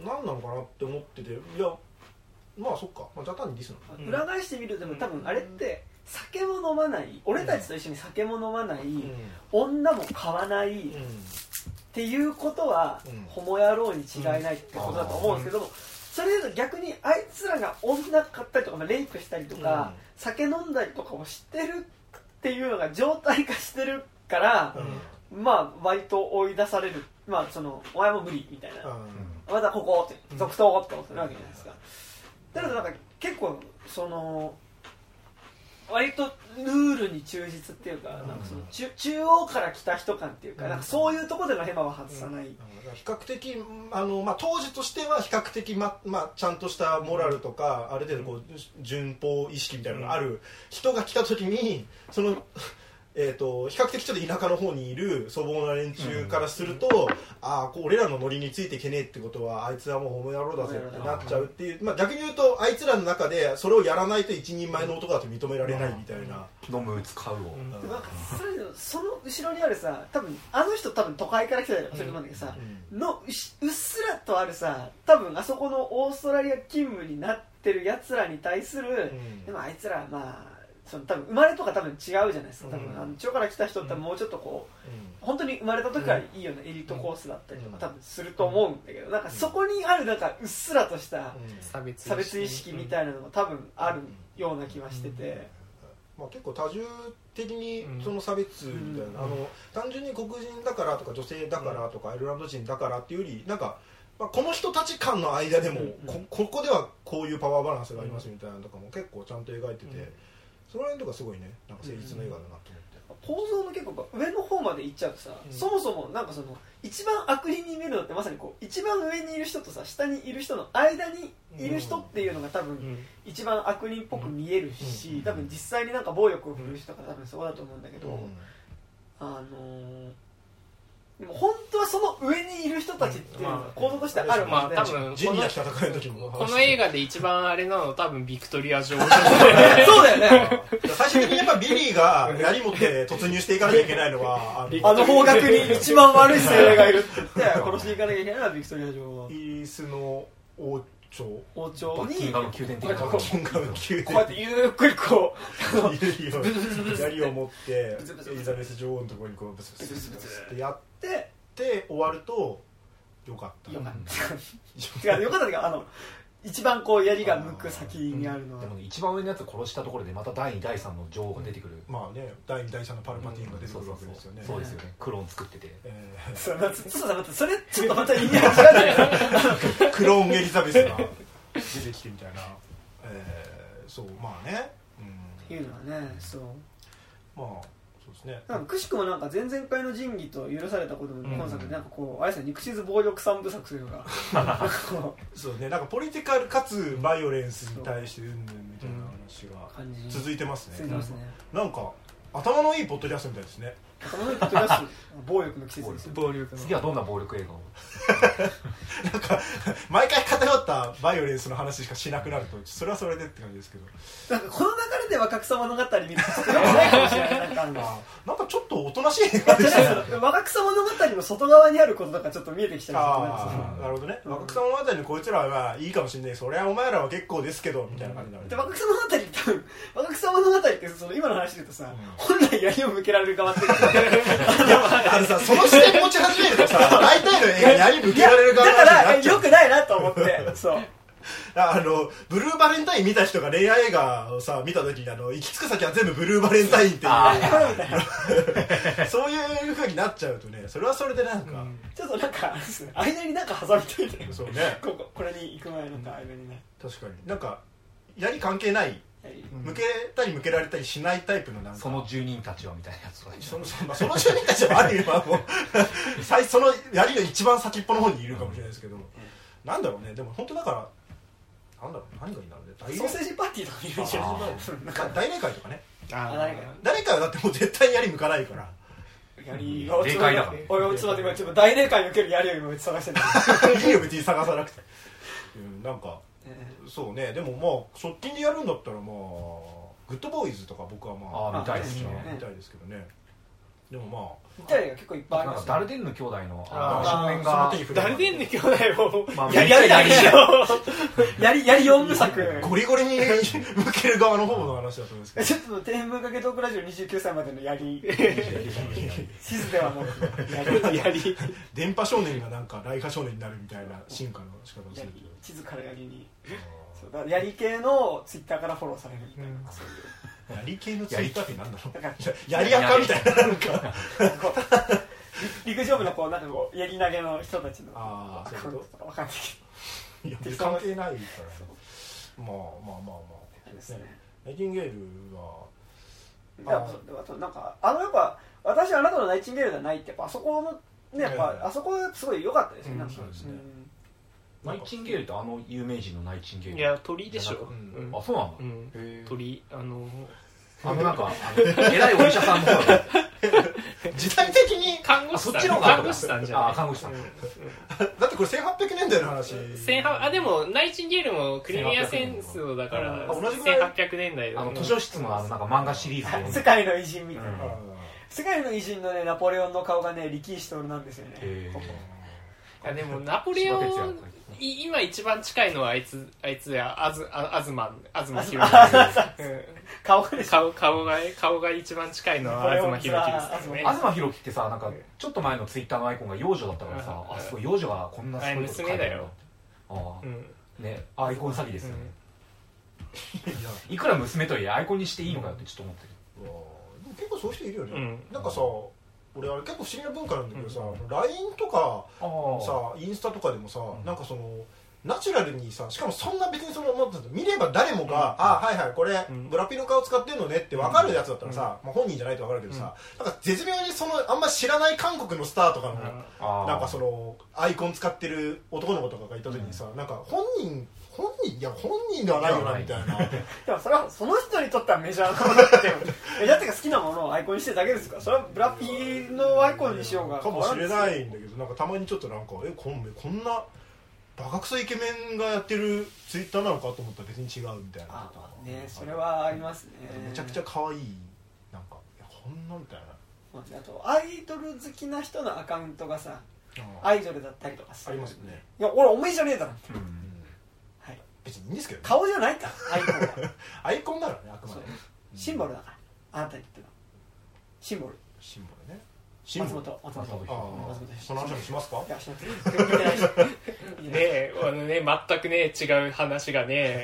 何なのかなって思ってていやまあそっか、まあ、じゃあ単にディスなんだ裏返してみるでも多分あれって酒も飲まない俺たちと一緒に酒も飲まない、うん、女も買わない、うん、っていうことは、うん、ホモ野郎に違いないってことだと思うんですけども、 それで逆にあいつらが女買ったりとか、まあ、レイプしたりとか、うん、酒飲んだりとかをしてるっていうのが常態化してるから、うん、まあ割と追い出される、まあそのお前も無理みたいな、うん、またここって続投ってことするわけじゃないですか。だからなんか結構その割とルールに忠実っていうか、なんかその 中, 中央から来た人感っていうか、なんかそういうところでのヘマは外さない、うん、 比較的あの、まあ、当時としては比較的、ままあ、ちゃんとしたモラルとか、うん、ある程度こう順法意識みたいなのがある人が来た時にそのえー、と比較的ちょっと田舎の方にいる粗暴な連中からすると、うん、ああ俺らのノリについていけねえってことはあいつはもうホモ野郎だぜってなっちゃうっていう、まあ、逆に言うとあいつらの中でそれをやらないと一人前の男だと認められないみたいな、 うん、飲む打つ買うを、うん、 なんかそれその後ろにあるさ、多分あの人多分都会から来たりとかすると思うんだけどさ、うん、のうっすらとあるさ、多分あそこのオーストラリア勤務になってるやつらに対する、うん、でもあいつらまあその多分生まれとか多分違うじゃないですか。多分、うん、あの地方から来た人ってもうちょっとこう、うん、本当に生まれた時からいいようなエリートコースだったりとか多分すると思うんだけど、なんかそこにあるなんかうっすらとした差別意識みたいなのも多分あるような気はしてて、 まあ、結構多重的にその差別みたいな、あの単純に黒人だからとか女性だからとかアイルランド人だからっていうよりなんかまあ、この人たち間の間でも、うん、こ, ここではこういうパワーバランスがありますみたいなのとかも結構ちゃんと描いてて、うん、その辺とかすごいね、なんか誠実な映画だなと思って、 構造の結構上の方まで行っちゃうとさ、うん、そもそもなんかその一番悪人に見えるのってまさにこう一番上にいる人とさ下にいる人の間にいる人っていうのが多分一番悪人っぽく見えるし、多分実際になんか暴力を振るう人が多分そうだと思うんだけど、あのーでも本当はその上にいる人たちっていうのが構造としてあるもんで、まあ、多分ジェニーが戦いの時もこの映画で一番あれなの多分ビクトリア女王そうだよね最終的にやっぱビリーが槍持って突入していかなきゃいけないのはあのあの方角に一番悪い精霊がいるって言って殺していかなきゃいけないのはビクトリア女王。 イギリスの王朝王朝にバッキンガム宮殿的なこうやってゆっくりこう槍を持ってエリザベス女王のところにこうブスブスブスブスってやってで終わるとよかったよかった違うよかったってかあの一番こう槍が向く先にあるのは、 うん、でも、ね、一番上のやつ殺したところでまただいにだいさんの女王が出てくる、 うん、まあねだいにだいさんのパルパティーンが出てくるわけですよね。 そうですよね、クローン作ってて、えー、そうだそれちょっとまた意味が違うじゃないですかクローンエリザベスが出てきてみたいな、えー、そうまあね、うん、 っていうのはね、そうまあそうですね。 なんかくしくもなんか前々回の仁義と許されたことも今作でなんかこうあれですね、肉地図暴力三部作というかそうね、なんかポリティカルかつバイオレンスに対してうんぬんみたいな話が続いてますね。 続いてますね。 なんか頭のいいポッドキャストみたいですね。 頭のいいポッドキャスト暴力の季節ですよ。 暴力の次はどんな暴力映画をなんか毎回偏ったバイオレンスの話しかしなくなるとそれはそれでって感じですけど、 なんかこの流れで若草物語見るとちょっとよくないかもしれないなんかあのなんかちょっとおとなしい映画でしたね。 若草物語の外側にあることとかちょっと見えてきたりする。なるほどね、うん、若草物語のこいつらは、まあ、いいかもしれない、それはお前らは結構ですけどみたいな感じになる、 で若草物語って多分若草物語ってその今の話で言うとさ、うん、本来槍を向けられる側ってあのさ、その視点持ち始めるとさ、大体の映画に槍向けられる側だからよくないなと思ってそうあのブルーバレンタイン見た人が恋愛映画をさ見た時にあの行き着く先は全部ブルーバレンタインっていうそういう風になっちゃうとね、それはそれでなんか、うん、 ちょっとなんか間になんか挟みたいでそうねこここれに行く前なんか間にね、 確かになんか槍関係ない、向けたり向けられたりしないタイプのなんかその住人たちはみたいなやつがその、まあ、その住人たちはある意味はもう最その槍の一番先っぽの方にいるかもしれないですけど、うん、なんだろうね、でも本当だからなんだろう、何がいいんだろうね、 ソーセージパーティーとか見るじゃん、 大霊会とかね、 あ大霊会はだってもう絶対槍向かないから槍が霊界だから、 おいちょっと待って、大霊界に受ける槍を今探してるいいよ別に探さなくて、うん、なんかそうね、でもまあ側近でやるんだったらまあグッドボーイズとか僕はまああ見たいですね、 見たいですけどね。 でもまあイタリアが結構いっぱいあります、 ね、ダルデンヌ兄弟のあ少年がダルデンヌ兄弟も、 まあ、 やりやりやりやりやりよんぶ作ゴリゴリに向ける側の方の話だと思うんですけどちょっと底辺文化系トークラジオにじゅうきゅうさいまでのやり地図ではもうやりやり電波少年がなんかライカ少年になるみたいな進化の仕方をするけど地図からやりにそうだからやり系のツイッターからフォローされるみたいな、うん、そういうやり系のツイッターってなんだろうだからやりやかみたいななんか陸上部のこうなんかこうやり投げの人たちのああそういうこと分かんないけどいや関係ないからねまあまあまあまあですねナイチンゲールはああとなんかあのやっぱ私はあなたのナイチンゲールではないってやっぱあそこのねやっぱあそこすごい良かったですね、 うん、 なんかそうですね、 うん、ナイチンゲールってあの有名人のナイチンゲールいや鳥でしょ、 うんうん、あそうなんだ、 うん、鳥あのあのなんかあの偉いお医者さんの方だ時代的に看護師さんそっちの看護師さんじゃないあ看護師さん、うんうん、 だってこれせんはっぴゃくねんだいの話あでもナイチンゲールもクリミア戦争だから同じぐらいせんはっぴゃくねんだいあの図書室のあのなんか漫画シリーズで世界の偉人みたいな、 うん、 世界の偉人のねナポレオンの顔がね力士となんですよね。 いやでもナポレオン今一番近いのはあいつあいつやあずああずま東博顔が顔顔が顔が一番近いのは東博樹ですね。 東博樹ってさなんかちょっと前のツイッターのアイコンが幼女だったからさ、あすごい幼女がこんなすごいこと書いてる娘だよ。 ああ、うん、ねアイコン詐欺ですよね。うん、いくら娘とはいえアイコンにしていいのかよってちょっと思ってる。 でも結構そういう人いるよね。 うん、 なんかさ。俺あれ結構不思議な文化なんだけどさ、うん、ライン とかさインスタとかでもさ、うん、なんかそのナチュラルにさしかもそんな別にその見れば誰もが、うん、あはいはいこれ、うん、ブラピの顔使ってんのねって分かるやつだったらさ、うんまあ、本人じゃないと分かるけどさ、うん、なんか絶妙にそのあんま知らない韓国のスターとかの、うん、なんかそのアイコン使ってる男の子とかがいた時にさ、うん、なんか本人本人いや本人ではないよなみたいなでもそれはその人にとってはメジャーなものってメジャーっていうか好きなものをアイコンにしてるだけですからそれはブラピのアイコンにしようがかもしれないんだけどなんかたまにちょっとなんかえこんこんなバカクソイケメンがやってるツイッターなのかと思ったら別に違うみたいなああねそれはありますねめちゃくちゃ可愛いなんかいやこんなみたいなあとアイドル好きな人のアカウントがさアイドルだったりとかありますよねいや俺お前じゃねえだろって、うん別にいいんですけど、ね、 顔じゃないかアイコンはアイコンだからねあくまでシンボルだからあなたに言ってたシンボルシンボルね松本松本その話もしますかいやしますねえあのね全くね違う話がね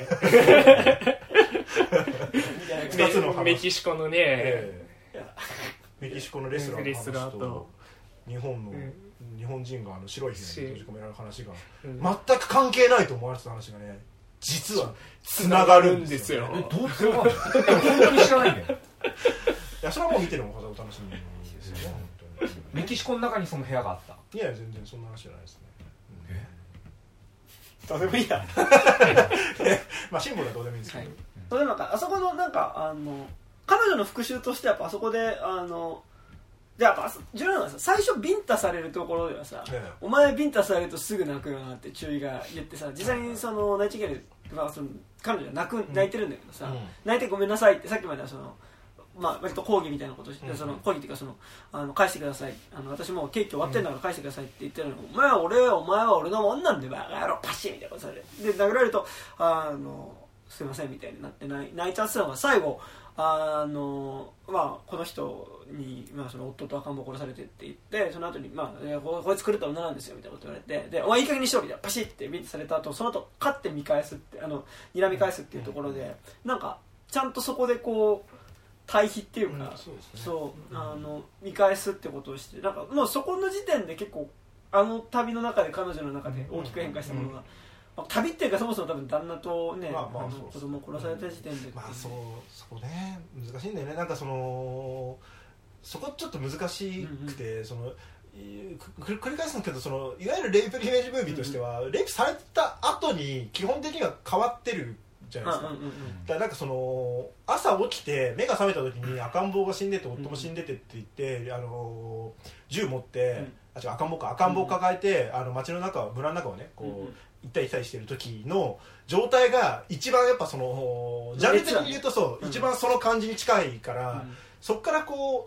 ふたつの話メキシコのね、 えー、メキシコのレスラーの話と日本の、うん日本人があの白い部屋に閉じ込められる話が、うん、全く関係ないと思われてた話がね実はつながるんですよ、ね、 えどうつながるの本当に知らないんだよいやそれはもう見てるのもお楽しみですよね本当にメキシコの中にその部屋があったいや全然そんな話じゃないですね、 うん、えどうでもいいやまあシンボルはどうでもいいんですけど、はいうん、なんかあそこのなんかあの彼女の復讐としてやっぱあそこであのでやっぱ重要なのはさ最初ビンタされるところではさ、ね、お前ビンタされるとすぐ泣くよなって注意が言ってさ実際にそのナイチンゲールはその彼女は泣く泣いてるんだけどさ、うん、泣いてごめんなさいってさっきまではそのまあ割と抗議みたいなことをして、うん、その抗議っていうかそのあの返してくださいあの私もう刑期終わってんだから返してくださいって言ってるのに、うん、お前は俺はお前は俺のもんなんでバカ野郎パシッみたいなことされで殴られるとあのすいませんみたいになって泣いちゃってたのが最後あのまあこの人に、まあ、その夫と赤ん坊殺されてって言ってその後にまあこいつ狂った女なんですよみたいなこと言われてでお前いい加減にしろみたいなパシッってビンタされた後その後勝って見返すってあの睨み返すっていうところでなんかちゃんとそこでこう対比っていうか、うん、そうですね、そうあの見返すってことをしてなんかもうそこの時点で結構あの旅の中で彼女の中で大きく変化したものが、まあ、旅っていうかそもそも多分旦那とね、まあまあ、あの子供を殺された時点で、 まあそうそうね難しいんだよねなんかそのそこちょっと難しくて、うんうん、その繰り返すんだけどそのいわゆるレイプリベンジムービーとしては、うんうん、レイプされた後に基本的には変わってるじゃないですか、うんうんうん、だからなんかその朝起きて目が覚めた時に赤ん坊が死んでて夫も死んでてって言って、うん、あの銃持って、うん、あ違う赤ん坊か赤ん坊を抱えて、うん、あの街の中村の中をねこう、うんうん行ったり来たりしてる時の状態が一番やっぱそのジャンル的に言うとそう、うん、一番その感じに近いから、うん、そっからこう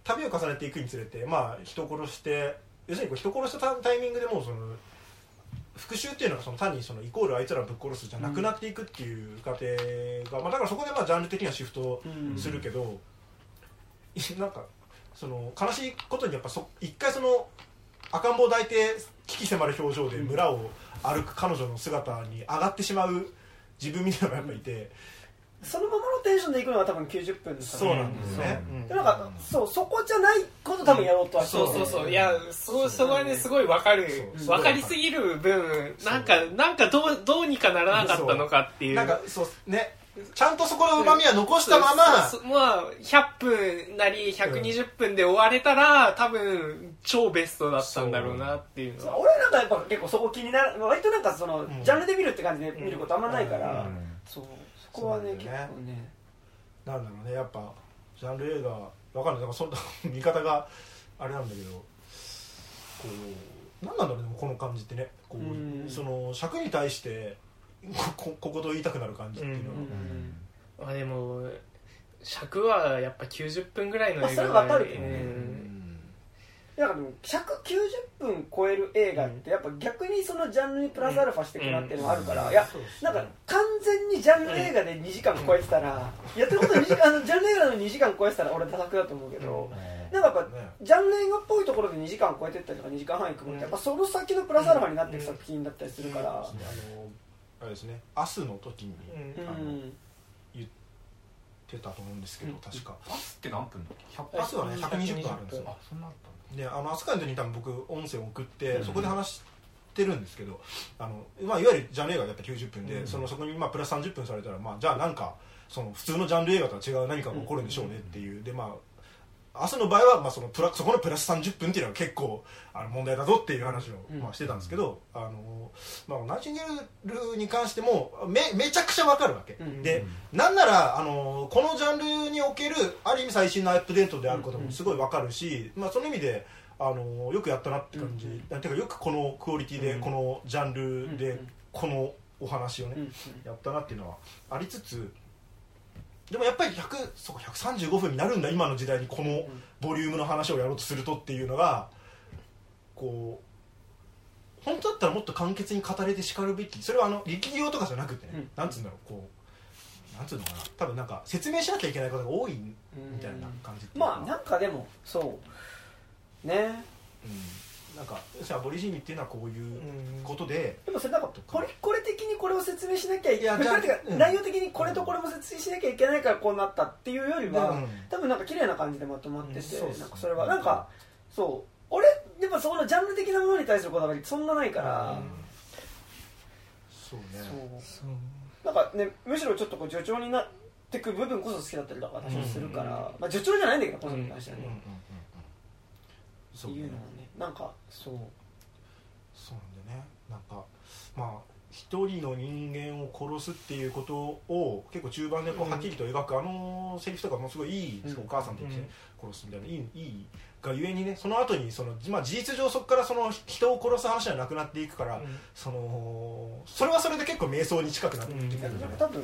旅を重ねていくにつれて、まあ、人を殺して要するにこう人を殺したタイミングでもうその復讐っていうのがその単にそのイコールあいつらをぶっ殺すじゃなくなっていくっていう過程が、まあ、だからそこでまあジャンル的にはシフトするけど、うん、なんかその悲しいことにやっぱそ一回その赤ん坊を抱いて危機迫る表情で村を歩く彼女の姿に上がってしまう自分みたいなのがやっぱいて、 そのままのテンションでいくのが多分きゅうじゅっぷんですから、ね、そうなんですね、 うん、でなんかそうそこじゃないこと多分やろうとはしてる、 そうそうそういやそそこはねすごい分かる分かりすぎる分なんかなんかどうどうにかならなかったのかっていうなんかそうねちゃんとそこの旨味は残したまま、 うん、まあひゃっぷんなりひゃくにじゅっぷんで終われたら多分超ベストだったんだろうなっていうのは、 俺なんかやっぱ結構そこ気になる割となんかその、うん、ジャンルで見るって感じで見ることあんまないから、うんうん、そうそこはね結構ねなんだろうねやっぱジャンル映画わかんないなんかそんな見方があれなんだけどこう何なんだろうねこの感じってねこう、うん、その尺に対してこ, ここと言いたくなる感じっていうのは、うんうん、まあでも尺はやっぱきゅうじゅっぷんぐらいの映画、まあ、 それは分かるけどね、うんなんかでもひゃくきゅうじゅっぷん超える映画ってやっぱ逆にそのジャンルにプラスアルファしてくなっていうのがあるから、うんうん、いやなんか完全にジャンル映画でにじかん超えてたら、うん、やってることにじかんあのジャンル映画のにじかん超えてたら俺ダ作だと思うけど、うん、なんかやっぱジャンル映画っぽいところでにじかん超えてったりとかにじかんはんいくもってやっぱその先のプラスアルファになっていく作品だったりするから、うんうんうん、あのあれですね明日の時に、うん、あの言ってたと思うんですけど、うん、確か明日って何分だっけ明日はねひゃくにじゅっぷんあるんですよ。あそんなあったであの飛鳥の時に多分僕音声を送って、うん、そこで話してるんですけどあの、まあ、いわゆるジャンル映画がやっぱきゅうじゅっぷんで、うん、そのそこにまあプラスさんじゅっぷんされたら、まあ、じゃあなんかその普通のジャンル映画とは違う何かが起こるんでしょうねっていうでまあ明日の場合は、まあ、そのプラそこのプラスさんじゅっぷんっていうのは結構あの問題だぞっていう話を、まあ、してたんですけど、うん、あのまあ、ナイチンゲールに関しても め, めちゃくちゃ分かるわけ、うん、でなんならあのこのジャンルにおけるある意味最新のアップデートであることもすごい分かるし、まあ、その意味であのよくやったなって感じ、うん、てかよくこのクオリティで、うん、このジャンルで、うん、このお話をね、うん、やったなっていうのはありつつでもやっぱりひゃくそうかひゃくさんじゅうごふんになるんだ今の時代にこのボリュームの話をやろうとするとっていうのがこう本当だったらもっと簡潔に語れてしかるべきそれはあの力量とかじゃなくてね、うん、なんつうんだろうこうなんつうのかな多分なんか説明しなきゃいけないことが多いみたいな感じっていうか、 まあなんかでもそうね、 うん、なんかアボリジニっていうのはこういうことで、 うん、でもそれなんかこれこれ的にこれを説明しなきゃいけない、うん、内容的にこれとこれも説明しなきゃいけないからこうなったっていうよりは、うん、多分なんか綺麗な感じでまとまってて、うん、なんかそれはなんかそう俺やっぱそこのジャンル的なものに対するこだわりそんなないから、うん、 そうねそうなんかねむしろちょっとこう助長になってく部分こそ好きだったりとか私はするから、うんまあ、助長じゃないんだけどこのに関してはね、うんうんうんっていうのはねなんかそうそうなんだよねなんかまあ一人の人間を殺すっていうことを結構中盤でこうはっきりと描く、うん、あのセリフとかもすごいいい、うん、お母さんと言って、ねうん、殺すみたいないいいいがゆえにねその後にその、まあ、事実上そこからその人を殺す話はなくなっていくから、うん、そのそれはそれで結構瞑想に近くなってくるんじゃない、うん、 多分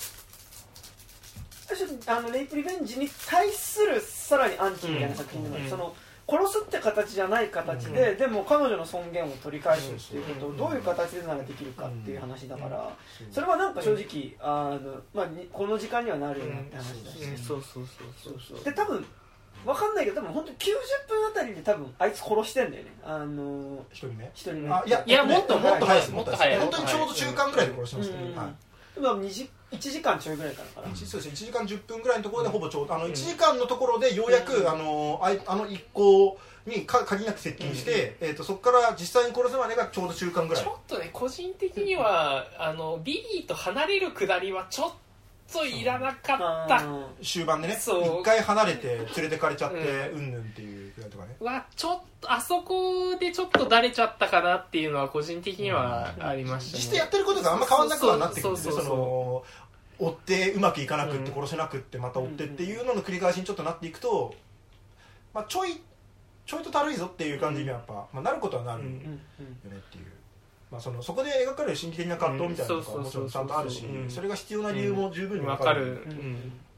あのレイプリベンジに対するさらにアンチみたいな作品でも、うん、その殺すって形じゃない形で、うん、でも彼女の尊厳を取り返すっていうことをどういう形でならできるかっていう話だから、うん、それはなんか正直あの、まあ、この時間にはなるよなって話だし、 うん、そうそうそうそうで多分分かんないけど多分本当きゅうじゅっぷんあたりで多分あいつ殺してんだよねあの一人目一人目あいやいやもっともっと早いですもっと早い本当にちょうど中間ぐらいで殺してましたね、はい今にじいちじかんちょいぐらいかなからそうですねいちじかんじゅっぷんぐらいのところでほぼちょうどあのいちじかんのところでようやく、うん、あのああの一行にか限りなく接近して、うんえー、とそこから実際に殺すまでがちょうど中間ぐらいちょっとね個人的には、うん、あのビリーと離れるくだりはちょっといらなかった終盤でね一回離れて連れてかれちゃってうんぬんっていうくらいとかねはちょっとあそこでちょっとだれちゃったかなっていうのは個人的にはありましたね、 実際やってることがあんま変わんなくはなってくるんですよその追ってうまくいかなくって殺せなくってまた追ってっていうのの繰り返しにちょっとなっていくと、まあ、ちょいちょいとたるいぞっていう感じにはやっぱ、まあ、なることはなるよねっていう、まあ、そのそこで描かれる心理的な葛藤みたいなのがもちろんちゃんとあるしそれが必要な理由も十分に分かる中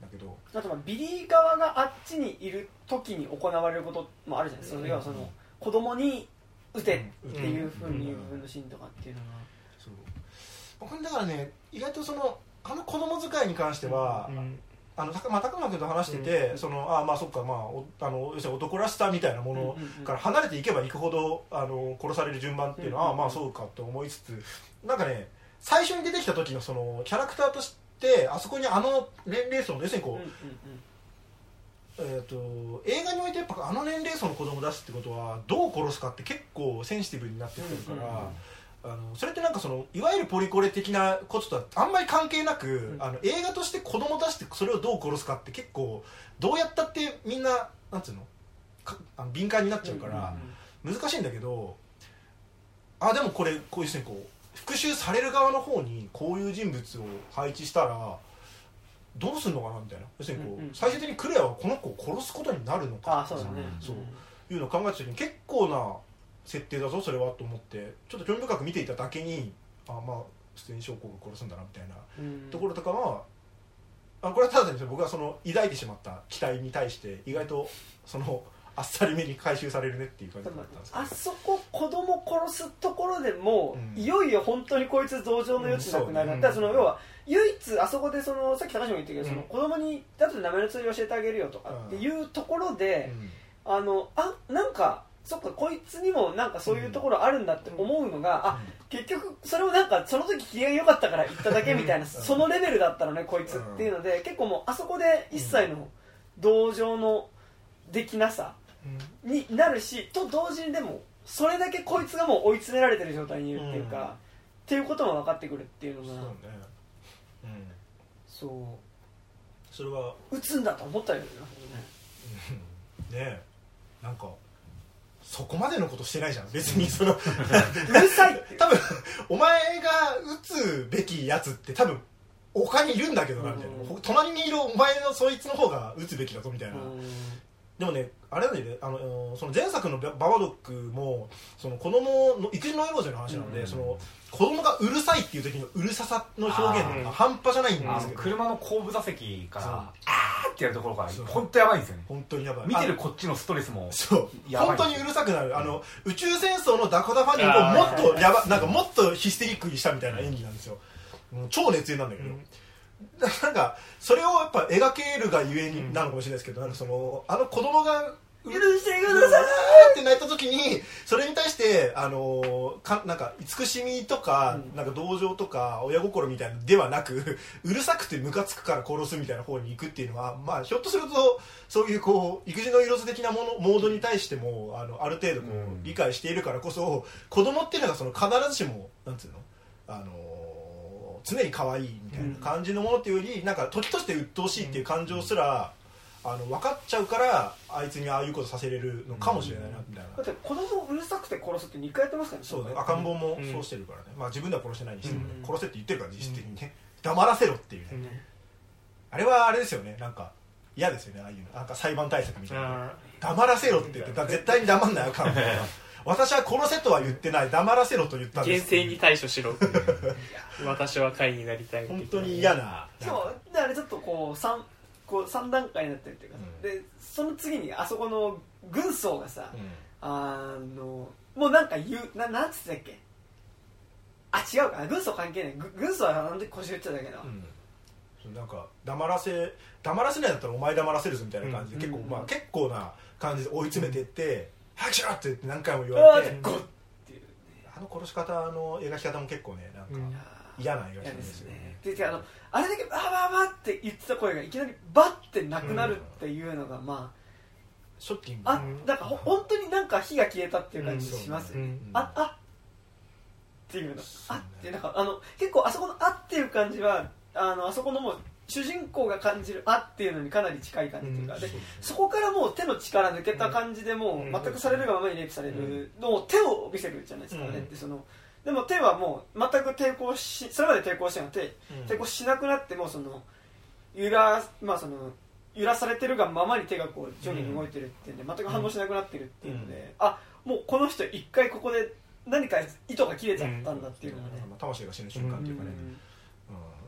けど、 あとまあビリー側があっちにいる時に行われることもあるじゃないですか、うん、要はその子供に撃てっていうふうに言う部分のシーンとかっていうのが、 そう僕だからね意外とそのあの子供使いに関しては、うん、あのまあ、高間君と話してて、うん、そのあまあそっか、まあ、おあの要するに男らしさみたいなものから離れていけばいくほどあの殺される順番っていうのは、うん、あまあそうかと思いつつ、なんかね最初に出てきた時のそのキャラクターとしてあそこにあの年齢層の要するにこう、うんうんうん、えーと、映画においてやっぱあの年齢層の子供を出すってことはどう殺すかって結構センシティブになってきてるから、うんうんうん、あのそれってなんかそのいわゆるポリコレ的なこととはあんまり関係なく、うん、あの映画として子供出してそれをどう殺すかって結構どうやったってみんななんつうのかあの敏感になっちゃうから難しいんだけど、あでもこれこういうふうにこう復讐される側の方にこういう人物を配置したらどうするのかなみたいな、要するにこう、うんうん、最終的にクレアはこの子を殺すことになるのかとか、そうだね、そういうのを考えた時に結構な設定だぞそれはと思ってちょっと興味深く見ていただけに、あまあ普通に将校が殺すんだなみたいな、うん、ところとかはあこれはただで僕はその抱いてしまった期待に対して意外とそのあっさりめに回収されるねっていう感じだったんですけど、 あそこ子供殺すところでも、うん、いよいよ本当にこいつ同情の余地なくなる、うん、だからその要は唯一あそこでそのさっき高島も言ったけど、うん、その子供にだと名前の通り教えてあげるよとかっていうところで、うん、あのあなんかそっかこいつにもなんかそういうところあるんだって思うのが、うん、あ結局それをなんかその時機嫌良かったから言っただけみたいな、うん、そのレベルだったのねこいつっていうので、結構もうあそこで一切の同情のできなさになるし、と同時にでもそれだけこいつがもう追い詰められてる状態にいるっていうか、うん、っていうことも分かってくるっていうのが、そうね、うん、そうそれは撃つんだと思ったよね、 うん、ねえなんかそこまでのことしてないじゃん別にその、うん、 うるさい多分お前が撃つべきやつって多分他にいるんだけどなみたいな、うん、隣にいるお前のそいつの方が撃つべきだぞみたいな、うん、でもねあれなんでね、あのその前作のババドックもその子供の育児のエロゼの話なので、うん、その子供がうるさいっていう時のうるささの表現が半端じゃないんですけど、 車の後部座席からあーってやるところから本当やばいんですよね。 本当にやばい。 見てるこっちのストレスもそう本当にうるさくなる。あの宇宙戦争のダコタ・ファニーももっとやばなんかもっとヒステリックにしたみたいな演技なんですよ。もう超熱演なんだけど。うんなんかそれをやっぱ描けるがゆえになのかもしれないですけど、うん、あのそのあの子供が許してくださいって泣いた時にそれに対してあのかなんか慈しみとか、うん、なんか同情とか親心みたいなのではなくうるさくてムカつくから殺すみたいな方に行くっていうのは、まあひょっとするとそういうこう育児の色図的なものモードに対してもあのある程度こう、うん、理解しているからこそ子供っていうのがその必ずしもなんていうのあの常に可愛いみたいな感じのものっていうより、うん、なんか時として鬱陶しいっていう感情すら、うん、あの分かっちゃうからあいつにああいうことさせれるのかもしれないなみたいな、 だって子供をうるさくて殺すってにかいやってますからね。 そうね、赤ん坊もそうしてるからね、うん、まあ自分では殺してないにしても、ねうん、殺せって言ってるから実質的にね、うん、黙らせろっていうね、うん、あれはあれですよね、なんか嫌ですよね、ああいうのなんか裁判対策みたいな黙らせろって言って絶対に黙んない赤ん坊私は殺せとは言ってない、黙らせろと言ったんです。 厳正に対処しろって私は会になりたいって本当に嫌な。 そうだからちょっとこう 3, こうさん段階になってるっていうか、うん、でその次にあそこの軍曹がさ、うん、あのもうなんか言う な, なんつってたっけ、あ違うか軍曹関係ない、軍曹はなんで腰打っちゃったけど、 うん、なんか黙らせ黙らせないんだったらお前黙らせるぞみたいな感じで、うん、結構、まあ、結構な感じで追い詰めていって、うん早くしろって何回も言われて、ゴッっていうね、あの殺し方の描き方も結構ねなんか嫌な描き方ですよね。 であのあれだけバーバーバーって言ってた声がいきなりバッてなくなるっていうのが、うん、まあショッキング。 あだから本当になんか火が消えたっていう感じしますよね。うん、ああっていうの、あってなんかあの結構あそこのあっていう感じはあのあそこのもう主人公が感じるあっていうのにかなり近い感じというか、うん、でそこからもう手の力抜けた感じでもう全くされるがままにレイプされるのを手を見せるじゃないですか、うん、でそのでも手はもう全く抵抗しそれまで抵抗してなくて、うん、抵抗しなくなってもその揺ら、まあ、その揺らされてるがままに手がこう上下に動いてるっていうんで全く反応しなくなってるっていうので、うん、あもうこの人一回ここで何か糸が切れちゃったんだっていうのがね、 うん、魂が死ぬ瞬間っていうかね、うんうん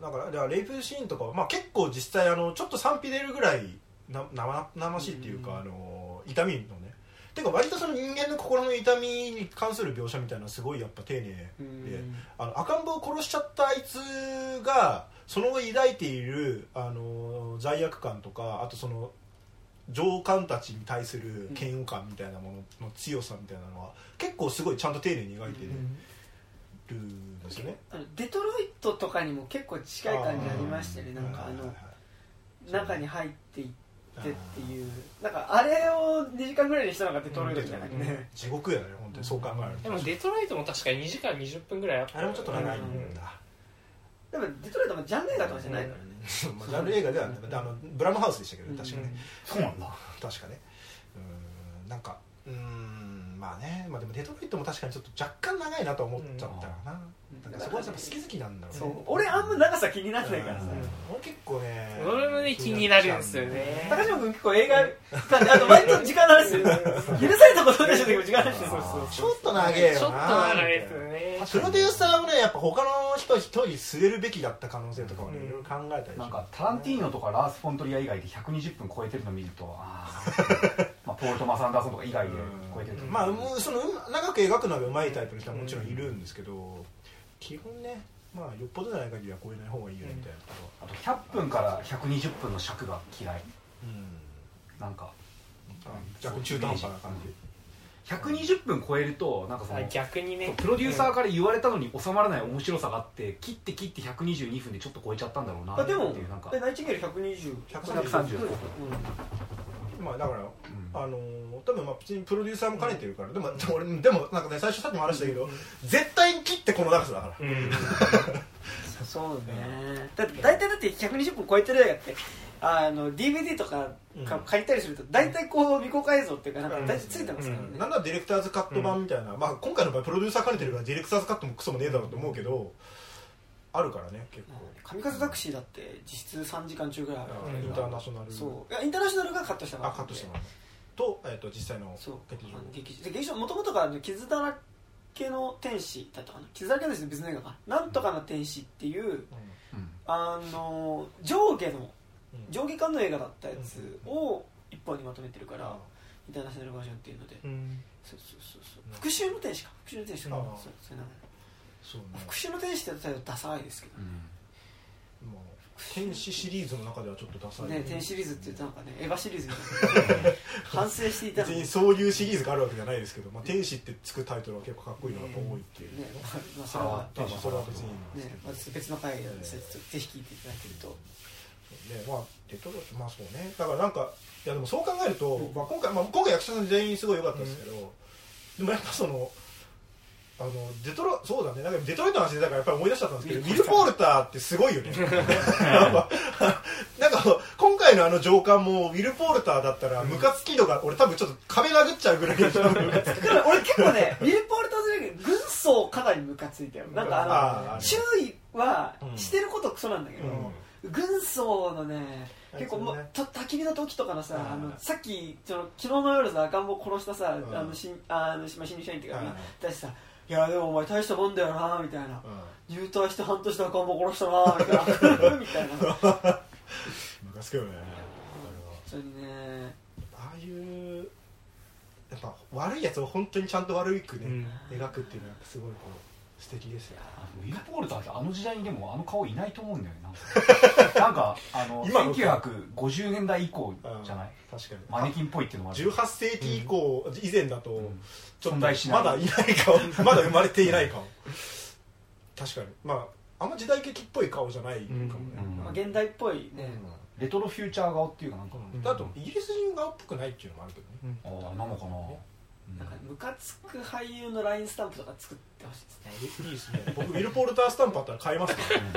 だからだからレイプシーンとかは、まあ、結構実際あのちょっと賛否出るぐらいな生々しいっていうか、うん、あの痛みのねてか割とその人間の心の痛みに関する描写みたいなのはすごいやっぱ丁寧で、うん、あの赤ん坊を殺しちゃったあいつがその後抱いているあの罪悪感とかあとその上官たちに対する嫌悪感みたいなものの強さみたいなのは結構すごいちゃんと丁寧に描いてるんですよね。 デトロイトとかにも結構近い感じありましたね。なんかあの中に入っていってっていうなんかあれをにじかんぐらいにしたのがデトロイトじゃなくて、ね、 地獄やね本当にそう考えると。 でもデトロイトも確かににじかんにじゅっぷんぐらいあった、 あれもちょっと長いんだ。 でもデトロイトもジャンル映画とかじゃないからね。 ジャンル映画ではあのブラムハウスでしたけど確かね。 そうなんだ。 確かね。うんなんかうんまあねまあでもデトロイトも確かにちょっと若干長いなと思っちゃったかな。だからそこはやっぱ好き好きなんだろうね。 そう俺あんま長さ気になってないからさ。 俺結構ね俺もね気になるんですよね。 高島君結構映画あの割と時間の話許されたことでしょ。時間の話ちょっと長えよな。 ちょっと長いですよね。 プロデューサーもねやっぱ他の人一人据えるべきだった可能性とかをねいろいろ考えたりして、 なんかタランティーノとかラース・フォントリア以外でひゃくにじゅっぷん超えてるの見るとあまあポール・トマス・アンダーソンとか以外で超えてるとまあもうその長く描くのが上手いタイプの人はもちろんいるんですけど基本ねまあよっぽどじゃない限りは超えない方がいいよねみたいなこと、 あとひゃっぷんからひゃくにじゅっぷんの尺が嫌い、うん、なんか逆に中途半端な感じ。 ひゃくにじゅっぷん超えるとなんかその逆にねプロデューサーから言われたのに収まらない面白さがあって切って切ってひゃくにじゅうにふんでちょっと超えちゃったんだろうなっていう。 でもなんかナイチンゲールひゃくにじゅう、 ひゃくさんじゅうごふん、 まあだから、うん、あの多分まあ別にプロデューサーも兼ねてるから、うん、でもでも俺でもなんかね最初さっきも話したけど、うん、絶対に切ってこの長さだから。うん、 そうね。だって大体だってひゃくにじゅっぷん超えてる映画ってあの ディーブイディー とか借りたりすると大体こう未公開映像っていうかなんか大体ついてますからね。 なんならディレクターズカット版みたいな、うん、まあ今回の場合プロデューサー兼ねてるからディレクターズカットもクソもねえだろうと思うけど、あるからね結構。 神風タクシーだって実質さんじかんちゅうぐらいあるから、 インターナショナル。 そういやインターナショナルがカットしたから。 あカットしたからと、えー、と実際の劇場劇場劇場もともとが傷だらけの天使だったかな。傷だらけの天使の別の映画かな。なんとかの天使っていう、うん、あの上下の上下巻の映画だったやつを一本にまとめてるから、インターナショナルバージョンっていうので、うん、そうそうそうそう、復讐の天使か復讐の天使か、そうそういうそう、ね、復讐の天使って言ったらダサいですけどね、 うん、もう天使シリーズの中ではちょっとダサいね。天使シリーズって言ったのかね、エヴァシリーズみたいな反省していた別にそういうシリーズがあるわけじゃないですけど、まあ、天使ってつくタイトルは結構かっこいいのが多いっていう、ね、 まあ、それはそれは別にいいんですけど、ね、別の回でぜひ聞いていただけるとね、まあデトロイトまあそうね。だからなんかいやでもそう考えると、うんまあ、今回まあ今回役者さん全員すごい良かったですけど、うん、でもやっぱそのあのデトロそうだねなんかデトロイトの話でだからやっぱり思い出しちゃったんですけど、ウィル・ポールターってすごいよね。なんか今回のあの上官もウィル・ポールターだったらムカつき度が俺多分ちょっと壁殴っちゃうぐらいの俺結構ねウィル・ポールターじゃなくて軍曹かなりムカついたよ。なんかあの注意はしてることクソなんだけど、うん、軍曹のね結構もう焚き火の時とかのさ、あのさっきその昨日の夜さ赤ん坊殺したさ、うん、あの新あの新入社員っていうかだしさ、いやでもお前大したもんだよなみたいな、うん、入隊して半年で赤ん坊殺したなみたいなみたいなムカつくよね。 それにねああいうやっぱ悪いやつを本当にちゃんと悪くね、うん、描くっていうのはすごいこう素敵ですよ。 ウィル・ポールターってあの時代にでもあの顔いないと思うんだよね。なんかあのせんきゅうひゃくごじゅうねんだい以降じゃない。 確かにマネキンっぽいっていうのもある。 じゅうはっせいき以降、うん、以前だと、うん、ちょっとまだいない顔まだ生まれていない顔確かにまああんま時代劇っぽい顔じゃないかもね、 うんうんまあ、現代っぽいね、 うん、レトロフューチャー顔っていうかなんか、 うん、あとイギリス人顔っぽくないっていうのもあるけどね、 うん、ああなのかな。 なんかムカつく俳優のラインスタンプとか作ってほしいですね。 いいですね。僕ウィル・ポールタースタンプあったら買いますけど、ね、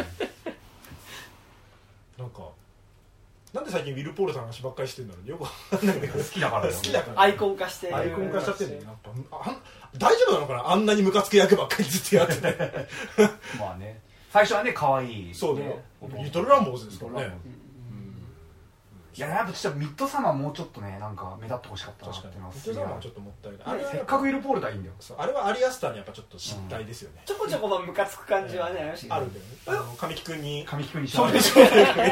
なんかなんで最近ウィル・ポールターの話ばっかりしてるんだろう。よく好きだから好きだからアイコン化してアイコン化しちゃってるんだよ。やっぱあ大丈夫なのかなあんなにムカつく役ばっかりずっとやっててまあね最初はね可愛いそうだよ、ね、リトルランボーズですからね。 いややっぱちょっとミッドサマーもうちょっとねなんか目立ってほしかったなっていうのはミッドサマーはちょっともったいない。あれはせっかくウィルポールターいいんだよ。 あれはアリアスターにやっぱちょっと失態ですよね、 ちょこちょこまあムカつく感じはね、 えー、あるんだよね。あの神木君に神木君にそうでしょ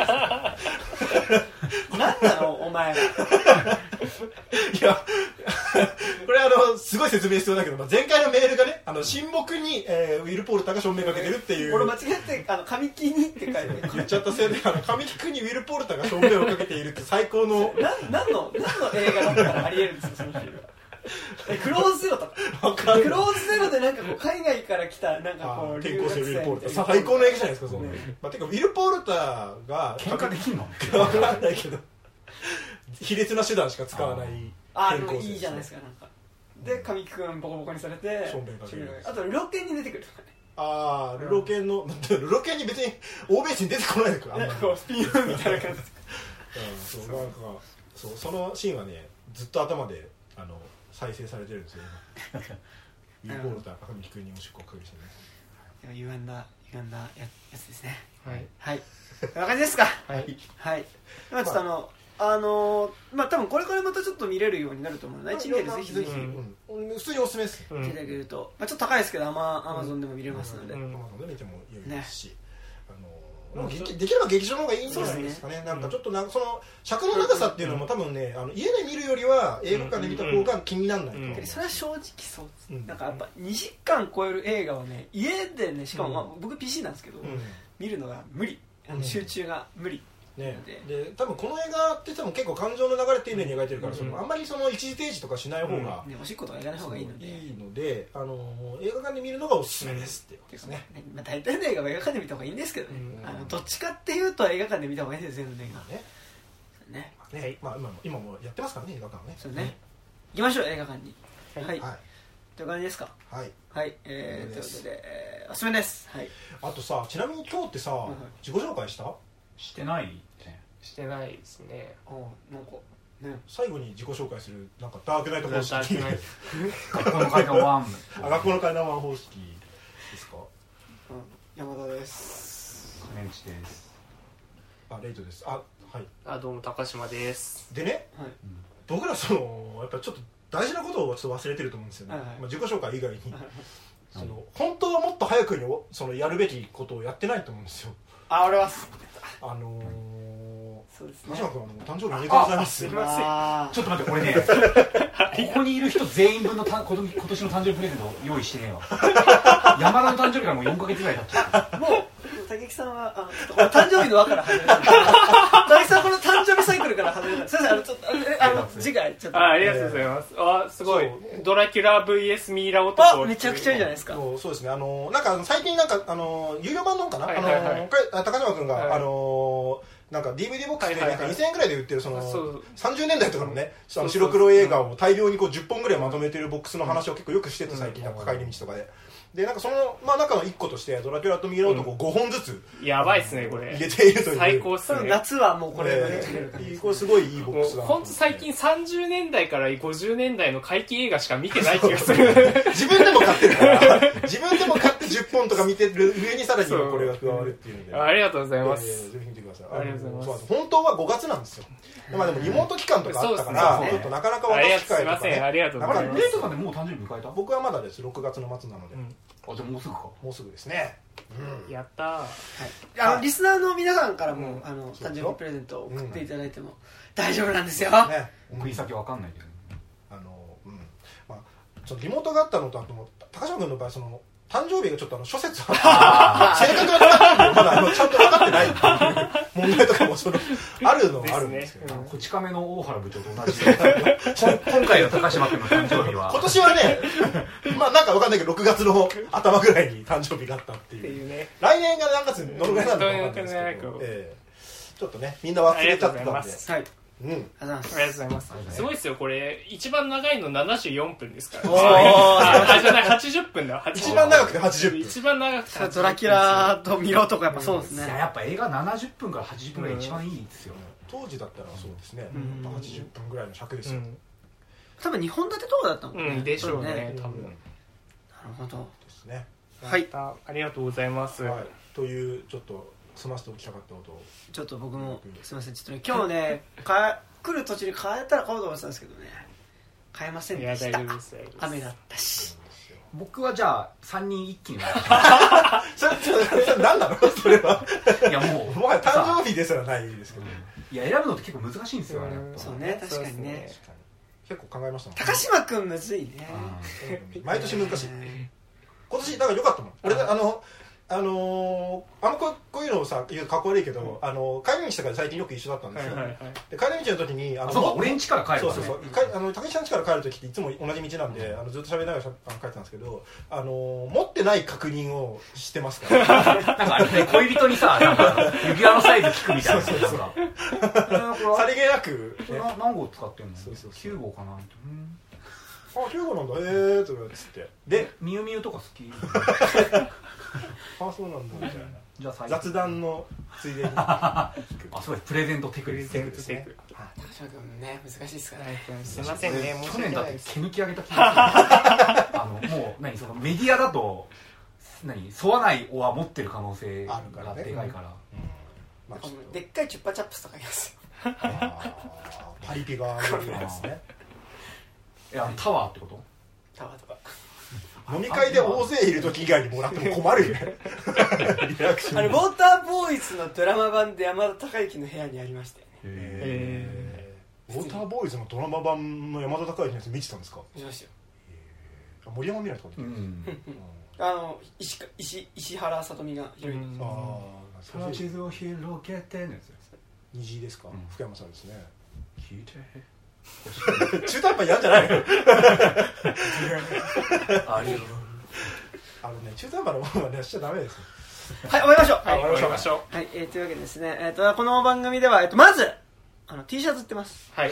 何なのお前らいやこれあのすごい説明必要だけど、まあ、前回のメールがねあの親睦に、えー、ウィル・ポールターが証明かけてるっていう俺間違ってあの神木にって書いて言っちゃったせいであの神木君にウィル・ポールターが証明をかけているって最高のな何の何の映画だったらありえるんですよそのフィルは。えクローズゼロとかクローズゼロでなんかこう海外から来たなんかこう転校生ウィル・ポールターー最高の映画じゃないですかその、 ねまあ、てかウィル・ポールターが喧嘩できんの分からないけど卑劣な手段しか使わないあ転校生いいじゃないですかなんかで神木君ボコボコにされて正面かけるあとルロケンに出てくるとかねああルロケンのルロケンに別に欧米人出てこないでくるあんまりなんかこうスピンオフみたいな感じうん、そうなんかそうそのシーンはねずっと頭であの再生されてるんですよウィル・ポールターが神木君におしっこをかけてね歪んだ歪んだや, やつですねはいはいこんな感じですかはいはいまあちょっとあのあのー、まあ多分これからまたちょっと見れるようになると思うのでナイチンゲールぜひぜひうんうん、普通におすすめです見ていただけると、まあ、ちょっと高いですけどアマアマゾンでも見れますので、 アマゾンで見ても良いですし、ね、あのうん、 できれば劇場の方がいいんじゃないですかね。なんかちょっとなその尺の長さっていうのも多分ねあの家で見るよりは映画館で見た方が気にならないと思う、 うん、それは正直そうです、 うん、 なんかやっぱにじかん超える映画はね家でねしかも、まあ、僕 ピーシー なんですけど、うん、見るのが無理あの集中が無理、 ね、で多分この映画って多分結構感情の流れ丁寧に描いてるから、うん、そのあんまりその一時停止とかしない方が、 うんね、おしっことかやらない方がいいのでいいのであの映画館で見るのがおすすめですっていうことですね、 ねまあ、大体の映画は映画館で見た方がいいんですけどね、うん、あのどっちかっていうと映画館で見た方がいいです全部の映画ねねね、はいまあ、今も今もやってますからね映画館はねそうね、行きましょう映画館にはい、 はい、 という感じですかはい、 はいえー、ということで、えー、おすすめです、はい、 あとさちなみに今日ってさ、はいはい、自己紹介したしてないねしてないですねあなんかね最後に自己紹介するなんかダークナイト方式学校の階段ワンあ学校の階段ワン方式ですか、 うん、山田です金内ですあレイトですあはいあどうも高島ですでね、はい、僕らそのやっぱちょっと大事なことをちょっと忘れてると思うんですよね、はいはい、まあ、自己紹介以外にその本当はもっと早くにそのやるべきことをやってないと思うんですよあ俺はあのー、 そうですね高島君誕生日おめでとうございますすいませんちょっと待ってこれねここにいる人全員分のた今年の誕生日プレゼント用意してねえわ山田の誕生日からもうよんかげつぐらい経っちゃうもう竹木さんはあのちょっとこの誕生日の輪から始めた竹木さんはこの誕生日サイクルから始めた先生あのちょっとあの次回ちょっとあありがとうございます、えー、あすごいドラキュラ ブイエス ミイラ男あめちゃくちゃいいじゃないですかそう、そうですねあのなんか最近なんかあの有料版のかな、はいはいはい、あの高島君が、はい、あのなんか ディーブイディー ボックスでなんかにせんえんぐらいで売ってるそのさんじゅうねんだいとかのねあの白黒映画を大量にこうじゅっぽんぐらいまとめてるボックスの話を結構よくしてて最近なんか帰り道とかででなんかそのまあ中のいっことしてドラキュラとミイラ男ごほんずつやばいっすねこれ入れているという最高っすね夏はもうこれこれすごいいいボックスだな本当最近さんじゅうねんだいからごじゅうねんだいの怪奇映画しか見てない気がする自分でも買ってるから自分でも買ってじゅっぽんとか見てる上にさらにこれが加わるっていうのでありがとうございます、 えー、ぜひ見てくださいありがとうございます本当はごがつなんですよまあでもリモート期間とかあったから、うん、ちょっとなかなか渡す機会とか、ね、 すいませんありがとうございますレイトさんでもう誕生日迎えた僕はまだですろくがつの末なので、 うんあじゃあもうすぐかもうすぐですね、 うん、やったー、はい、 あのリスナーの皆さんからも、うん、あの誕生日プレゼントを送っていただいても、うん、大丈夫なんですよ、 ね、送り先わかんないけど、ね、 あのうんまあそのリモートがあったのとあと高島君の場合その誕生日がちょっとあの諸説あって正確な誕生日をまだあのちゃんと分かってないっていう問題とかもそのあるのはあるんですけど、 こち亀の大原部長と同じで今回の高島君の誕生日は今年はねまあなんか分かんないけどろくがつの頭ぐらいに誕生日があったっていう、いうね、来年が何月にどのぐらいなのか分かんないですけど、えー、ちょっとねみんな忘れちゃってたんではいうん、ありがとうございます。すごいですよこれ一番長いのななじゅうよんぷんですから。あじゃないはちじゅっぷんだ。 一番長くてはちじゅっぷん。 一番長くて。 ドラキュラとミイラ男やっぱそうですね。 やっぱ映画ななじゅっぷんからはちじゅっぷんが一番いいですよ。 当時だったらそうですね。はちじゅっぷんぐらいの尺ですよ。 多分にほん立てとかだったもんね。 でしょうね多分。 なるほどですね。 はい。ありがとうございます。 というちょっと済ますとおきたかったことをちょっと僕もすみませんちょっとね今日ねか来る途中に変えたら買おうと思ってたんですけどね買えませんでした雨だったし僕はじゃあさんにん一気にそれそれ何なのそれはいやもうもはや誕生日ですらないですけど、 いや選ぶのって結構難しいんですよあれ。 そうね確かにね結構考えましたもん高島君むずいね毎年難しい今年だから良かったもん俺あのあのー、あんまこ う, こういうのをさ言うかっこ悪いけど、うん、あの帰り道とかで最近よく一緒だったんですよ、はいはいはい、で帰り道の時にあのあそうか俺ん家から帰るそうそうそう、うん、あの竹内さん家から帰る時っていつも同じ道なんで、うん、あのずっと喋りながら帰ってたんですけど、あのー、持ってない確認をしてますからなんかあれね恋人にさなんか指輪のサイズ聞くみたいなそうそうそうさりげなく、 ね、何号使ってんのそうそうそうきゅう号かなみたいなあきゅう号なんだえーとかつってでミュウミュウとか好きあそうなんだみたいなじゃあ雑談のついでにあすごいプレゼントテクニックプレゼントテク高島君ね難しいですからねすいませんね去年だって毛抜き上げた気がするあのもう何そのメディアだと何沿わない尾は持ってる可能性がでかいから、 まあ、でっかいチュッパチャップスとかありますよパリピがあるんですねいやタワーってことタワーとか飲み会で大勢いる時以外にもらっても困るよねリアクションあれウォーターボーイズのドラマ版で山田孝之の部屋にありましたよねへーウォーターボーイズのドラマ版の山田孝之のやつ見てたんですか見ましたよ森山未来とか見てるんですかあの 石, 石, 石原さとみが広いんですよああ地図を広げてのやつです虹ですか、うん、福山さんですね聞いて中途半端にやんじゃないのありがとうあのね中途半端なものはねしちゃダメですはい終わりましょうはい終わりましょうはい、えー、というわけでですね、えー、とこの番組では、えー、とまずあの T シャツ売ってますはい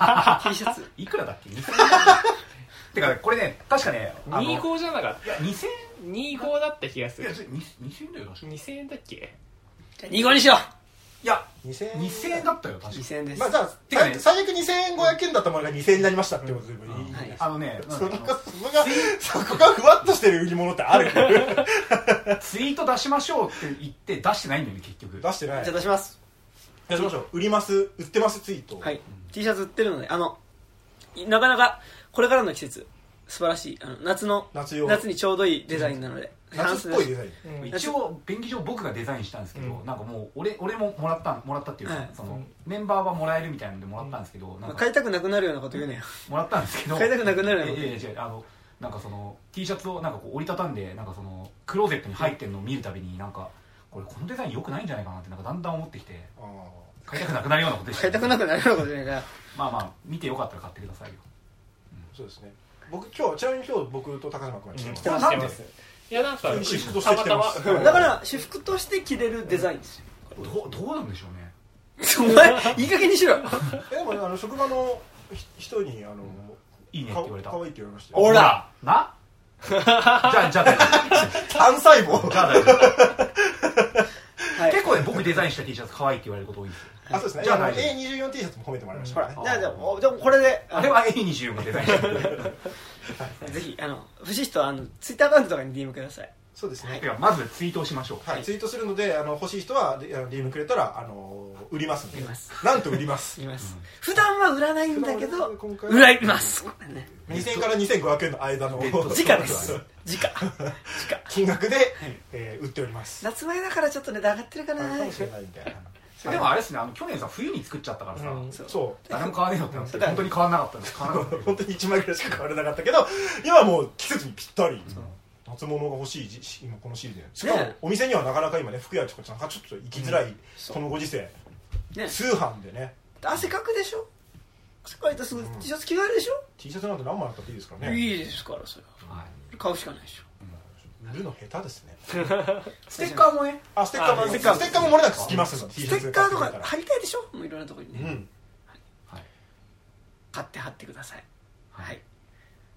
T シャツいくらだっけてかこれね確かねにじゅうごじゃなかったいやにせんにじゅうごだった気がするいやにせんえんだよ確かにせんえんだっけじゃあにじゅうごにしよういやにせんえんにせんえんだったよ確かにせんえんですまあじゃあてか、ね、最悪にせんごひゃくえんだったものがにせんえんになりましたってことでもいい、うんはい、あのねそこがそこがふわっとしてる売り物ってあるツイート出しましょうって言って出してないんだよね結局出してないじゃあ出します出しましょう売ります売ってますツイートはい、うん、T シャツ売ってるのであのなかなかこれからの季節素晴らしいあの 夏の 夏, 夏にちょうどいいデザインなので、 うん、夏っぽいデザイン、 うん、一応便宜上僕がデザインしたんですけど、うん、なんかもう 俺, 俺ももらったもらったっていうか、はい、そのメンバーはもらえるみたいなのでもらったんですけど、うん、なんか買いたくなくなるようなこと言うねよもらったんですけど買いたくなくなるようなこと言ういやいやあのなんかその T シャツをなんかこう折りたたんでなんかそのクローゼットに入ってるのを見るたびになんかこれこのデザイン良くないんじゃないかなってなんかだんだん思ってきて買いたくなくなるようなことでした、 買いたくなくなるようなことじゃないかまあまあ見てよかったら買ってくださいよ、 うん、そうですね僕今日ちなみに今日僕と高島君が来てます、 うん、なんでいやなんか私服として着てますだから私服として着れるデザインですよ、 うん、ど, どうなんでしょうねお前いい加減にしろえでも、ね、あの職場の人にあの、うん、 いいねって言われたかわいいって言われましたほらなじゃあじゃあ大丈夫単細胞じゃあ大丈夫、はい、結構ね僕デザインした T シャツ可愛いって言われること多いですよあ、そうですね。じゃあ エーにじゅうよん T シャツも褒めてもらいました、 ね。ほら、じゃあじゃあこれであれは エーにじゅうよん がデザインしたぜひあの欲しい人はあのツイッターアカウントとかに ディーエム ください。 そうですね。 はい、ではまずツイートをしましょう。 はい、ツイートするのであの欲しい人は ディーエム くれたらあの売りますんで。 売ります。 なんと売ります。 売ります。うん、普段は売らないんだけど売ります。ね、 にせんえんからにせんごひゃくえんの間の時価です。時価。時価。 金額で、えー、売っております。 夏前だからちょっと値段上がってるかな。 かもしれないみたいな。 でもあれですね、あの去年さ冬に作っちゃったからさ、 うん、そう誰も買わねえよってなって本当に買わなかったんです買わなかった本当にいちまいぐらいしか買われなかったけど今もう季節にぴったり、うん、夏物が欲しい今このシーズンしかもお店にはなかなか今ね服屋とかなんかちょっと行きづらい、うん、このご時世、ね、通販でね汗かくでしょ汗かいたらすぐ T シャツ着替えるでしょ、うん、 T シャツなんて何枚あったっていいですからねいいですからそれは、はい、買うしかないでしょ売るの下手ですねステッカーもねあステッカーもステッカーステッカーも漏れなくつきますのステッカーとか貼りたいでしょもういろんなところにね、 うんはい、買って貼ってくださいはい、はい、というわ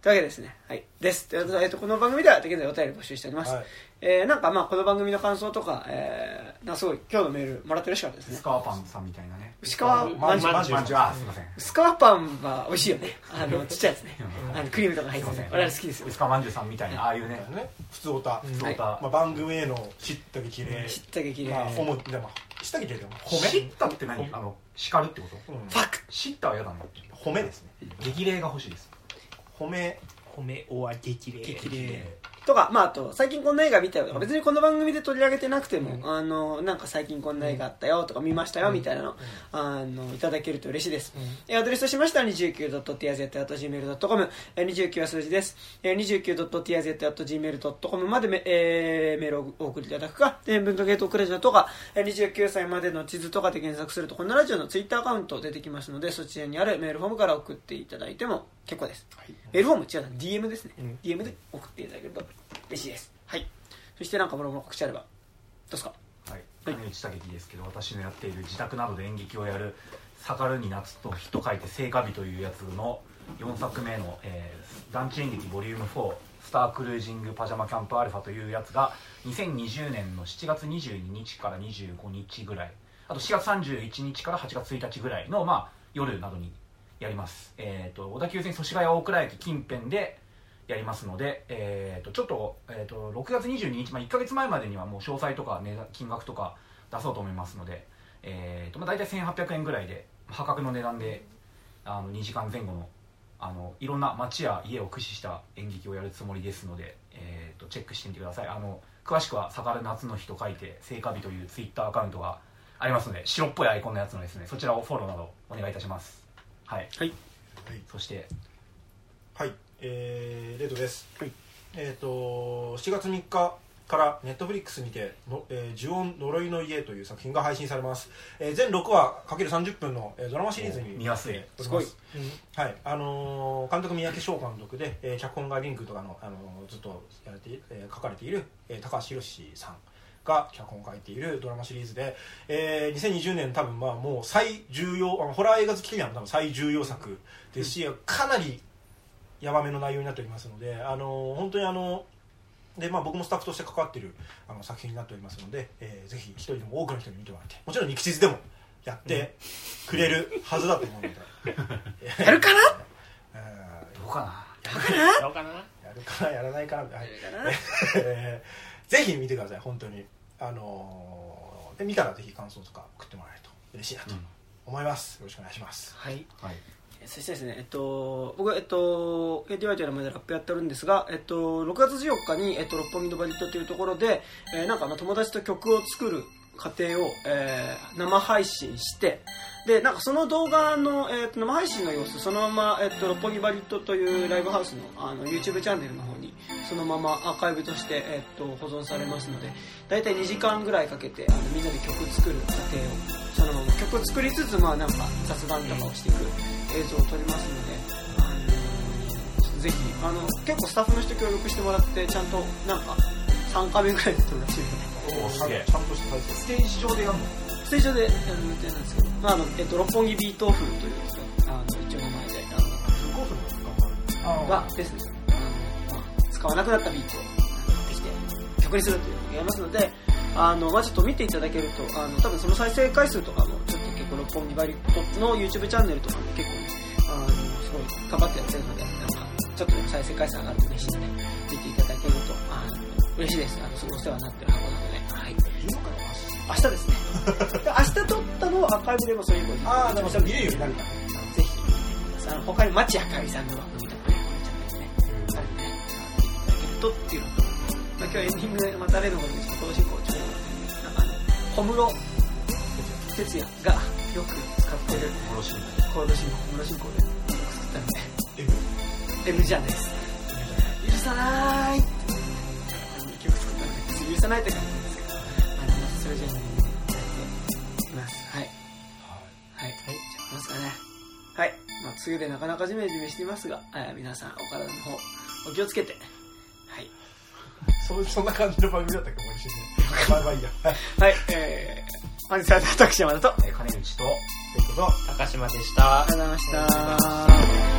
というわけですね。はい。です。ということで、えっと、この番組では現在お便り募集しております。はい、えー、なんかまあ、この番組の感想とか、えー、なんかすごい、今日のメールもらって嬉しかったですね。 薄川パンさんみたいなね。 薄川まんじゅう。 まんじゅう。あ、すいません。 薄川パンは美味しいよね。あの、ちっちゃいやつね。あの、クリームとか入ってて。我々好きですよ。 薄川まんじゅうさんみたいな、ああいうね。 普通オタ。 普通オタ。 まあ、番組へのしったげきれい。 しったげきれい。 まあ、ほも、でも、しったげきれいでも、 褒めしったって何？あの、叱るってこと？ ファクしったは嫌だな。 褒めですね。 激励が欲しいです。 褒め、 褒めおわ激励激励とか、まあ、あと最近こんな映画見たよとか、別にこの番組で取り上げてなくても、うん、あのなんか最近こんな映画あったよとか見ましたよみたいなの、うん、あのいただけると嬉しいです、うん、アドレスとしましては にじゅうきゅうドットティアゼットアットジーメールドットコム にじゅうきゅうは数字です にじゅうきゅうドットティアゼットアットジーメールドットコム までメ、えー、メールをお送りいただくか文化系トークラジオとかにじゅうきゅうさいまでの地図とかで検索するとこのラジオのツイッターアカウント出てきますので、そちらにあるメールフォームから送っていただいても結構です、はい、メールフォーム違うな ディーエム ですね、うん、ディーエム で送っていただけると嬉しいです。はい。そしてなんかもろもろ告知あればどうですか。 はい。谷内武樹ですけど、私のやっている自宅などで演劇をやる「盛るに夏と日」と書いて「聖火日」というやつのよんさくめの、えー、団地演劇ボリュームフォースタークルージングパジャマキャンプアルファというやつがにせんにじゅうねんのしちがつにじゅうににちからにじゅうごにちぐらい、あとしちがつさんじゅういちにちからはちがつついたちぐらいの、まあ、夜などにやります。えーと、小田急線祖師ヶ谷大倉駅近辺でやりますので、えー、とちょっと、えー、とろくがつにじゅうににち、まあ、いっかげつまえまでにはもう詳細とか、ね、金額とか出そうと思いますので、えーとまあ、大体せんはっぴゃくえんぐらいで破格の値段であのにじかんぜん後のあのいろんな街や家を駆使した演劇をやるつもりですので、えー、とチェックしてみてください。あの詳しくは「盛る夏の日」と書いて「聖火日」というツイッターアカウントがありますので、白っぽいアイコンのやつのですね、そちらをフォローなどお願いいたします。はい、はい、そしてはいえー、レイトです、はい、えーとしちがつみっかからネットフリックスにての、えー、呪音呪いの家という作品が配信されます、えー、全ろくわ ×さんじゅっぷんの、えー、ドラマシリーズに見やすいすごい、うんはいあのー、監督三宅翔監督で、えー、脚本がリンクとかの、あのー、ずっとやれて、えー、書かれている、えー、高橋宏さんが脚本を書いているドラマシリーズで、えー、にせんにじゅうねん多分まあもう最重要ホラー映画好きには多分最重要作ですし、うん、かなりヤバめの内容になっておりますので、あのー、本当にあので、まあ、僕もスタッフとして関わっているあの作品になっておりますので、えー、ぜひ一人でも多くの人に見てもらって、もちろんミキシズでもやってくれるはずだと思うのでやるかなどうかなどうかなやるかなやらないかなみたいな、えー、ぜひ見てください本当に、あのー、で見たらぜひ感想とか送ってもらえると嬉しいなと思います、うん、よろしくお願いします。 はい、はいそしてですね、えっと、僕は、えっと、エーティーワイ という名前でラップやってるんですが、えっと、ろくがつじゅうよっかに、えっと、六本木のバリットというところで、えー、なんか、まあ、友達と曲を作る過程を、えー、生配信して、で、なんかその動画の、えー、と生配信の様子、そのまま、えっと、六本木バリットというライブハウスの、あの YouTube チャンネルの方に、そのままアーカイブとして、えっと、保存されますので、だいたいにじかんぐらいかけて、あのみんなで曲作る過程を、そのまま曲を作りつつ、まあ、なんか雑談とかをしていく映像を撮りますので、あのぜひあの結構スタッフの人協力してもらって、ちゃんとなんかさんかめぐらいで撮るらしいので、 おすげえちゃんとした体制。 ステージ上でやるの？ ステージ上でやる予定なんですけど、まああのえっと、六本木ビートオフというあの一応名前であのごふんのがですね、あの、まあ、使わなくなったビートを持ってきて曲にするというのをやりますので、あのまあ、ちょっと見ていただけると、あの多分その再生回数とかもちょっと結構六本木バリットの YouTube チャンネルとかも結構ね、あのすごい頑張ってやってるので、なんかちょっとでも再生回数上がると嬉しいので見ていただけるとあの嬉しいです。あのすごいお世話になってる箱なので、はい。明日ですね。明日撮ったのをアーカイブでもそういうこと。 ああ、でもそれ見れるようになるから。 ぜひ見てください。あの他に町あかりさんの番組とかね、これちゃったりね、あるんで、見ていただけるとっていうのと、まあ、今日エンディングでまた例のことでちょっと今年以降ちょっとなんかあの小室哲也がよく使ってるコード進行、コード進行、コード進行で作ったので、M じゃないです。許さないって曲作ったので、許さないって感じなんですけど、あのそれじゃあね、やっています。はい。はい。はい。じゃあますかね。はい。まあ梅雨でなかなかジメジメしていますが、えー、皆さんお体の方お気をつけて。はい。 そ, そんな感じの番組だったっけ、もう一瞬ね。まあまあいいや。 はい。えー、本日は私山田と、 金内と、 ということ、 高島でした。 ありがとうございました。